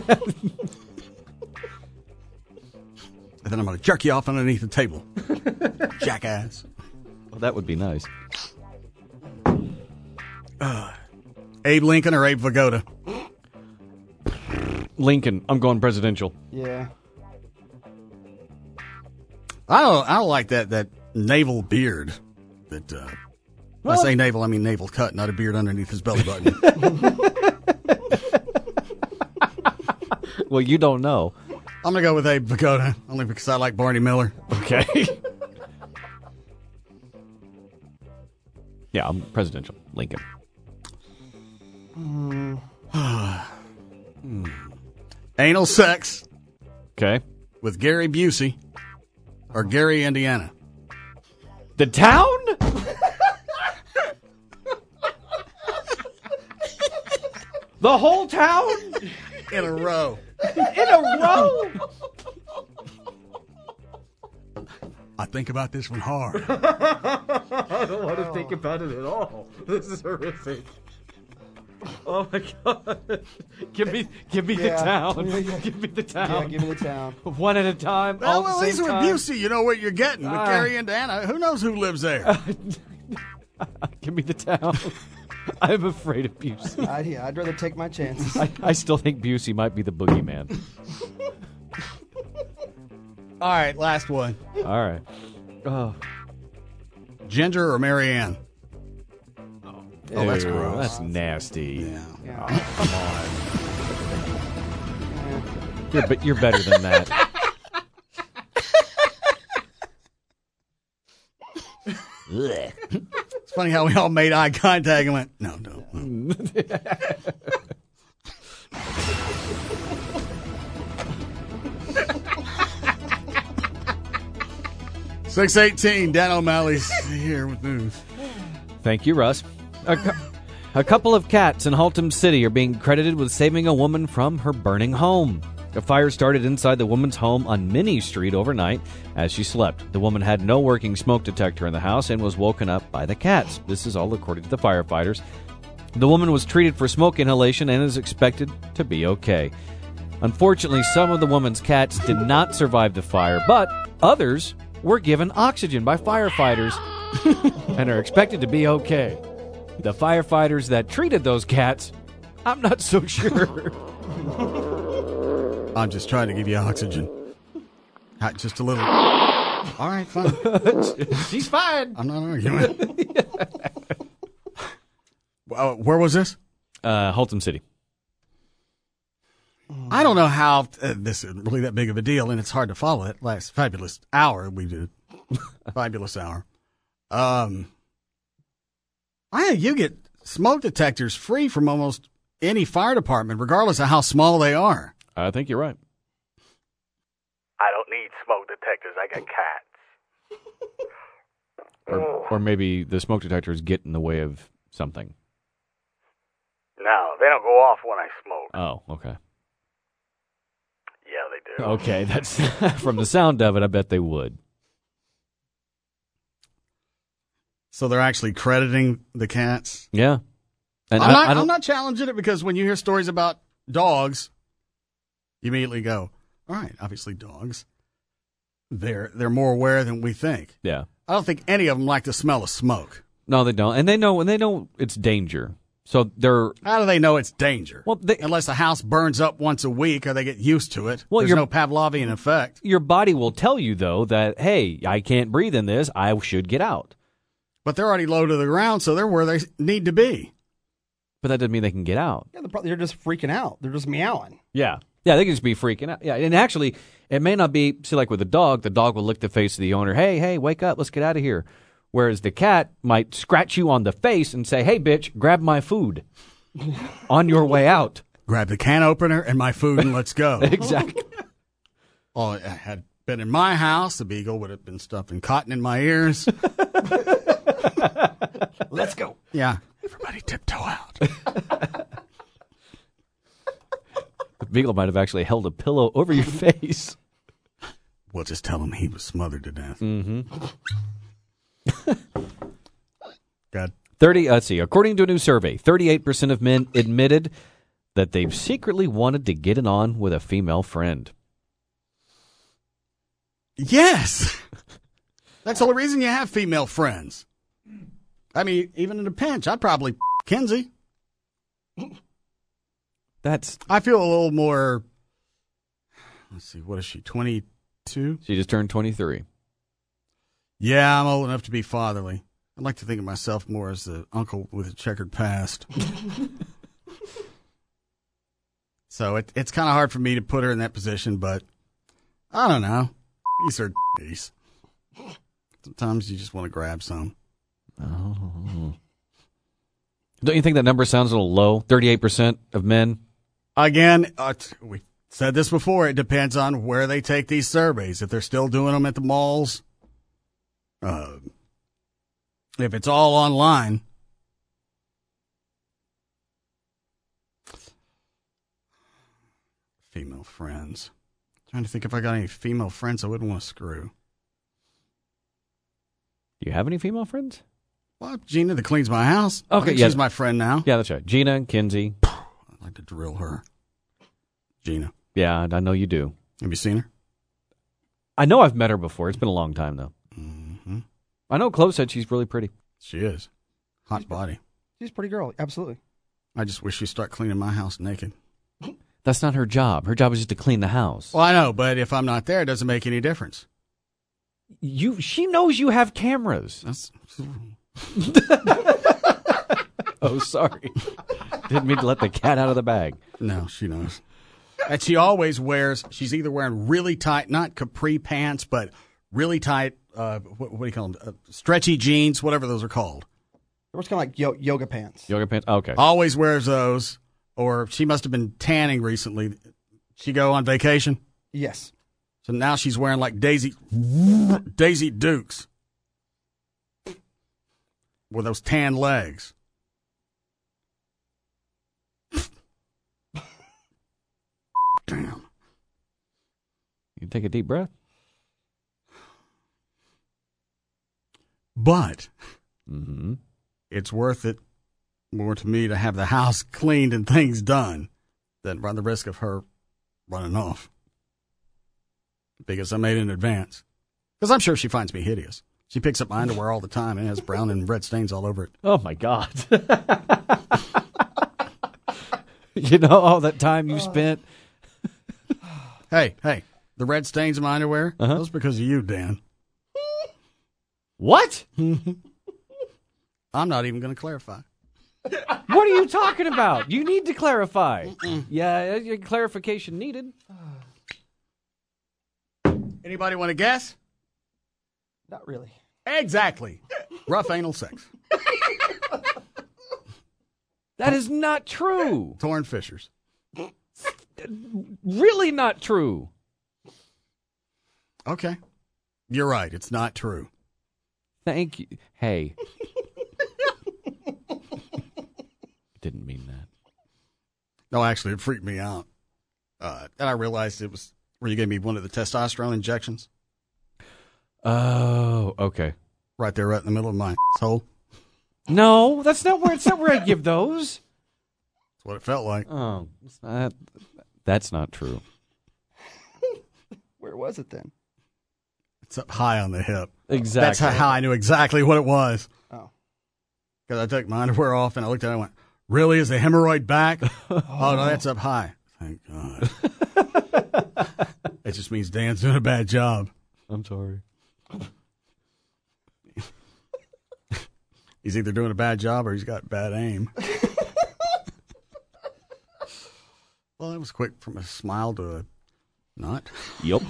then I'm going to jerk you off underneath the table. Jackass. Well, that would be nice. Abe Lincoln or Abe Vigoda? Lincoln. I'm going presidential. Yeah. I don't like that navel beard. That when I say navel, I mean navel cut, not a beard underneath his belly button. Well, you don't know. I'm gonna go with Abe Vigoda only because I like Barney Miller. Okay. Yeah, I'm presidential. Lincoln. Anal sex. Okay. With Gary Busey or Gary, Indiana. The town? The whole town? In a row. In a row? I think about this one hard. I don't want to think about it at all. This is horrific. Oh my God! Give me the town. Give me the town. Yeah, give me the town. One at a time. Well, all at at the least same with time. Busey, you know what you're getting. With Gary, Indiana, who knows who lives there? Give me the town. I'm afraid of Busey. I'd rather take my chances. I still think Busey might be the boogeyman. All right, last one. All right. Oh. Ginger or Marianne? Oh, that's Ew, gross. That's nasty. Yeah. Oh, come on. You're better than that. It's funny how we all made eye contact and went, no. 6:18, Dan O'Malley's here with news. Thank you, Russ. A couple of cats in Haltom City are being credited with saving a woman from her burning home. A fire started inside the woman's home on Minnie Street overnight as she slept. The woman had no working smoke detector in the house and was woken up by the cats. This is all according to the firefighters. The woman was treated for smoke inhalation and is expected to be okay. Unfortunately, some of the woman's cats did not survive the fire, but others were given oxygen by firefighters and are expected to be okay. The firefighters that treated those cats, I'm not so sure. I'm just trying to give you oxygen. Just a little. All right, fine. She's fine. I'm not arguing. Where was this? Haltom City. I don't know how this is really that big of a deal, and it's hard to follow it. Last fabulous hour we did. Fabulous hour. You get smoke detectors free from almost any fire department, regardless of how small they are. I think you're right. I don't need smoke detectors. I got cats. Or maybe the smoke detectors get in the way of something. No, they don't go off when I smoke. Oh, okay. Yeah, they do. Okay, that's from the sound of it, I bet they would. So they're actually crediting the cats? Yeah. And I'm not challenging it, because when you hear stories about dogs, you immediately go, all right, obviously dogs. They're more aware than we think. Yeah. I don't think any of them like the smell of smoke. No, they don't. And they know it's danger. So they're... How do they know it's danger? Well, unless the house burns up once a week or they get used to it. Well, There's no Pavlovian effect. Your body will tell you, though, that, hey, I can't breathe in this. I should get out. But they're already low to the ground, so they're where they need to be. But that doesn't mean they can get out. Yeah, they're just freaking out. They're just meowing. Yeah. Yeah, they can just be freaking out. Yeah, and actually, it may not be, see, like with a dog will lick the face of the owner. Hey, wake up, let's get out of here. Whereas the cat might scratch you on the face and say, hey, bitch, grab my food on your way out. Grab the can opener and my food and let's go. Exactly. Oh, it had been in my house, the beagle would have been stuffing cotton in my ears. Let's go. Yeah. Everybody tiptoe out. The beagle might have actually held a pillow over your face. We'll just tell him he was smothered to death. Mm-hmm. God. Let's see. According to a new survey, 38% of men admitted that they've secretly wanted to get it on with a female friend. Yes. That's the only reason you have female friends. I mean, even in a pinch, I'd probably Kenzie. I feel a little more, let's see, what is she, 22? She just turned 23. Yeah, I'm old enough to be fatherly. I like to think of myself more as the uncle with a checkered past. So it's kind of hard for me to put her in that position, but I don't know. These are these. Sometimes you just want to grab some. Oh. Don't you think that number sounds a little low? 38% of men? Again, we said this before. It depends on where they take these surveys. If they're still doing them at the malls, if it's all online, female friends. Trying to think if I got any female friends I wouldn't want to screw. Do you have any female friends? Well, Gina that cleans my house. Okay, she's my friend now. Yeah, that's right. Gina and Kinsey. I'd like to drill her. Gina. Yeah, I know you do. Have you seen her? I know I've met her before. It's been a long time, though. Mm-hmm. I know Chloe said she's really pretty. She is. Hot body. She's a pretty girl, absolutely. I just wish she'd start cleaning my house naked. That's not her job. Her job is just to clean the house. Well, I know, but if I'm not there, it doesn't make any difference. She knows you have cameras. Oh, sorry. Didn't mean to let the cat out of the bag. No, she knows. And she always wears, she's either wearing really tight, not capri pants, but really tight, what do you call them? Stretchy jeans, whatever those are called. It's kind of like yoga pants. Yoga pants? Okay. Always wears those. Or she must have been tanning recently. She go on vacation? Yes. So now she's wearing like Daisy Dukes with those tan legs. Damn. You take a deep breath. But it's worth it more to me to have the house cleaned and things done than run the risk of her running off. Because I made it in advance. Because I'm sure she finds me hideous. She picks up my underwear all the time and has brown and red stains all over it. Oh, my God. You know, all that time you spent. Hey, the red stains in my underwear, those are because of you, Dan. What? I'm not even going to clarify. What are you talking about? You need to clarify. Yeah, your clarification needed. Anybody want to guess? Not really. Exactly. Rough anal sex. That is not true. Torn fissures. Really not true. Okay. You're right. It's not true. Thank you. Hey. Didn't mean that. No, actually, it freaked me out. And I realized it was where you gave me one of the testosterone injections. Oh, okay. Right there, right in the middle of my hole. No, that's not where. It's not where I give those. That's what it felt like. Oh, that's not true. Where was it then? It's up high on the hip. Exactly. That's how I knew exactly what it was. Oh. Because I took my underwear off and I looked at it and went, really? Is the hemorrhoid back? Oh, no, that's up high. Thank God. It just means Dan's doing a bad job. I'm sorry. He's either doing a bad job or he's got bad aim. Well, that was quick from a smile to a not. Yep.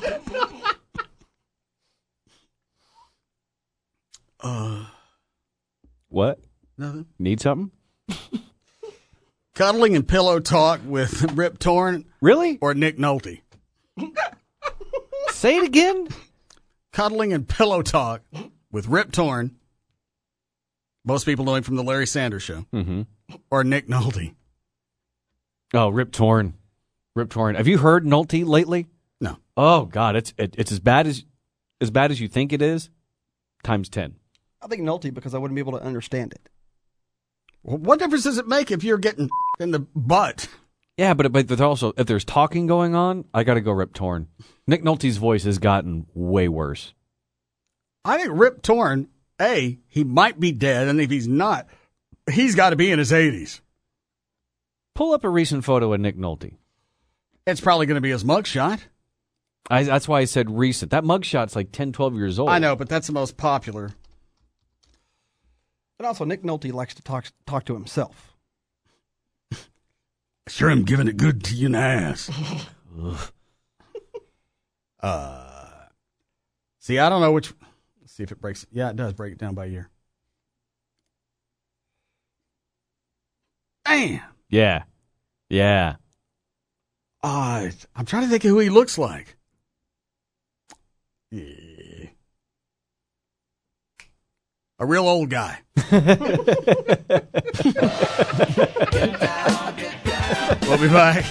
What? Nothing. Need something? Cuddling and pillow talk with Rip Torn. Really? Or Nick Nolte. Say it again. Cuddling and pillow talk with Rip Torn. Most people know him from the Larry Sanders Show. Mm-hmm. Or Nick Nolte. Oh, Rip Torn. Rip Torn. Have you heard Nolte lately? No. Oh God, it's as bad as you think it is, times 10. I think Nolte because I wouldn't be able to understand it. Well, what difference does it make if you're getting in the butt? Yeah, but there's also if there's talking going on, I got to go Rip Torn. Nick Nolte's voice has gotten way worse. I think Rip Torn, he might be dead, and if he's not, he's got to be in his 80s. Pull up a recent photo of Nick Nolte. It's probably going to be his mugshot. That's why I said recent. That mugshot's like 10, 12 years old. I know, but that's the most popular. And also, Nick Nolte likes to talk to himself. Sure am giving it good to you in the ass. See, I don't know which. Let's see if it breaks. Yeah, it does break it down by year. Damn. Yeah. Yeah. I'm trying to think of who he looks like. Yeah. A real old guy. We'll be back.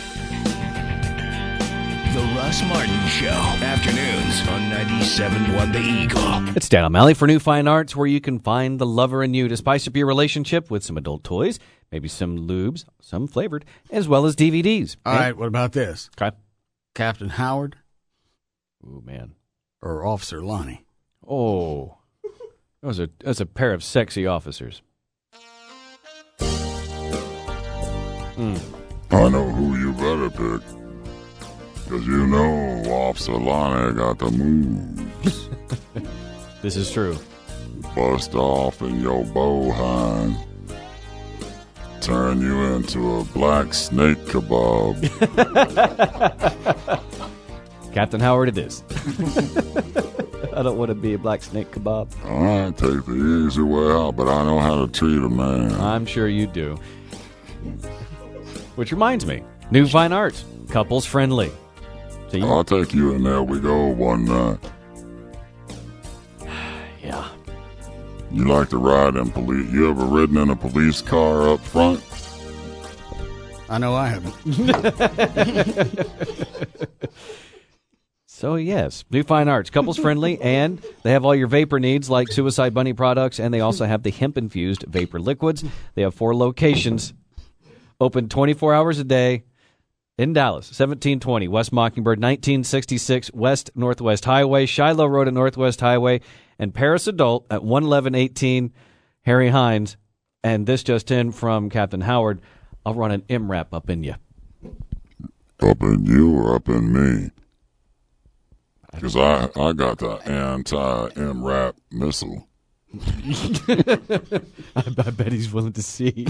The Russ Martin Show. Afternoons on 97.1 The Eagle. It's Dan O'Malley for New Fine Arts, where you can find the lover in you to spice up your relationship with some adult toys, maybe some lubes, some flavored, as well as DVDs. All right, what about this? Okay. Captain Howard? Ooh, man. Or Officer Lonnie? Oh. That's a pair of sexy officers. I know who you better pick. Because you know Officer Lonnie got the moves. This is true. Bust off in your bowhind. Turn you into a black snake kebab. Captain Howard it is. I don't want to be a black snake kebab. All right, take the easy way out, but I know how to treat a man. I'm sure you do. Which reminds me, New Fine Arts, couples friendly. See? I'll take you and there we go one night. Yeah. You like to ride in police? You ever ridden in a police car up front? I know I haven't. So, yes, New Fine Arts, couples friendly, and they have all your vapor needs like Suicide Bunny products, and they also have the hemp-infused vapor liquids. They have 4 locations, open 24 hours a day, in Dallas, 1720 West Mockingbird, 1966 West Northwest Highway, Shiloh Road at Northwest Highway, and Paris Adult at 11118 Harry Hines. And this just in from Captain Howard. I'll run an MRAP up in you. Up in you or up in me? Because I got the anti-MRAP missile. I bet he's willing to see.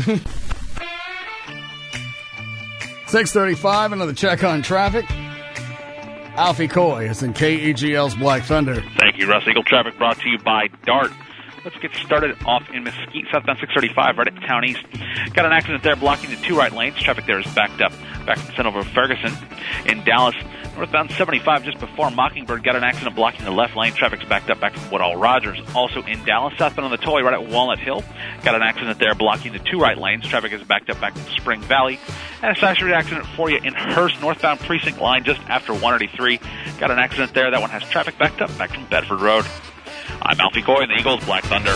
6:35, another check on traffic. Alfie Coy is in KEGL's Black Thunder. Thank you, Russ. Eagle traffic brought to you by DART. Let's get started off in Mesquite, southbound 635, right at Town East. Got an accident there blocking the two right lanes. Traffic there is backed up. Back from Centerville, Ferguson. In Dallas, northbound 75, just before Mockingbird, got an accident blocking the left lane. Traffic's backed up back from Woodall Rogers. Also in Dallas, southbound on the tollway, right at Walnut Hill. Got an accident there blocking the two right lanes. Traffic is backed up back from Spring Valley. And a side street accident for you in Hearst, northbound precinct line just after 183. Got an accident there. That one has traffic backed up back from Bedford Road. I'm Alfie Coy in the Eagles Black Thunder.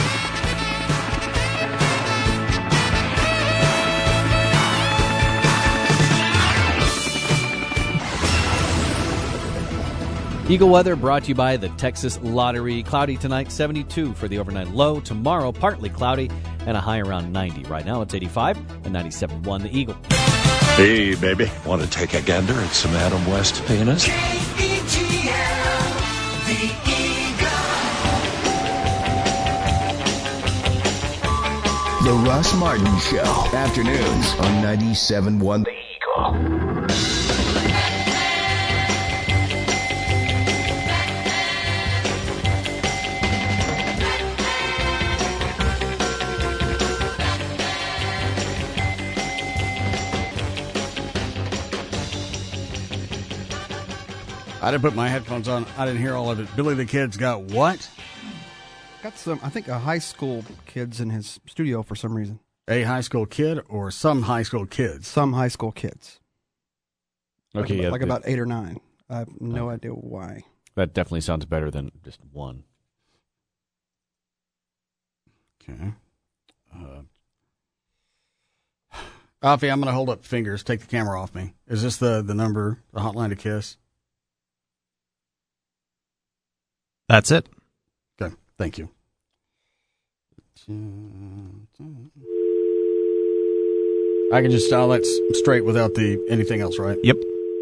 Eagle weather brought to you by the Texas Lottery. Cloudy tonight, 72 for the overnight low. Tomorrow, partly cloudy and a high around 90. Right now, it's 85 and 97.1 the Eagle. Hey, baby. Want to take a gander at some Adam West penis? The Russ Martin Show. Afternoons on 97.1 The Eagle. I didn't put my headphones on. I didn't hear all of it. Billy the Kid's got what? Got some, I think, a high school kids in his studio for some reason. A high school kid or some high school kids? Some high school kids. Okay, like about 8 or 9. I have no idea why. That definitely sounds better than just one. Okay. Alfie, I'm going to hold up fingers. Take the camera off me. Is this the number, the hotline to Kiss? That's it. Okay, thank you. I can just dial that straight without the anything else, right? Yep.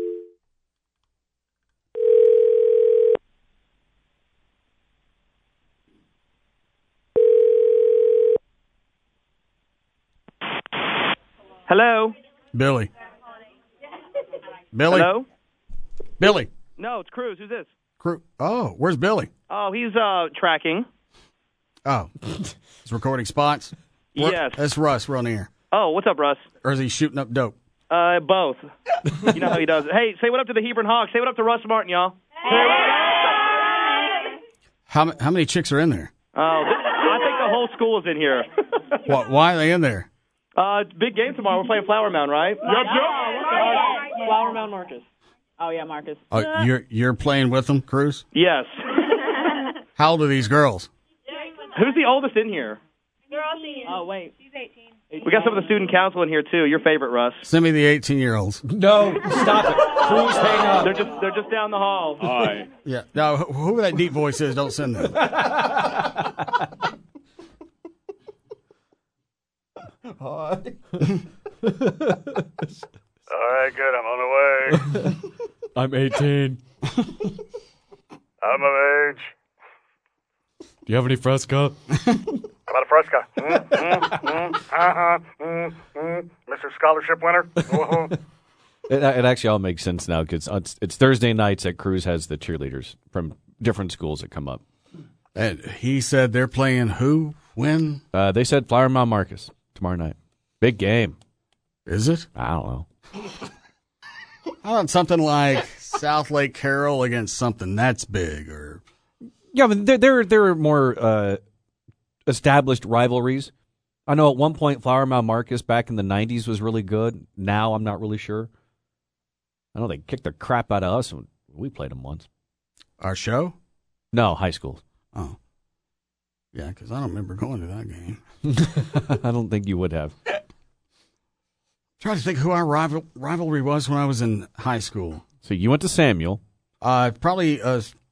Hello? Billy. Billy? Hello? Billy. No, it's Cruz. Who's this? Oh, where's Billy? Oh, he's tracking. Oh, he's recording spots? Yes. That's Russ. We're on the air. Oh, what's up, Russ? Or is he shooting up dope? Both. You know how he does it. Hey, say what up to the Hebron Hawks. Say what up to Russ Martin, y'all. How many chicks are in there? Oh, I think the whole school is in here. Why are they in there? Big game tomorrow. We're playing Flower Mound, right? Yep. Flower Mound Marcus. Oh, yeah, Marcus. Oh, you're playing with them, Cruz? Yes. How old are these girls? Who's the oldest in here? They're all seniors. Oh, wait. She's 18. We got some of the student council in here, too. Your favorite, Russ. Send me the 18-year-olds. No, stop it. Cruz, hang up. They're just down the hall. Hi. Yeah. Now, whoever that deep voice is, don't send them. Hi. All right, good. I'm on the way. I'm 18. I'm of age. Do you have any Fresca? About a Fresca. Mr. Scholarship winner. It actually all makes sense now because it's Thursday nights that Cruz has the cheerleaders from different schools that come up. And he said they're playing who? When? They said Flower Mound Marcus tomorrow night. Big game. Is it? I don't know. How about something like South Lake Carroll against something that's big? Or yeah, but there are more established rivalries. I know at one point Flower Mound Marcus back in the 90s was really good. Now I'm not really sure. I know they kicked the crap out of us when we played them once. Our show? No, high school. Oh. Yeah, because I don't remember going to that game. I don't think you would have. Trying to think who our rivalry was when I was in high school. So you went to Samuel. Probably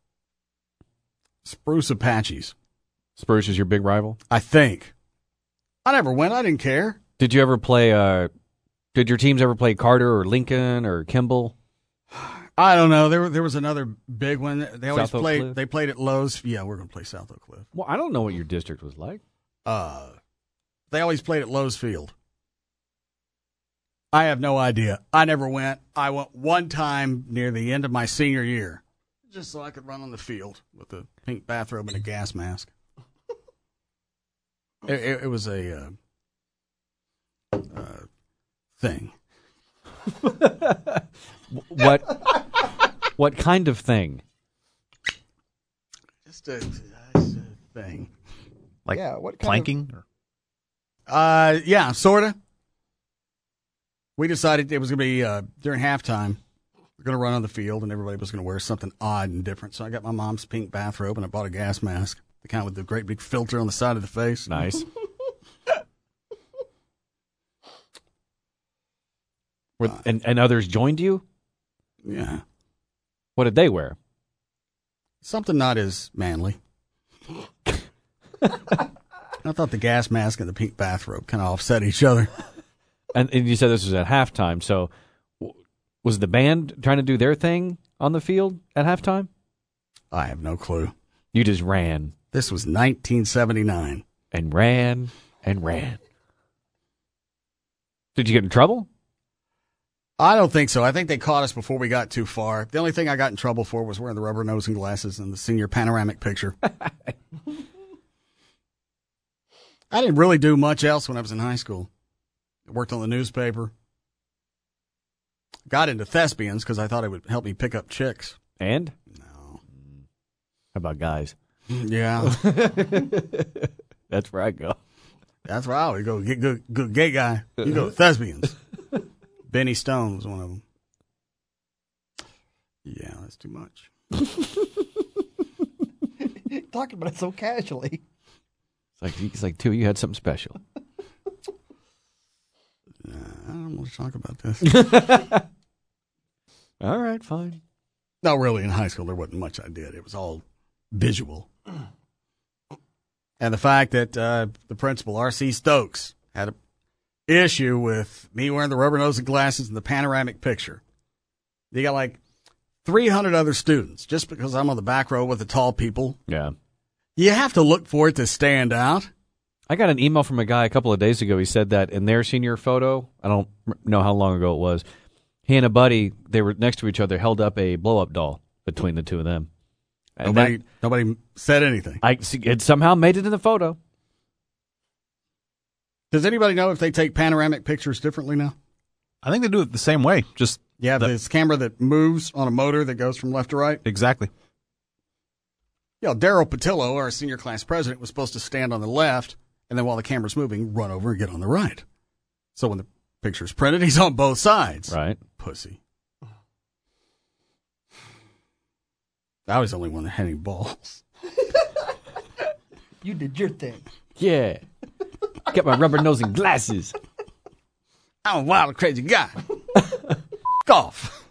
Spruce Apaches. Spruce is your big rival? I think. I never went. I didn't care. Did you ever play, did your teams ever play Carter or Lincoln or Kimball? I don't know. There was another big one. They always South Oak played. Cliff? They played at Lowe's. Yeah, we're going to play South Oak Cliff. Well, I don't know what your district was like. They always played at Lowe's Field. I have no idea. I never went. I went one time near the end of my senior year, just so I could run on the field with a pink bathrobe and a gas mask. It was a thing. What kind of thing? Just a thing. Like what kind planking? Yeah, sort of. We decided it was going to be during halftime. We're going to run on the field, and everybody was going to wear something odd and different. So I got my mom's pink bathrobe, and I bought a gas mask, the kind with the great big filter on the side of the face. Nice. And others joined you? Yeah. What did they wear? Something not as manly. I thought the gas mask and the pink bathrobe kind of offset each other. And you said this was at halftime, so was the band trying to do their thing on the field at halftime? I have no clue. You just ran. This was 1979. And ran and ran. Did you get in trouble? I don't think so. I think they caught us before we got too far. The only thing I got in trouble for was wearing the rubber nose and glasses in the senior panoramic picture. I didn't really do much else when I was in high school. I worked on the newspaper. Got into thespians because I thought it would help me pick up chicks. And? No. How about guys? Yeah. That's where I go. That's where I always go. Get good gay guy. You go to thespians. Benny Stone was one of them. Yeah, that's too much. Talking about it so casually. It's like, too, you had something special. I don't want to talk about this. All right, fine. No, really, in high school, there wasn't much I did. It was all visual. And the fact that the principal, R.C. Stokes, had an issue with me wearing the rubber nose and glasses and the panoramic picture. You got like 300 other students just because I'm on the back row with the tall people. Yeah. You have to look for it to stand out. I got an email from a guy a couple of days ago. He said that in their senior photo, I don't know how long ago it was, he and a buddy, they were next to each other, held up a blow-up doll between the two of them. And nobody said anything. It somehow made it in the photo. Does anybody know if they take panoramic pictures differently now? I think they do it the same way. Just you have this camera that moves on a motor that goes from left to right? Exactly. Yeah, Daryl Patillo, our senior class president, was supposed to stand on the left, and then while the camera's moving, run over and get on the right. So when the picture's printed, he's on both sides. Right. Pussy. I was the only one that had any balls. You did your thing. Yeah. Got my rubber nose and glasses. I'm a wild, crazy guy. Golf.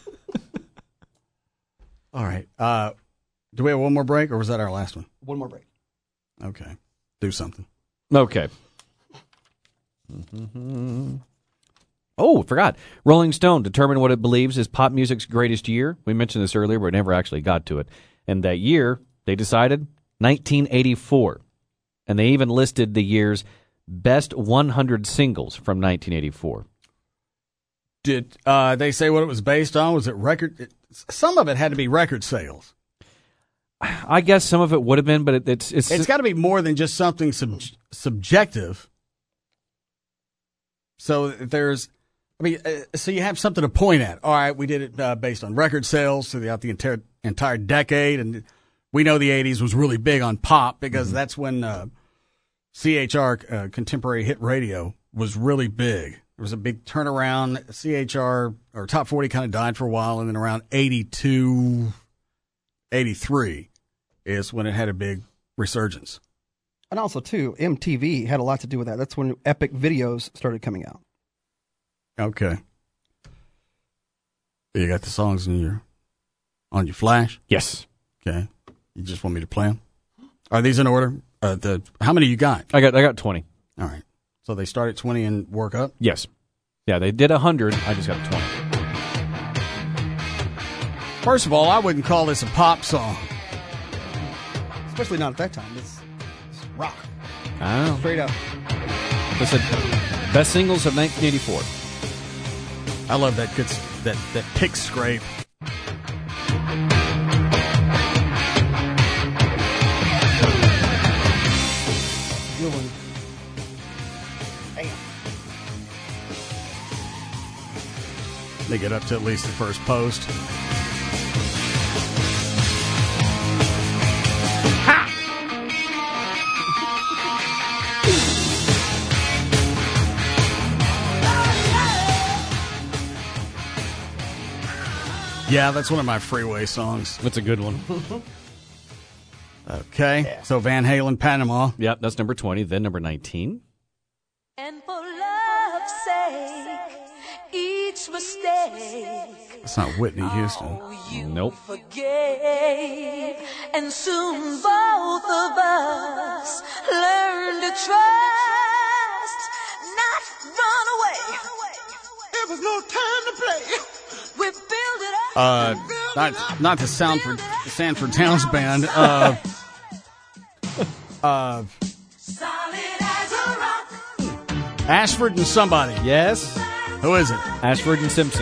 All right. Do we have one more break, or was that our last one? One more break. Okay. Do something. Okay. Mm-hmm. Oh, forgot. Rolling Stone determined what it believes is pop music's greatest year. We mentioned this earlier, but never actually got to it. And that year, they decided 1984. And they even listed the year's best 100 singles from 1984. Did they say what it was based on? Was it record? Some of it had to be record sales. I guess some of it would have been, but it's got to be more than just something subjective. So so you have something to point at. All right, we did it based on record sales throughout the entire decade, and we know the 80s was really big on pop because that's when CHR, Contemporary Hit Radio, was really big. There was a big turnaround. CHR, or Top 40, kind of died for a while, and then around 82, 83 is when it had a big resurgence. And also, too, MTV had a lot to do with that. That's when epic videos started coming out. Okay. You got the songs on your flash? Yes. Okay. You just want me to play them? Are these in order? How many you got? I got 20. All right. So they start at 20 and work up? Yes. Yeah, they did 100. I just got 20. First of all, I wouldn't call this a pop song. Especially not at that time. It's rock. I don't know. Straight up. Listen, best singles of 1984. I love that pick scrape. Good one. Damn. They get up to at least the first post. Yeah, that's one of my freeway songs. That's a good one. Okay, yeah. So Van Halen, Panama. Yep, that's number 20. Then number 19. And for love's sake, each mistake. It's not Whitney Houston. Nope. Forgave, and soon both of us learn to trust, not run away. There was no time to play. We build it up. Not the Sanford Towns Band. Ashford and somebody. Yes. Who is it? Ashford and Simpson.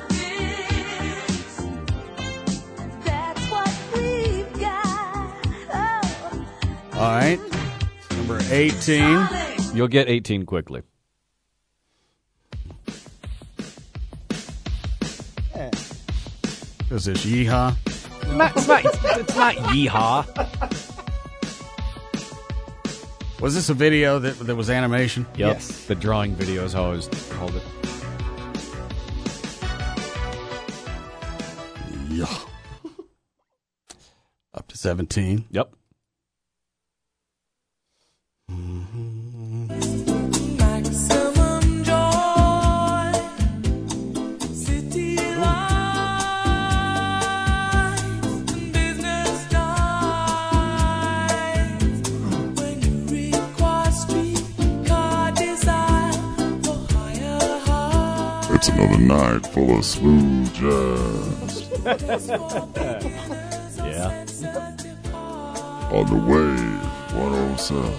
That's what we've got. Oh. All right. Number 18. You'll get 18 quickly. Is this Yeehaw? It's not Yeehaw. Was this a video that was animation? Yep. Yes. The drawing video is how I always called it. Yeah. Up to 17. Yep. Maximum joy, city life, business dies. When you require streetcar desire for higher highs. It's another night full of smooth jazz. Yeah. On the wave 107.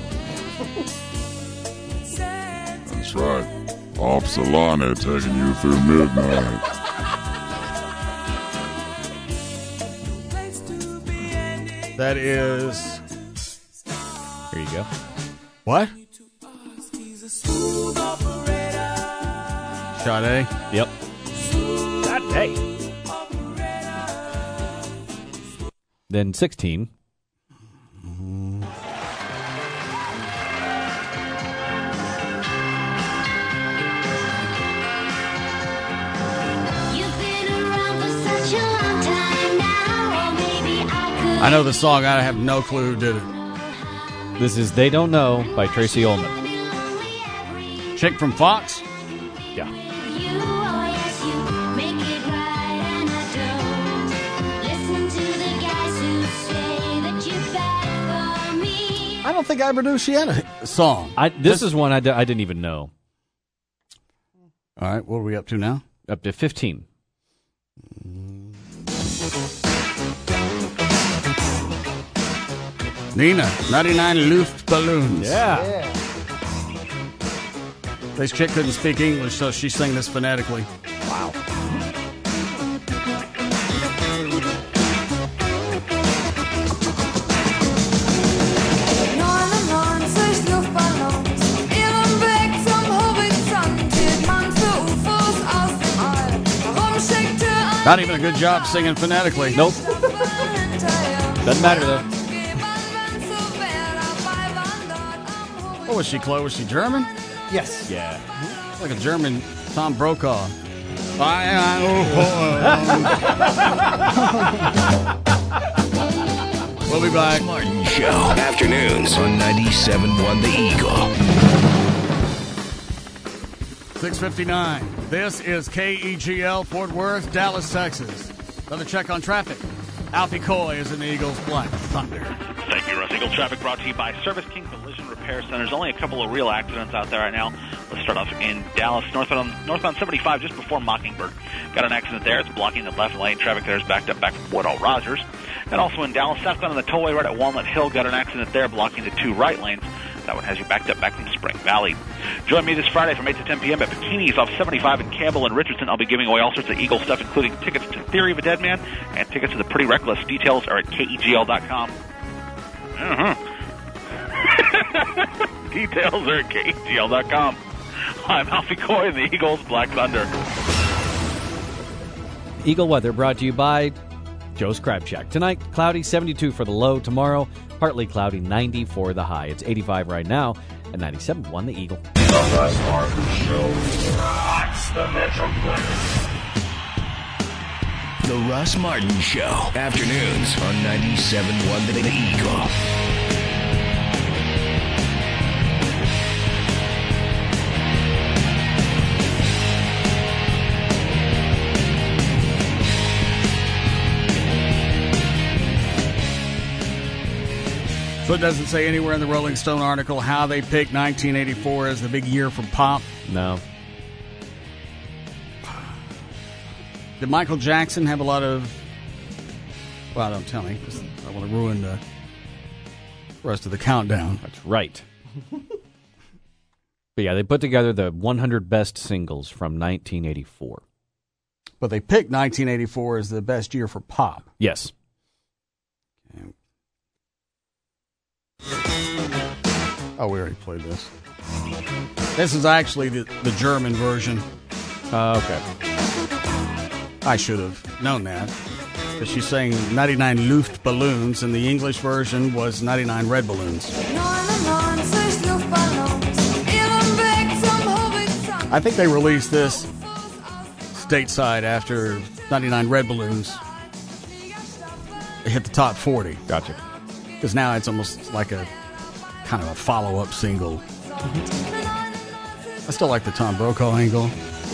That's right. Officer Lonnie taking you through midnight. That is. Here you go. What? Sade? Yep. Sade. Then 16. I know the song. I have no clue who did it. This is They Don't Know by Tracy Ullman. Chick from Fox? Yeah. I don't think I ever knew she had a song. This is one I didn't even know. All right, what are we up to now? Up to 15. Nina, 99 Luftballons. Yeah. This chick couldn't speak English, so she sang this phonetically. Wow. Not even a good job singing phonetically. Nope. Doesn't matter, though. What was she, Chloe? Was she German? Yes. Yeah. Like a German Tom Brokaw. We'll be back. Martin Show. Afternoons on 97.1 The Eagle. 6:59. This is KEGL, Fort Worth, Dallas, Texas. Another check on traffic. Alfie Coy is in the Eagles Black Thunder. Thank you, Russ. Eagle traffic brought to you by Service King Collision Repair Centers. Only a couple of real accidents out there right now. Let's start off in Dallas, northbound 75, just before Mockingbird. Got an accident there. It's blocking the left lane. Traffic there is backed up back from Woodall Rogers. And also in Dallas, southbound on the tollway right at Walnut Hill. Got an accident there, blocking the two right lanes. That one has you backed up back from Spring Valley. Join me this Friday from 8 to 10 p.m. at Bikini's off 75 in Campbell and Richardson. I'll be giving away all sorts of Eagle stuff, including tickets to Theory of a Dead Man and tickets to The Pretty Reckless. Details are at KEGL.com. Details are at KEGL.com. I'm Alfie Coy in the Eagles Black Thunder. Eagle weather brought to you by Joe's Crab Shack. Tonight, cloudy, 72 for the low. Tomorrow, partly cloudy, 90 for the high. It's 85 right now, and 97.1 the Eagle. The Russ Martin Show rocks the Metroplex. The Russ Martin Show. Afternoons on 97.1 the Eagle. So it doesn't say anywhere in the Rolling Stone article how they picked 1984 as the big year for pop. No. Did Michael Jackson have a lot of... Well, don't tell me, because I want to ruin the rest of the countdown. That's right. But yeah, they put together the 100 best singles from 1984. But they picked 1984 as the best year for pop. Yes. Okay. Oh, we already played this. This is actually the German version. Okay. I should have known that. Because she's saying 99 Luftballons, and the English version was 99 Red Balloons. I think they released this stateside after 99 Red Balloons hit the top 40. Gotcha. Because now it's almost like a kind of a follow-up single. I still like the Tom Brokaw angle.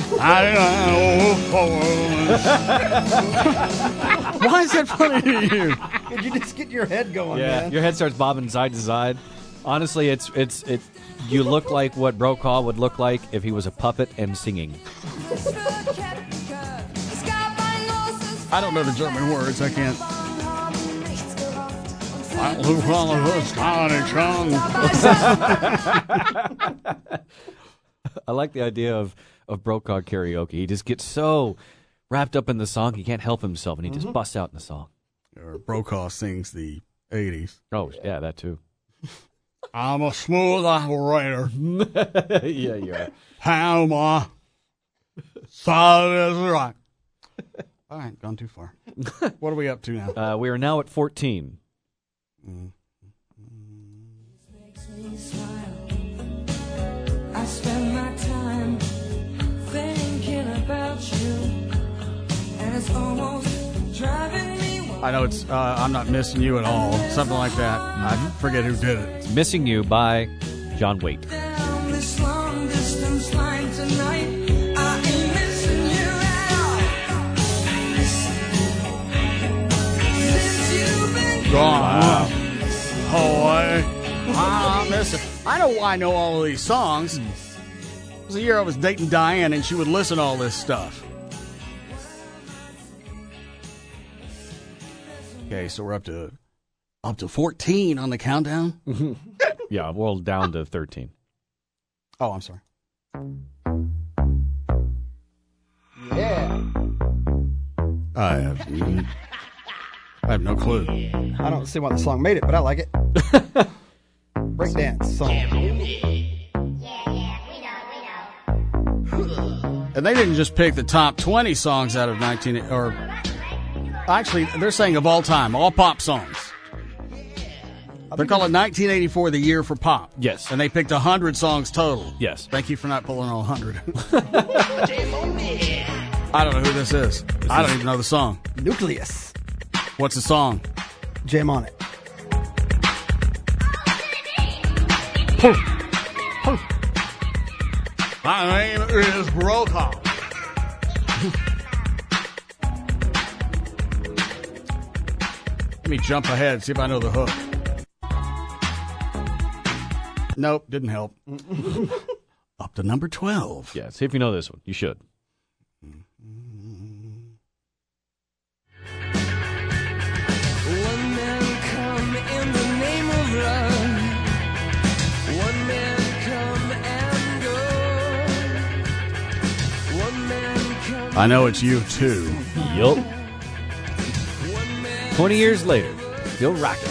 Why is that funny to you? Could you just get your head going, Yeah, man? your head starts bobbing side to side. Honestly, it's you look like what Brokaw would look like if he was a puppet and singing. I don't know the German words. I can't. I like the idea of Brokaw karaoke. He just gets so wrapped up in the song, he can't help himself, and he just busts out in the song. Or Brokaw sings the 80s. Oh, yeah, that too. I'm a smooth operator. Yeah, you are. Panama. Solid as a rock. All right, gone too far. What are we up to now? We are now at 14. I spend my time thinking about you, and it's almost driving me wild. I know it's I'm Not Missing You at All. Something like that. I forget who did it. It's Missing You by John Waite. Down this long distance line tonight, I ain't missing you at all. Since you've been Gone away. I miss it. I know why I know all of these songs. It was a year I was dating Diane, and she would listen to all this stuff. Okay, so we're up to 14 on the countdown. Yeah, we're down to 13. Oh, I'm sorry. Yeah. I have no clue. I don't see why the song made it, but I like it. Breakdance song. And they didn't just pick the top 20 songs out of 19... Or actually, they're saying of all time, all pop songs. They're calling 1984 the year for pop. Yes. And they picked 100 songs total. Yes. Thank you for not pulling all 100. I don't know who this is. I don't even know the song. Nucleus. What's the song? Jam on it. My name is Brokaw. Let me jump ahead, see if I know the hook. Nope, didn't help. Up to number 12. Yeah, see if you know this one. You should. One man come in the name of love. One man come and go. One man come. I know it's you too. Yup. 20 years later, still rocking.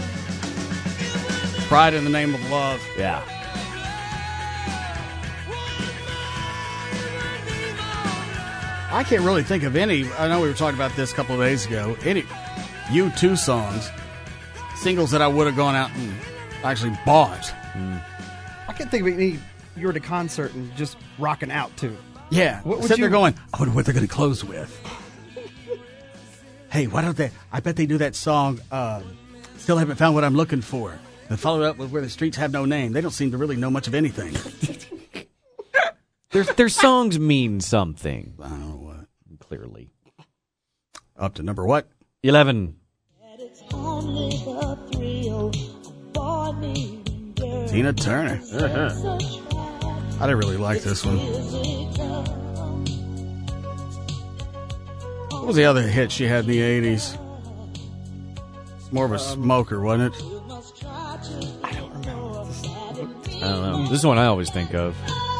Pride in the Name of Love. Yeah. I can't really think of any. I know we were talking about this a couple of days ago. Any U2 songs, singles that I would have gone out and actually bought. I can't think of any you were at a concert and just rocking out to. Yeah. What would Sitting you there going, I wonder what they're going to close with. Hey, why don't they? I bet they do that song, Still Haven't Found What I'm Looking For. And follow it up with Where the Streets Have No Name. They don't seem to really know much of anything. Their songs mean something. I don't know what. Clearly. Up to number what? 11. Tina Turner. I didn't really like this one. What was the other hit she had in the 80s? More of a smoker, wasn't it? I don't know. This is one I always think of.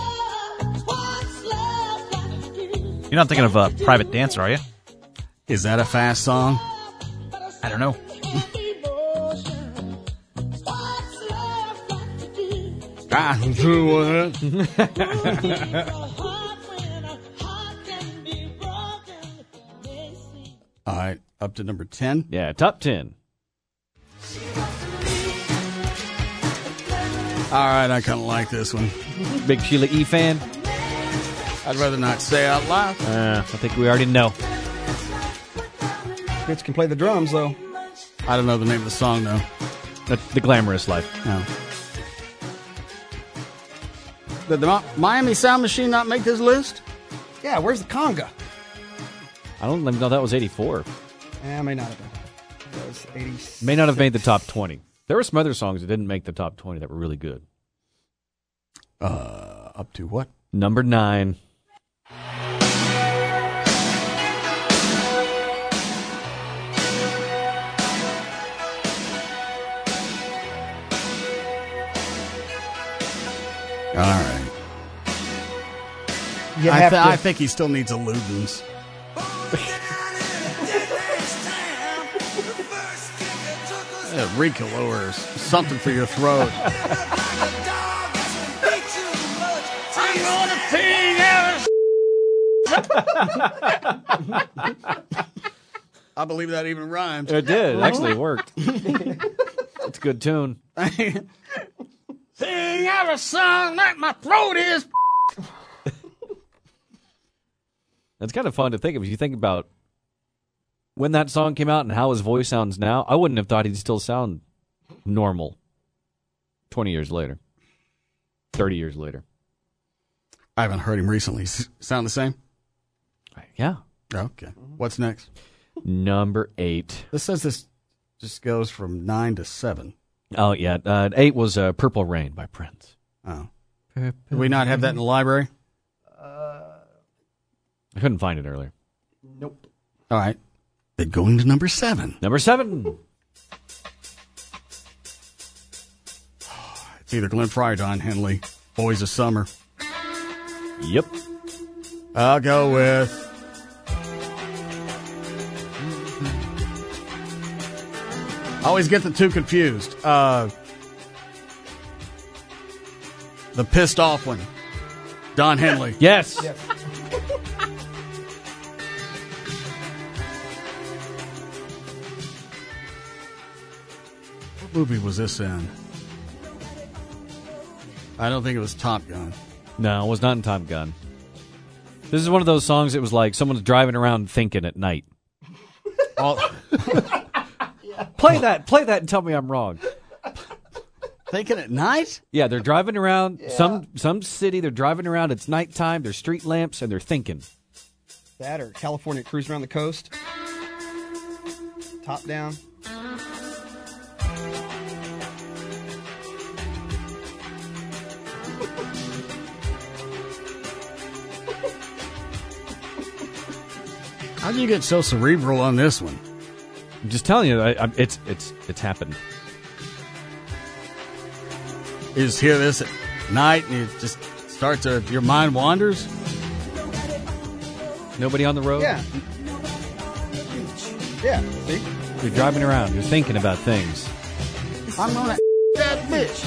You're not thinking of Private Dancer, are you? Is that a fast song? I don't know. All right, up to number 10. Yeah, top 10. All right, I kind of like this one. Big Sheila E. fan? I'd rather not say out loud. I think we already know. Bitch can play the drums, though. I don't know the name of the song, though. The Glamorous Life. No. Did the Miami Sound Machine not make this list? Yeah, where's the conga? I don't even know that was 84. I may not have been. That was 86. May not have made the top 20. There were some other songs that didn't make the top 20 that were really good. Up to what? Number 9. All right. I think he still needs a Ludens. Ricola or something for your throat. I'm gonna sing I believe that even rhymed. It did. It actually worked. It's a good tune. Sing out a song like my throat is. It's kind of fun to think of. If you think about when that song came out and how his voice sounds now, I wouldn't have thought he'd still sound normal 20 years later, 30 years later. I haven't heard him recently. Sound the same? Yeah. Okay. What's next? Number 8. This says this just goes from 9 to 7. Oh, yeah. 8 was Purple Rain by Prince. Oh. Did we not have that in the library? I couldn't find it earlier. Nope. All right. Then going to number 7. Number 7. It's either Glenn Frey or Don Henley. Boys of Summer. Yep. I'll go with... I always get the two confused. The pissed off one. Don Henley. Yes. What movie was this in? I don't think it was Top Gun. No, it was not in Top Gun. This is one of those songs that was like someone's driving around thinking at night. Play that and tell me I'm wrong. Thinking at night? Yeah, they're driving around some city. They're driving around. It's nighttime. There's street lamps, and they're thinking. That or California cruising around the coast. Top down. How'd you get so cerebral on this one? I'm just telling you, it's happened. You just hear this at night and it just starts to, your mind wanders? Nobody on the road? Yeah. Yeah, see? You're driving around. You're thinking about things. I'm gonna that bitch.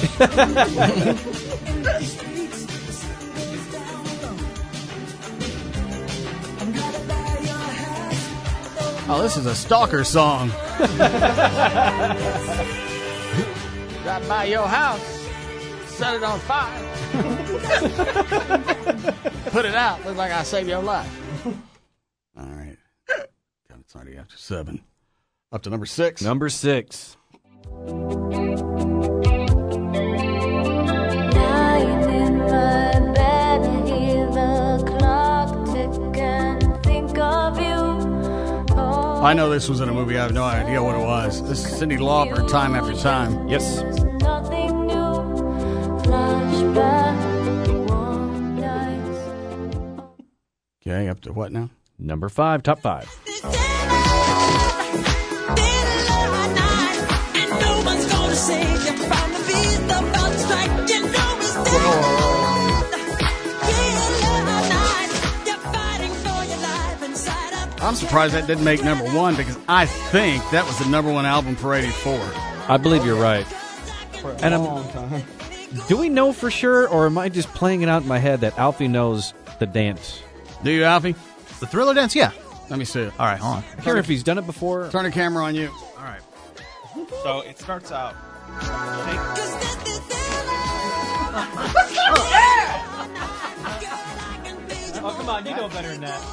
Oh, this is a stalker song. Drive by your house, set it on fire. Put it out. Looks like I saved your life. All right. God, it's already after 7. Up to number 6. Number 6. Lying in my bed, I hear the clock tick and think of you. I know this was in a movie. I have no idea what it was. This is Cyndi Lauper, Time After Time. Yes. Nothing new. Flashback. One night. Okay, up to what now? Number 5, top 5. I'm surprised that didn't make number 1 because I think that was the number 1 album for 84. I believe you're right. For a long time. Do we know for sure, or am I just playing it out in my head that Alfie knows the dance? Do you, Alfie? The Thriller dance? Yeah. Let me see it. All right, hold on. I can't remember if he's done it before. Turn the camera on you. All right. So it starts out. Oh, come on. You know better than that.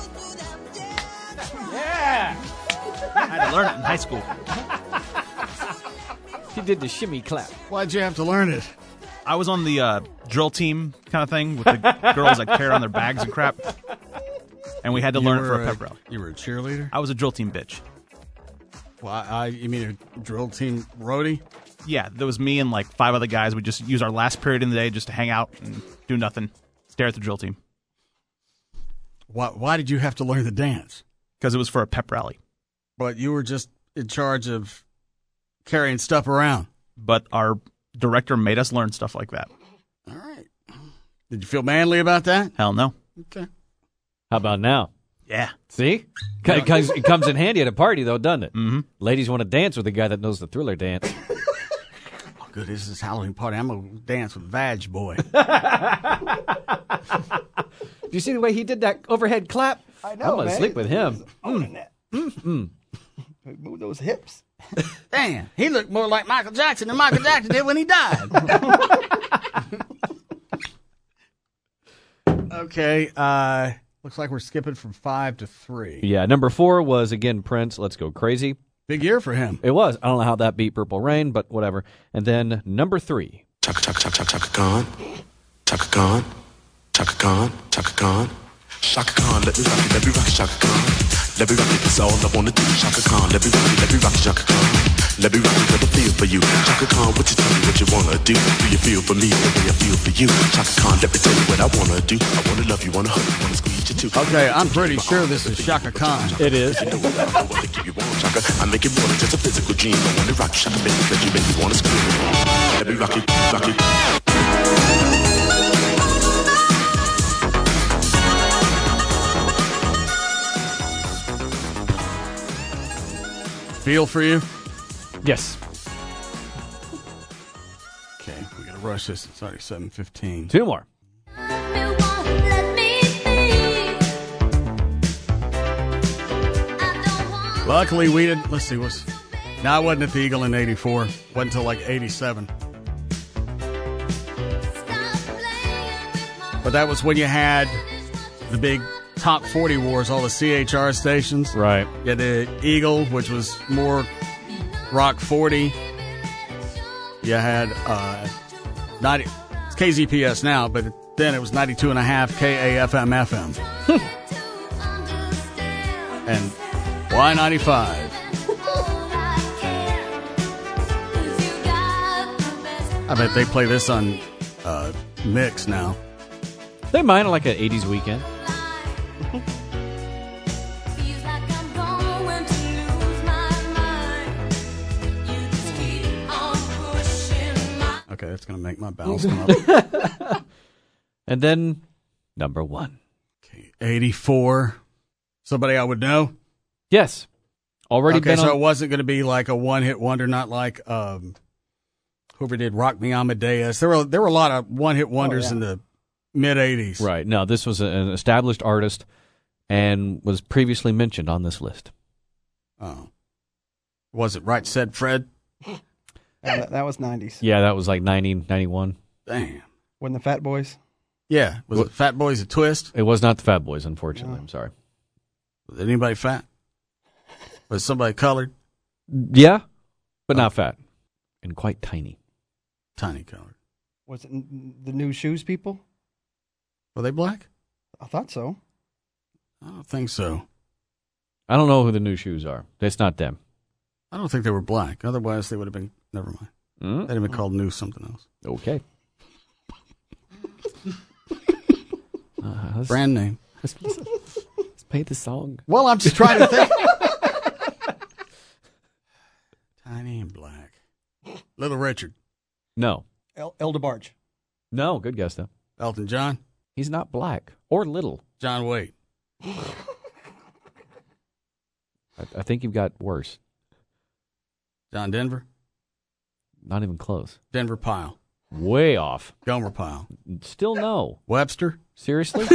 Yeah! I had to learn it in high school. He did the shimmy clap. Why'd you have to learn it? I was on the drill team kind of thing with the girls that carry on their bags and crap. And we had to learn it for a pep rally. You were a cheerleader? I was a drill team bitch. Well, you mean a drill team roadie? Yeah, there was me and like 5 other guys. We just use our last period in the day just to hang out and do nothing. Stare at the drill team. Why did you have to learn the dance? Because it was for a pep rally. But you were just in charge of carrying stuff around. But our director made us learn stuff like that. All right. Did you feel manly about that? Hell no. Okay. How about now? Yeah. See? It comes in handy at a party, though, doesn't it? Mm-hmm. Ladies want to dance with a guy that knows the Thriller dance. Oh, good. This is Halloween party. I'm going to dance with Vag Boy. Do you see the way he did that overhead clap? I know, I'm going to man. sleep with him. Owning that. Move those hips. Damn, he looked more like Michael Jackson than Michael Jackson did when he died. Okay, looks like we're skipping from 5 to 3. Yeah, number 4 was, again, Prince, Let's Go Crazy. Big year for him. It was. I don't know how that beat Purple Rain, but whatever. And then number 3. Chaka Khan. Chaka Khan. Chaka Khan. Chaka Khan. Chaka Khan, let me rock it, Chaka Khan. Let me rock it, that's all I wanna do. Chaka Khan, let me rock it, Chaka Khan. Let me rock it, let me feel for you. Chaka Khan, what you tell me what you wanna do? Do you feel for me the way I feel for you? Chaka Khan, let me tell you what I wanna do. I wanna love you, wanna hug you, wanna squeeze you too. Okay, I'm pretty sure this is Chaka Khan. It is. You know what I wanna keep you warm, Chaka. I make it more than just a physical dream. I wanna rock you, Chaka, baby, because you make me wanna scream. Let me rock it, rock it. Feel for you? Yes. Okay, we gotta rush this. It's already 7:15. 2 more. Luckily, we didn't. Let's see, I wasn't at the Eagle in 84. Wasn't until like 87. But that was when you had the big top 40 wars, all the CHR stations. Right. You had the Eagle, which was more rock 40. You had It's KZPS now, but then it was 92.5 KAFM-FM. And Y95. I bet they play this on Mix now. They might like an 80s weekend. Okay, that's going to make my bowels come up. And then, number 1. Okay, 84. Somebody I would know? Yes. Already okay, been so on... it wasn't going to be like a one-hit wonder, not like whoever did Rock Me Amadeus. There were a lot of one-hit wonders in the mid-'80s. Right. No, this was an established artist and was previously mentioned on this list. Oh. Was it Right Said Fred? That was 90s. Yeah, that was like 90, 91. Damn. When the Fat Boys? Yeah. Was it Fat Boys a twist? It was not the Fat Boys, unfortunately. I'm sorry. Was anybody fat? Was somebody colored? Yeah, but not fat. And quite tiny. Tiny colored. Was it the New Shoes people? Were they black? I thought so. I don't think so. I don't know who the New Shoes are. That's not them. I don't think they were black. Otherwise, they would have been. Never mind. They'd have been called New something else. Okay. Brand name. Let's play the song. Well, I'm just trying to think. Tiny and black. Little Richard. No. El DeBarge. No, good guess, though. Elton John. He's not black or little. John Waite. I think you've got worse. John Denver. Not even close. Denver Pyle. Way off. Gomer Pyle. Still no. Webster. Seriously?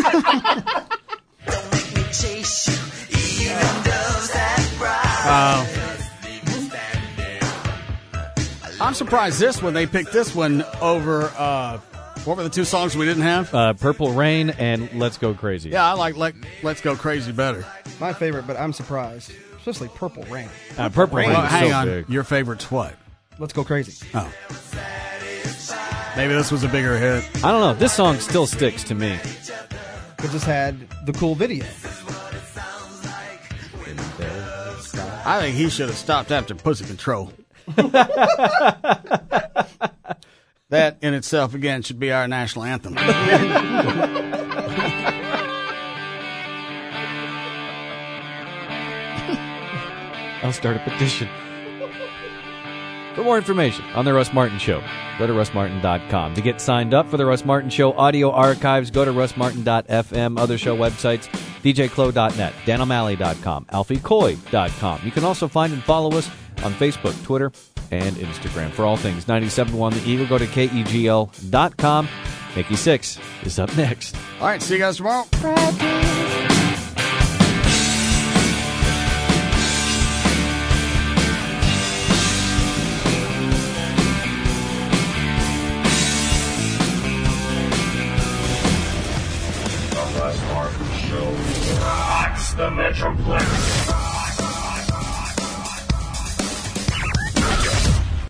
I'm surprised this one, they picked this one over, what were the two songs we didn't have? Purple Rain and Let's Go Crazy. Yeah, I like Let's Go Crazy better. My favorite, but I'm surprised. Especially Purple Rain. Purple Rain. Well, hang so on. big. Your favorite's what? Let's Go Crazy. Oh. Maybe this was a bigger hit. I don't know. This song still sticks to me. It just had the cool video. I think he should have stopped after Pussy Control. That in itself, again, should be our national anthem. I'll start a petition. For more information on The Russ Martin Show, go to russmartin.com. To get signed up for The Russ Martin Show audio archives, go to russmartin.fm. Other show websites, djclo.net, danO'Malley.com, alfiecoy.com. You can also find and follow us on Facebook, Twitter, and Instagram. For all things 97.1 The Eagle, go to KEGL.com. Mickey 6 is up next. All right, see you guys tomorrow.